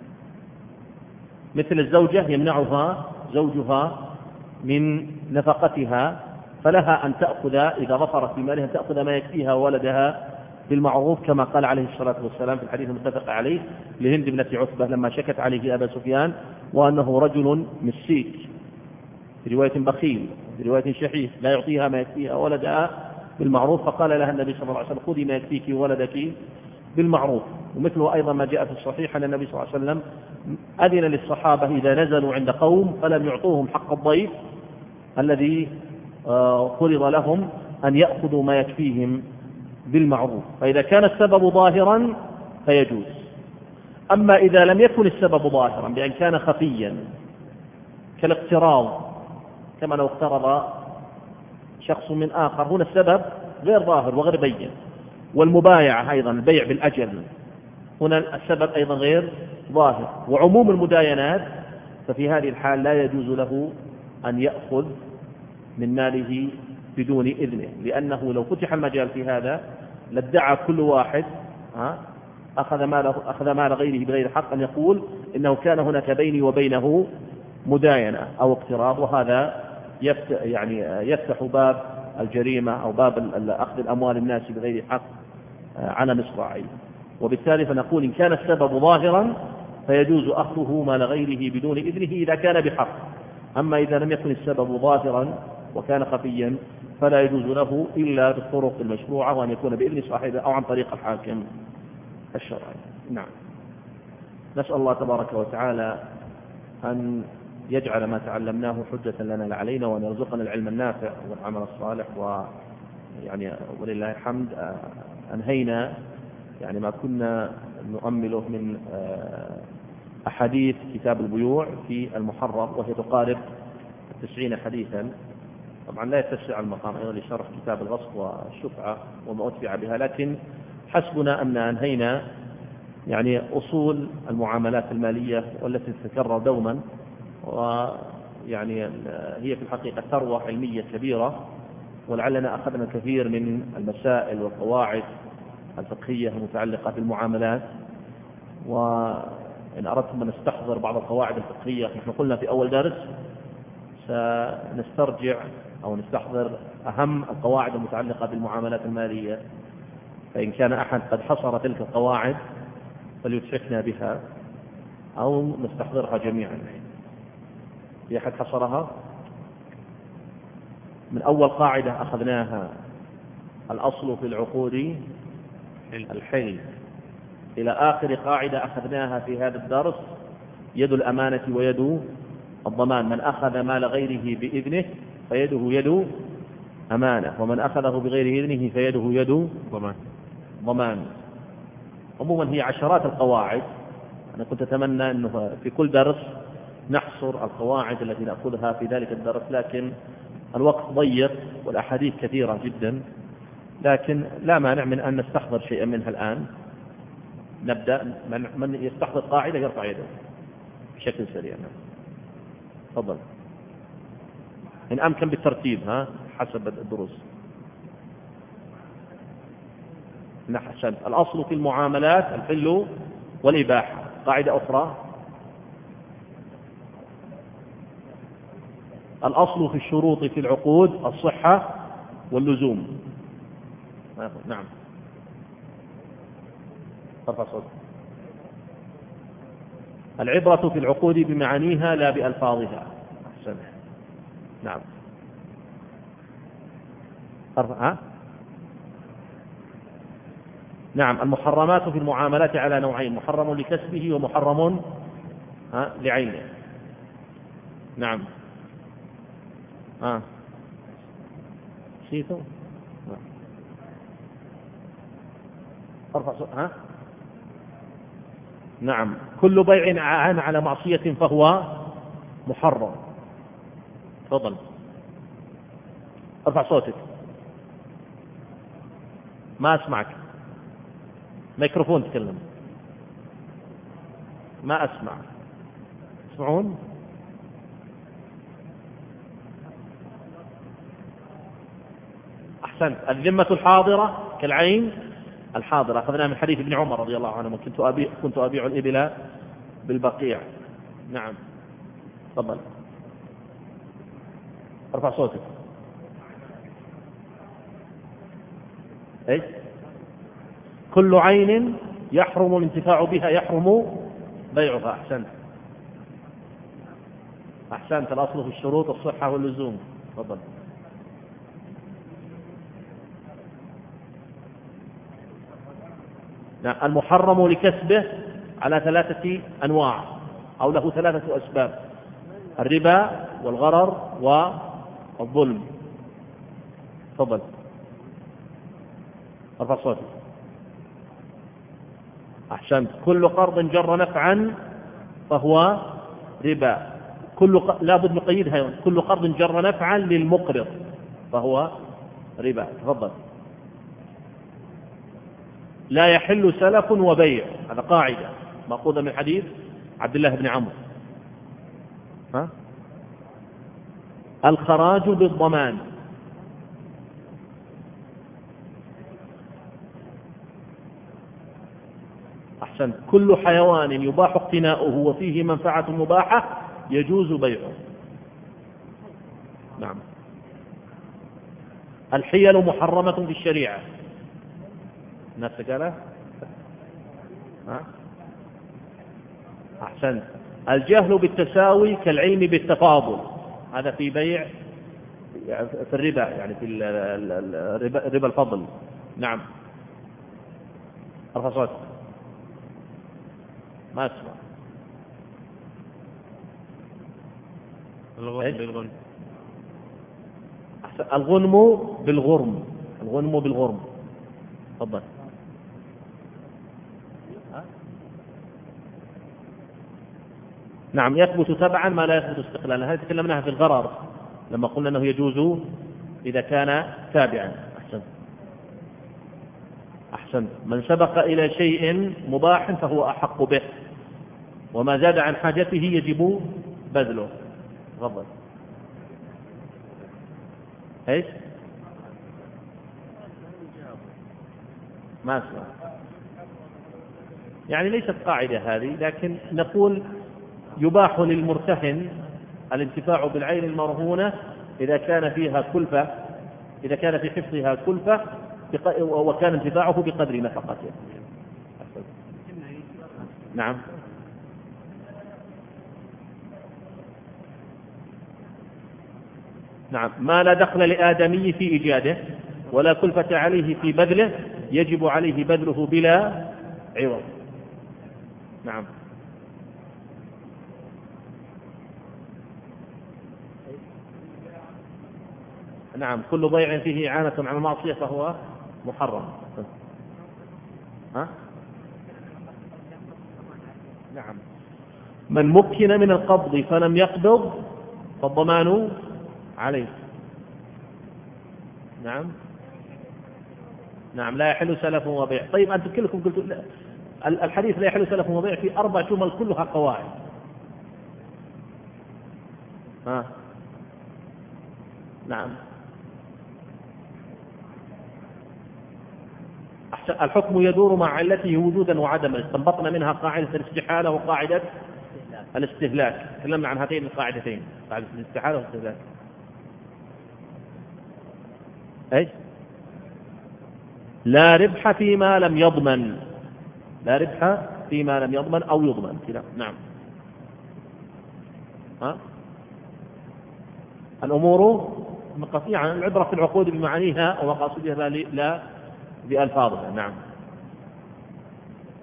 مثل الزوجة يمنعها زوجها من نفقتها، فلها أن تأخذ إذا ظفرت بمالها أن تأخذ ما يكفيها وولدها بالمعروف، كما قال عليه الصلاة والسلام في الحديث المتفق عليه لهند بنت عتبة لما شكت عليه أبا سفيان وأنه رجل مسيك، في رواية بخيل، في رواية شحيح، لا يعطيها ما يكفيها ولدها بالمعروف، فقال لها النبي صلى الله عليه وسلم خذي ما يكفيك وولدك بالمعروف. ومثله أيضا ما جاء في الصحيح أن النبي صلى الله عليه وسلم أذن للصحابة إذا نزلوا عند قوم فلم يعطوهم حق الضيف الذي فرض لهم أن يأخذوا ما يكفيهم بالمعروف، فإذا كان السبب ظاهرا فيجوز. أما إذا لم يكن السبب ظاهرا بأن كان خفيا كالاقتراض، كما لو اقترض شخص من آخر، هنا السبب غير ظاهر وغير بين، والمبايعة أيضا البيع بالأجل هنا السبب أيضا غير ظاهر، وعموم المداينات، ففي هذه الحال لا يجوز له أن يأخذ من ماله بدون إذنه، لأنه لو فتح المجال في هذا لادعى كل واحد أخذ مال غيره بغير حق أن يقول إنه كان هناك بيني وبينه مداينة أو اقتراض، وهذا يفتح باب الجريمة أو باب أخذ الأموال الناس بغير حق على مصراعيه. وبالتالي فنقول إن كان السبب ظاهرا فيجوز أخذه مال غيره بدون إذنه إذا كان بحق، أما إذا لم يكن السبب ظاهرا وكان خفيا فلا يجوز له إلا بالطرق المشروعة، وأن يكون بإذن صاحبه أو عن طريق الحاكم الشرعي. نعم. نسأل الله تبارك وتعالى أن يجعل ما تعلمناه حجة لنا لا علينا، وأن يرزقنا العلم النافع والعمل الصالح. ولله الحمد أنهينا ما كنا نؤمله من أحاديث كتاب البيوع في المحرر، وهي تقارب 90 حديثا. طبعا لا يتسع المقام أيضا لشرح كتاب الغصب والشفعة وما أتبع بها، لكن حسبنا أن أنهينا أصول المعاملات المالية والتي تتكرر دوما، هي في الحقيقة ثروة علمية كبيرة، ولعلنا أخذنا الكثير من المسائل والقواعد الفقهية المتعلقة بالمعاملات. وإن أردتم أن نستحضر بعض القواعد الفقهية، نحن قلنا في أول درس سنسترجع أو نستحضر أهم القواعد المتعلقة بالمعاملات المالية، فإن كان أحد قد حصر تلك القواعد فليتحفنا بها أو نستحضرها جميعا. في أحد حصرها؟ من أول قاعدة أخذناها الأصل في العقود الحل، إلى آخر قاعدة أخذناها في هذا الدرس يد الأمانة ويد الضمان. من أخذ مال غيره بإذنه فيده يد أمانة، ومن أخذه بغير إذنه فيده يد ضمان. عموما هي عشرات القواعد، أنا كنت أتمنى أنه في كل درس نحصر القواعد التي نأخذها في ذلك الدرس، لكن الوقت ضيق والأحاديث كثيرة جدا، لكن لا مانع من أن نستحضر شيئا منها الآن. نبدأ. من يستحضر قاعدة يرفع يده بشكل سريع. تفضل، إن أمكن بالترتيب حسب الدروس. نحسن. الأصل في المعاملات الحل والإباحة. قاعدة أخرى: الأصل في الشروط في العقود الصحة واللزوم. نعم. ارفع صوتك. العبرة في العقود بمعانيها لا بألفاظها. أحسن. نعم. نعم. المحرمات في المعاملات على نوعين: محرم لكسبه ومحرم لعينه. نعم. شيتو ارفع نعم. كل بيع عان على معصية فهو محرم. تفضل ارفع صوتك، ما اسمعك. ميكروفون تكلم، ما اسمع. تسمعون؟ أحسنت. الذمة الحاضرة كالعين الحاضرة، أخذناها من حديث ابن عمر رضي الله عنه: كنت أبيع الإبل بالبقيع. نعم. تفضل ارفع صوتك. ايش؟ كل عين يحرم الانتفاع بها يحرم بيعها. أحسنت. الأصل في الشروط الصحة واللزوم. تفضل. المحرم لكسبه على 3 أنواع، أو له 3 أسباب: الربا والغرر والظلم. تفضل ارفع صوتك. أحسنت. كل قرض جر نفعا فهو ربا. لا بد نقيدها: كل قرض جر نفعا للمقرض فهو ربا. تفضل. لا يحل سلف وبيع، هذا قاعدة مأخوذة من حديث عبد الله بن عمرو. الخراج بالضمان. أحسن. كل حيوان يباح اقتناؤه وفيه منفعة مباحة يجوز بيعه. نعم. الحيل محرمة في الشريعة. الناس قالها. أحسن. الجهل بالتساوي كالعلم بالتفاضل، هذا في بيع في الربا، يعني في ربا الفضل. نعم. ارفع صوتك، ما اسمع. الغنم بالغرم. الغنم بالغرم. تفضل. نعم. يثبت تبعا ما لا يثبت استقلالا، هذه تكلمناها في الغرر لما قلنا أنه يجوز إذا كان تابعا. أحسن. من سبق إلى شيء مباح فهو أحق به، وما زاد عن حاجته يجب بذله. تفضل. ايش؟ ما اسمع. يعني ليست قاعدة هذه، لكن نقول يباح للمرتهن الانتفاع بالعين المرهونة إذا كان فيها كلفة، إذا كان في حفظها كلفة، وكان انتفاعه بقدر نفقته. نعم. نعم. ما لا دخل لآدمي في إيجاده ولا كلفة عليه في بذله يجب عليه بذله بلا عوض. نعم. نعم. كل بيع فيه إعانة على المعصية فهو محرم. نعم. من مكن من القبض فلم يقبض فالضمان عليه. نعم. نعم. لا يحل سلف وبيع. طيب أنتم كلكم قلتوا الحديث لا يحل سلف وبيع في 4 جمل كلها قواعد. نعم. الحكم يدور مع علته وجودا وعدما. استنبطنا منها قاعدة الاستحالة وقاعدة الاستهلاك. تكلمنا عن هاتين القاعدتين، قاعدة الاستحالة والاستهلاك. ايش؟ لا ربح فيما لم يضمن. لا ربح فيما لم يضمن أو يضمن كذا. نعم. الأمور مقاصدها، العبرة في العقود بمعانيها ومقاصدها لا بألفاظها. نعم.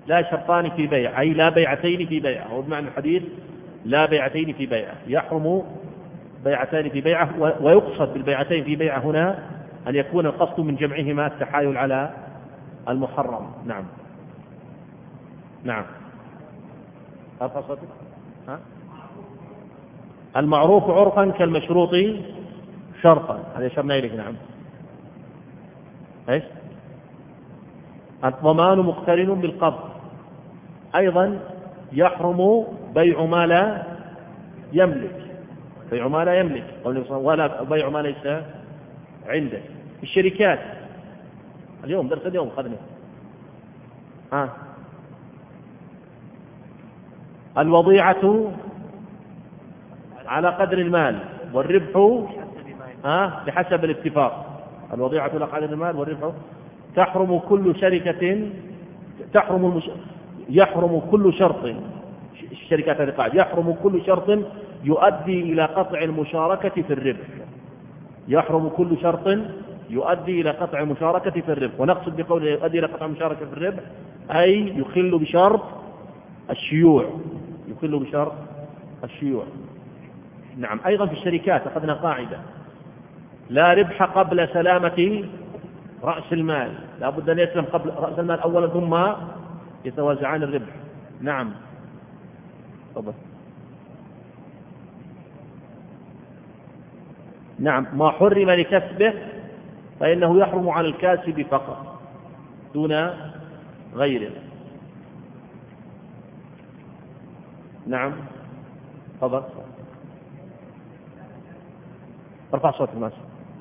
لا شرطان في بيع، أي لا بيعتين في بيعة، هو بمعنى الحديث لا بيعتين في بيعة، يحرم بيعتين في بيعة. ويقصد بالبيعتين في بيعة هنا أن يكون القصد من جمعهما التحايل على المحرم. نعم. نعم. المعروف عرفا كالمشروط شرطا، هذا أشرنا إليه. نعم. إيش؟ الضمان مقترن بالقبض، أيضا يحرم بيع ما لا يملك، بيع ما لا يملك ولا بيع ما ليس عنده. الشركات اليوم درس اليوم خذني الوضيعة على قدر المال والربح بحسب الاتفاق. الوضيعة على قدر المال والربح. تحرم كل شركة، يحرم كل شرط، الشركات هذه قاعدة، يحرم كل شرط يؤدي إلى قطع المشاركة في الربح. يحرم كل شرط يؤدي إلى قطع المشاركة في الربح، ونقصد بقوله يؤدي إلى قطع المشاركة في الربح أي يخل بشرط الشيوع، يخل بشرط الشيوع. نعم. أيضا في الشركات أخذنا قاعدة لا ربح قبل سلامة رأس المال، لا بد أن يسلم قبل رأس المال أولا ثم يتوازعان الربح. نعم. طبعا. نعم. ما حرم لكسبه فإنه يحرم على الكاسب فقط دون غيره. نعم. تفضل. ارفع صوت الناس.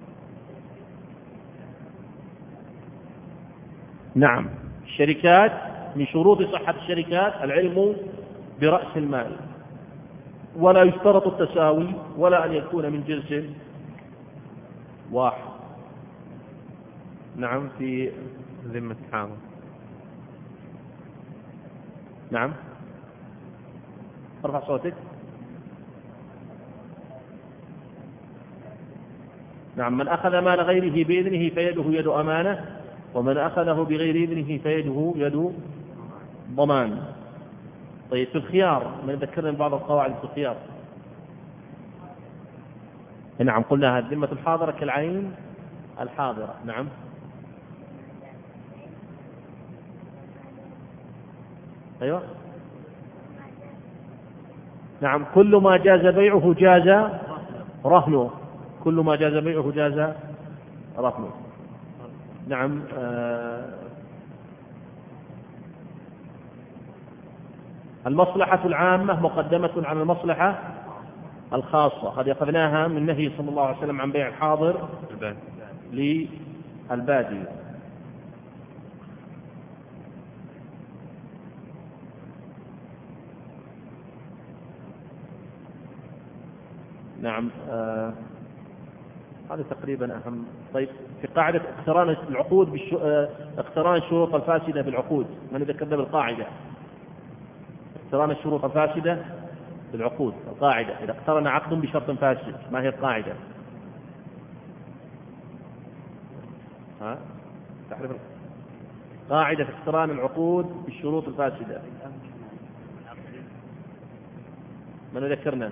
نعم. الشركات من شروط صحة الشركات العلم برأس المال، ولا يشترط التساوي ولا أن يكون من جنس واحد. نعم. في ذمة حاضر. نعم. ارفع صوتك. نعم. من أخذ مال غيره بإذنه فيده يد أمانة، ومن أخذه بغير إذنه فيده يد ضمان. طيب في الخيار من ذكرنا بعض القواعد في الخيار. نعم. قلنا الذمة الحاضرة كالعين الحاضرة. نعم. أيوة. نعم. كل ما جاز بيعه جاز رهنه، كل ما جاز بيعه جاز رهنه. نعم. المصلحة العامة مقدمة على المصلحة الخاصة، هذه أخذناها من نهي صلى الله عليه وسلم عن بيع الحاضر للبادي. نعم. هذا تقريبا أهم. طيب في قاعدة اقتران العقود اقتران الشروط الفاسدة بالعقود، من ذكرنا بالقاعدة اقتران الشروط الفاسدة بالعقود. القاعدة إذا اقترن عقد بشرط فاسد، ما هي القاعدة؟ تعرف قاعدة اقتران العقود بالشروط الفاسدة، من ذكرنا؟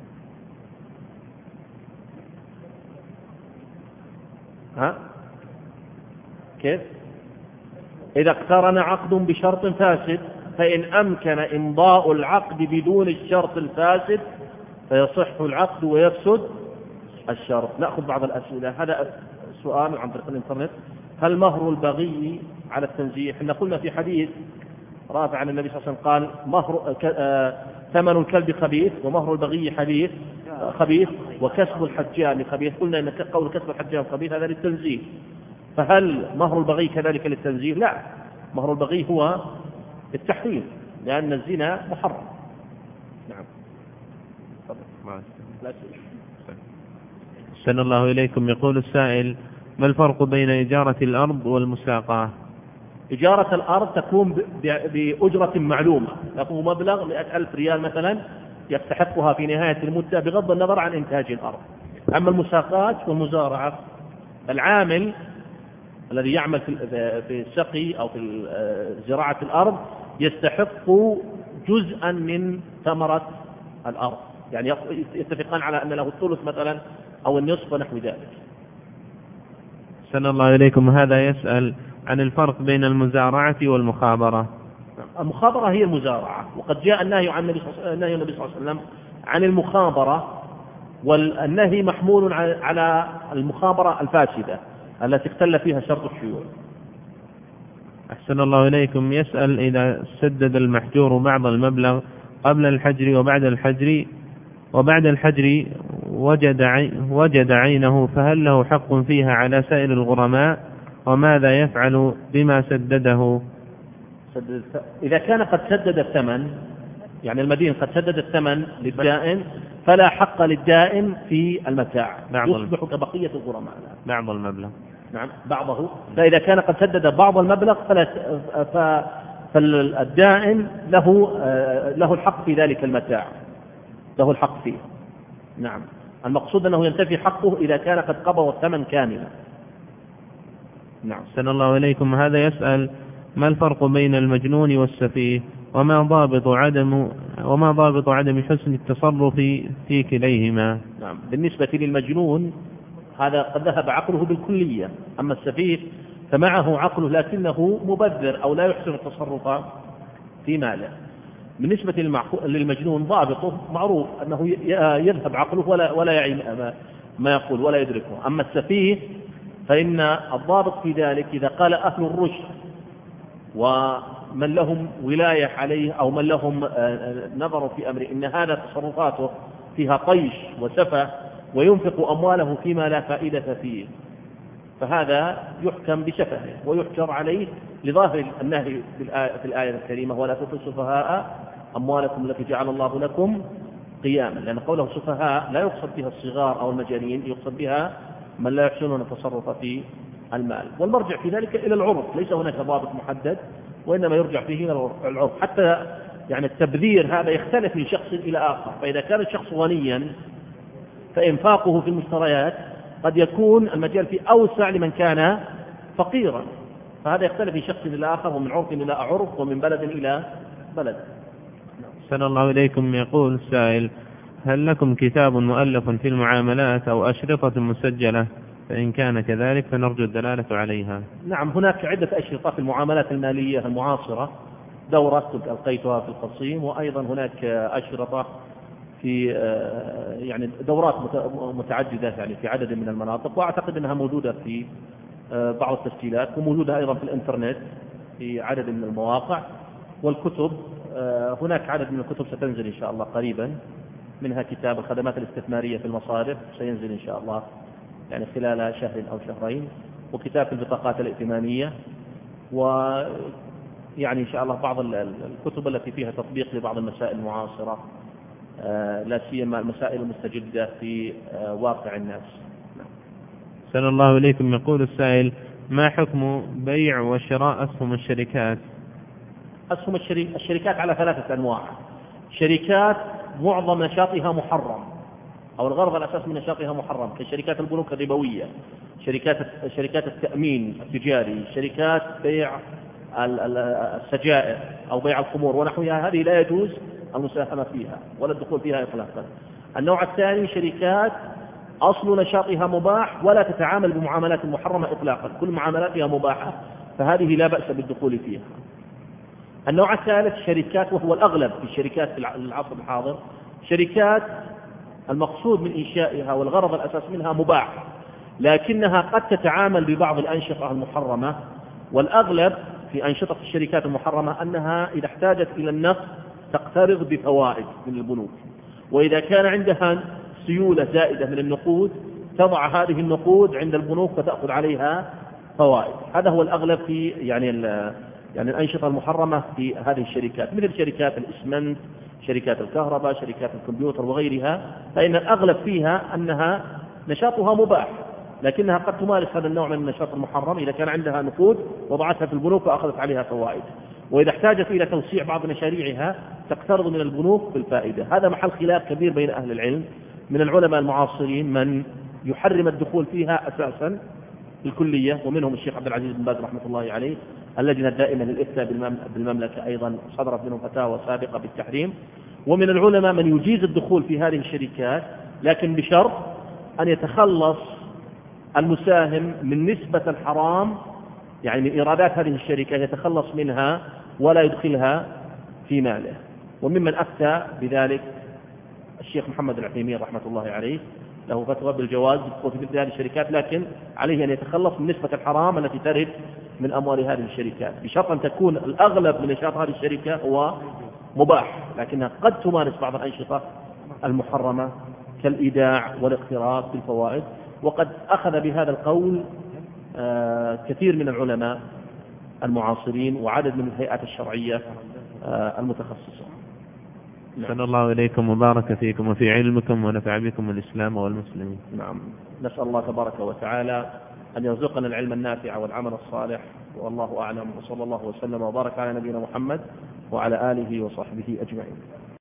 كيف؟ إذا اقترن عقد بشرط فاسد فإن أمكن إمضاء العقد بدون الشرط الفاسد فيصح العقد ويفسد الشرط. نأخذ بعض الأسئلة. هذا سؤال عن طريق الإنترنت: هل مهر البغي على التنزيح؟ إحنا قلنا في حديث رافع عن النبي صلى الله عليه وسلم قال ثمن الكلب خبيث ومهر البغي خبيث وكسب الحجام خبيث. قلنا إن قول كسب الحجام خبيث هذا للتنزيه، فهل مهر البغي كذلك للتنزيه؟ لا، مهر البغي هو التحريم لأن الزنا محرم. نعم. أحسن الله إليكم. يقول السائل: ما الفرق بين إجارة الأرض والمساقاة؟ إجارة الأرض تكون بأجرة معلومة، يكون مبلغ 100,000 ريال مثلا يستحقها في نهاية المدة بغض النظر عن إنتاج الأرض. أما المساقات والمزارعة، العامل الذي يعمل في السقي أو في زراعة الأرض يستحق جزءا من ثمرة الأرض، يعني يتفقان على أن له الثلث مثلا أو النصف ونحو ذلك. أحسن الله إليكم. هذا يسأل عن الفرق بين المزارعة والمخابرة. المخابرة هي المزارعة، وقد جاء النهي عن النبي صلى الله عليه وسلم عن المخابرة، والنهي محمول على المخابرة الفاسدة التي اختل فيها شرط الشيوع. أحسن الله إليكم. يسأل إذا سدد المحجور بعض المبلغ قبل الحجر وبعد الحجر وجد عينه، فهل له حق فيها على سائر الغرماء؟ وماذا يفعل بما سدده؟ إذا كان قد سدد الثمن، يعني المدين قد سدد الثمن للدائن، فلا حق للدائن في المتاع، يصبح كبقية الغرماء. بعض المبلغ، نعم بعضه. فإذا كان قد سدد بعض المبلغ فالدائن له الحق في ذلك المتاع، له الحق فيه. نعم، المقصود أنه ينتفي حقه إذا كان قد قبض الثمن كاملا. نعم. أحسن الله إليكم. هذا يسأل ما الفرق بين المجنون والسفيه؟ وما ضابط عدم حسن التصرف في كليهما؟ نعم، بالنسبة للمجنون هذا قد ذهب عقله بالكلية، أما السفيه فمعه عقله لكنه مبذر أو لا يحسن التصرف في ماله. بالنسبة للمجنون ضابطه معروف أنه يذهب عقله ولا يعي ما يقول ولا يدركه. أما السفيه فإن الضابط في ذلك إذا قال أهل الرشد ومن لهم ولاية عليه أو من لهم نظر في أمره إن هذا تصرفاته فيها طيش وسفة وينفق أمواله فيما لا فائدة فيه، فهذا يحكم بسفهه ويحجر عليه لظاهر النهي في الآية الكريمة ولا تؤتوا السفهاء أموالكم التي جعل الله لكم قياما، لأن قوله سفهاء لا يقصد بها الصغار أو المجانين، يقصد بها من لا يحسنون التصرف في المال. والمرجع في ذلك إلى العرف، ليس هناك ضابط محدد وإنما يرجع فيه إلى العرف. حتى يعني التبذير هذا يختلف من شخص إلى آخر، فإذا كان الشخص غنيا فإنفاقه في المشتريات قد يكون المجال فيه أوسع لمن كان فقيرا، فهذا يختلف من شخص إلى آخر ومن عرف إلى عرف ومن بلد إلى بلد. أحسن الله إليكم. يقول السائل هل لكم كتاب مؤلف في المعاملات أو أشرطة مسجلة؟ فإن كان كذلك فنرجو الدلالة عليها. نعم، هناك عدة أشرطة في المعاملات المالية المعاصرة، دورة كنت ألقيتها في القصيم، وأيضا هناك أشرطة في يعني دورات متعددة يعني في عدد من المناطق، وأعتقد أنها موجودة في بعض التسجيلات، وموجودة أيضا في الإنترنت في عدد من المواقع. والكتب هناك عدد من الكتب ستنزل إن شاء الله قريبا، منها كتاب الخدمات الاستثمارية في المصارف سينزل إن شاء الله يعني خلال شهر أو شهرين، وكتاب البطاقات الائتمانية، ويعني إن شاء الله بعض الكتب التي فيها تطبيق لبعض المسائل المعاصرة، لا سيما المسائل المستجدة في واقع الناس. سأل الله إليكم. يقول السائل ما حكم بيع وشراء أسهم الشركات؟ أسهم الشركات على ثلاثة أنواع. شركات معظم نشاطها محرم أو الغرض الأساس من نشاطها محرم، كشركات البنوك الربوية، شركات التأمين التجاري، شركات بيع السجائر أو بيع الخمور ونحوها، هذه لا يجوز المساهمة فيها ولا الدخول فيها إطلاقا. النوع الثاني شركات أصل نشاطها مباح ولا تتعامل بمعاملات المحرمة إطلاقا، كل معاملاتها مباحة، فهذه لا بأس بالدخول فيها. النوع الثالث شركات، وهو الأغلب في الشركات في العصر الحاضر، شركات المقصود من إنشائها والغرض الأساس منها مباح، لكنها قد تتعامل ببعض الأنشطة المحرمة، والأغلب في أنشطة الشركات المحرمة أنها إذا احتاجت إلى النقد تقترض بفوائد من البنوك، وإذا كان عندها سيولة زائدة من النقود تضع هذه النقود عند البنوك فتأخذ عليها فوائد. هذا هو الأغلب في يعني الأنشطة المحرمة في هذه الشركات، مثل شركات الإسمنت، شركات الكهرباء، شركات الكمبيوتر وغيرها، فإن الأغلب فيها أنها نشاطها مباح، لكنها قد تمارس هذا النوع من النشاط المحرم إذا كان عندها نقود وضعتها في البنوك وأخذت عليها فوائد، وإذا احتاجت إلى توسيع بعض مشاريعها تقترض من البنوك بالفائدة. هذا محل خلاف كبير بين أهل العلم من العلماء المعاصرين، من يحرم الدخول فيها أساسا الكلية، ومنهم الشيخ عبد العزيز بن باز رحمة الله عليه. اللجنة الدائمة للإفتاء بالمملكة أيضا صدرت منهم فتاوى سابقة بالتحريم. ومن العلماء من يجيز الدخول في هذه الشركات، لكن بشرط أن يتخلص المساهم من نسبة الحرام، يعني من إيرادات هذه الشركة يتخلص منها ولا يدخلها في ماله. وممن أفتى بذلك الشيخ محمد العثيمين رحمة الله عليه، له فتوى بالجواز في مثل هذه الشركات، لكن عليه أن يتخلص من نسبة الحرام التي ترد من أموال هذه الشركات، بشرط أن تكون الأغلب من نشاط هذه الشركة هو مباح، لكنها قد تمارس بعض الأنشطة المحرمة كالإيداع والاقتراض بالفوائد. وقد أخذ بهذا القول كثير من العلماء المعاصرين وعدد من الهيئات الشرعية المتخصصة. أحسن الله إليكم وبارك فيكم وفي علمكم ونفع بكم الإسلام والمسلمين. نعم، نسأل الله تبارك وتعالى أن يرزقنا العلم النافع والعمل الصالح، والله أعلم، وصلى الله وسلم وبارك على نبينا محمد وعلى آله وصحبه أجمعين.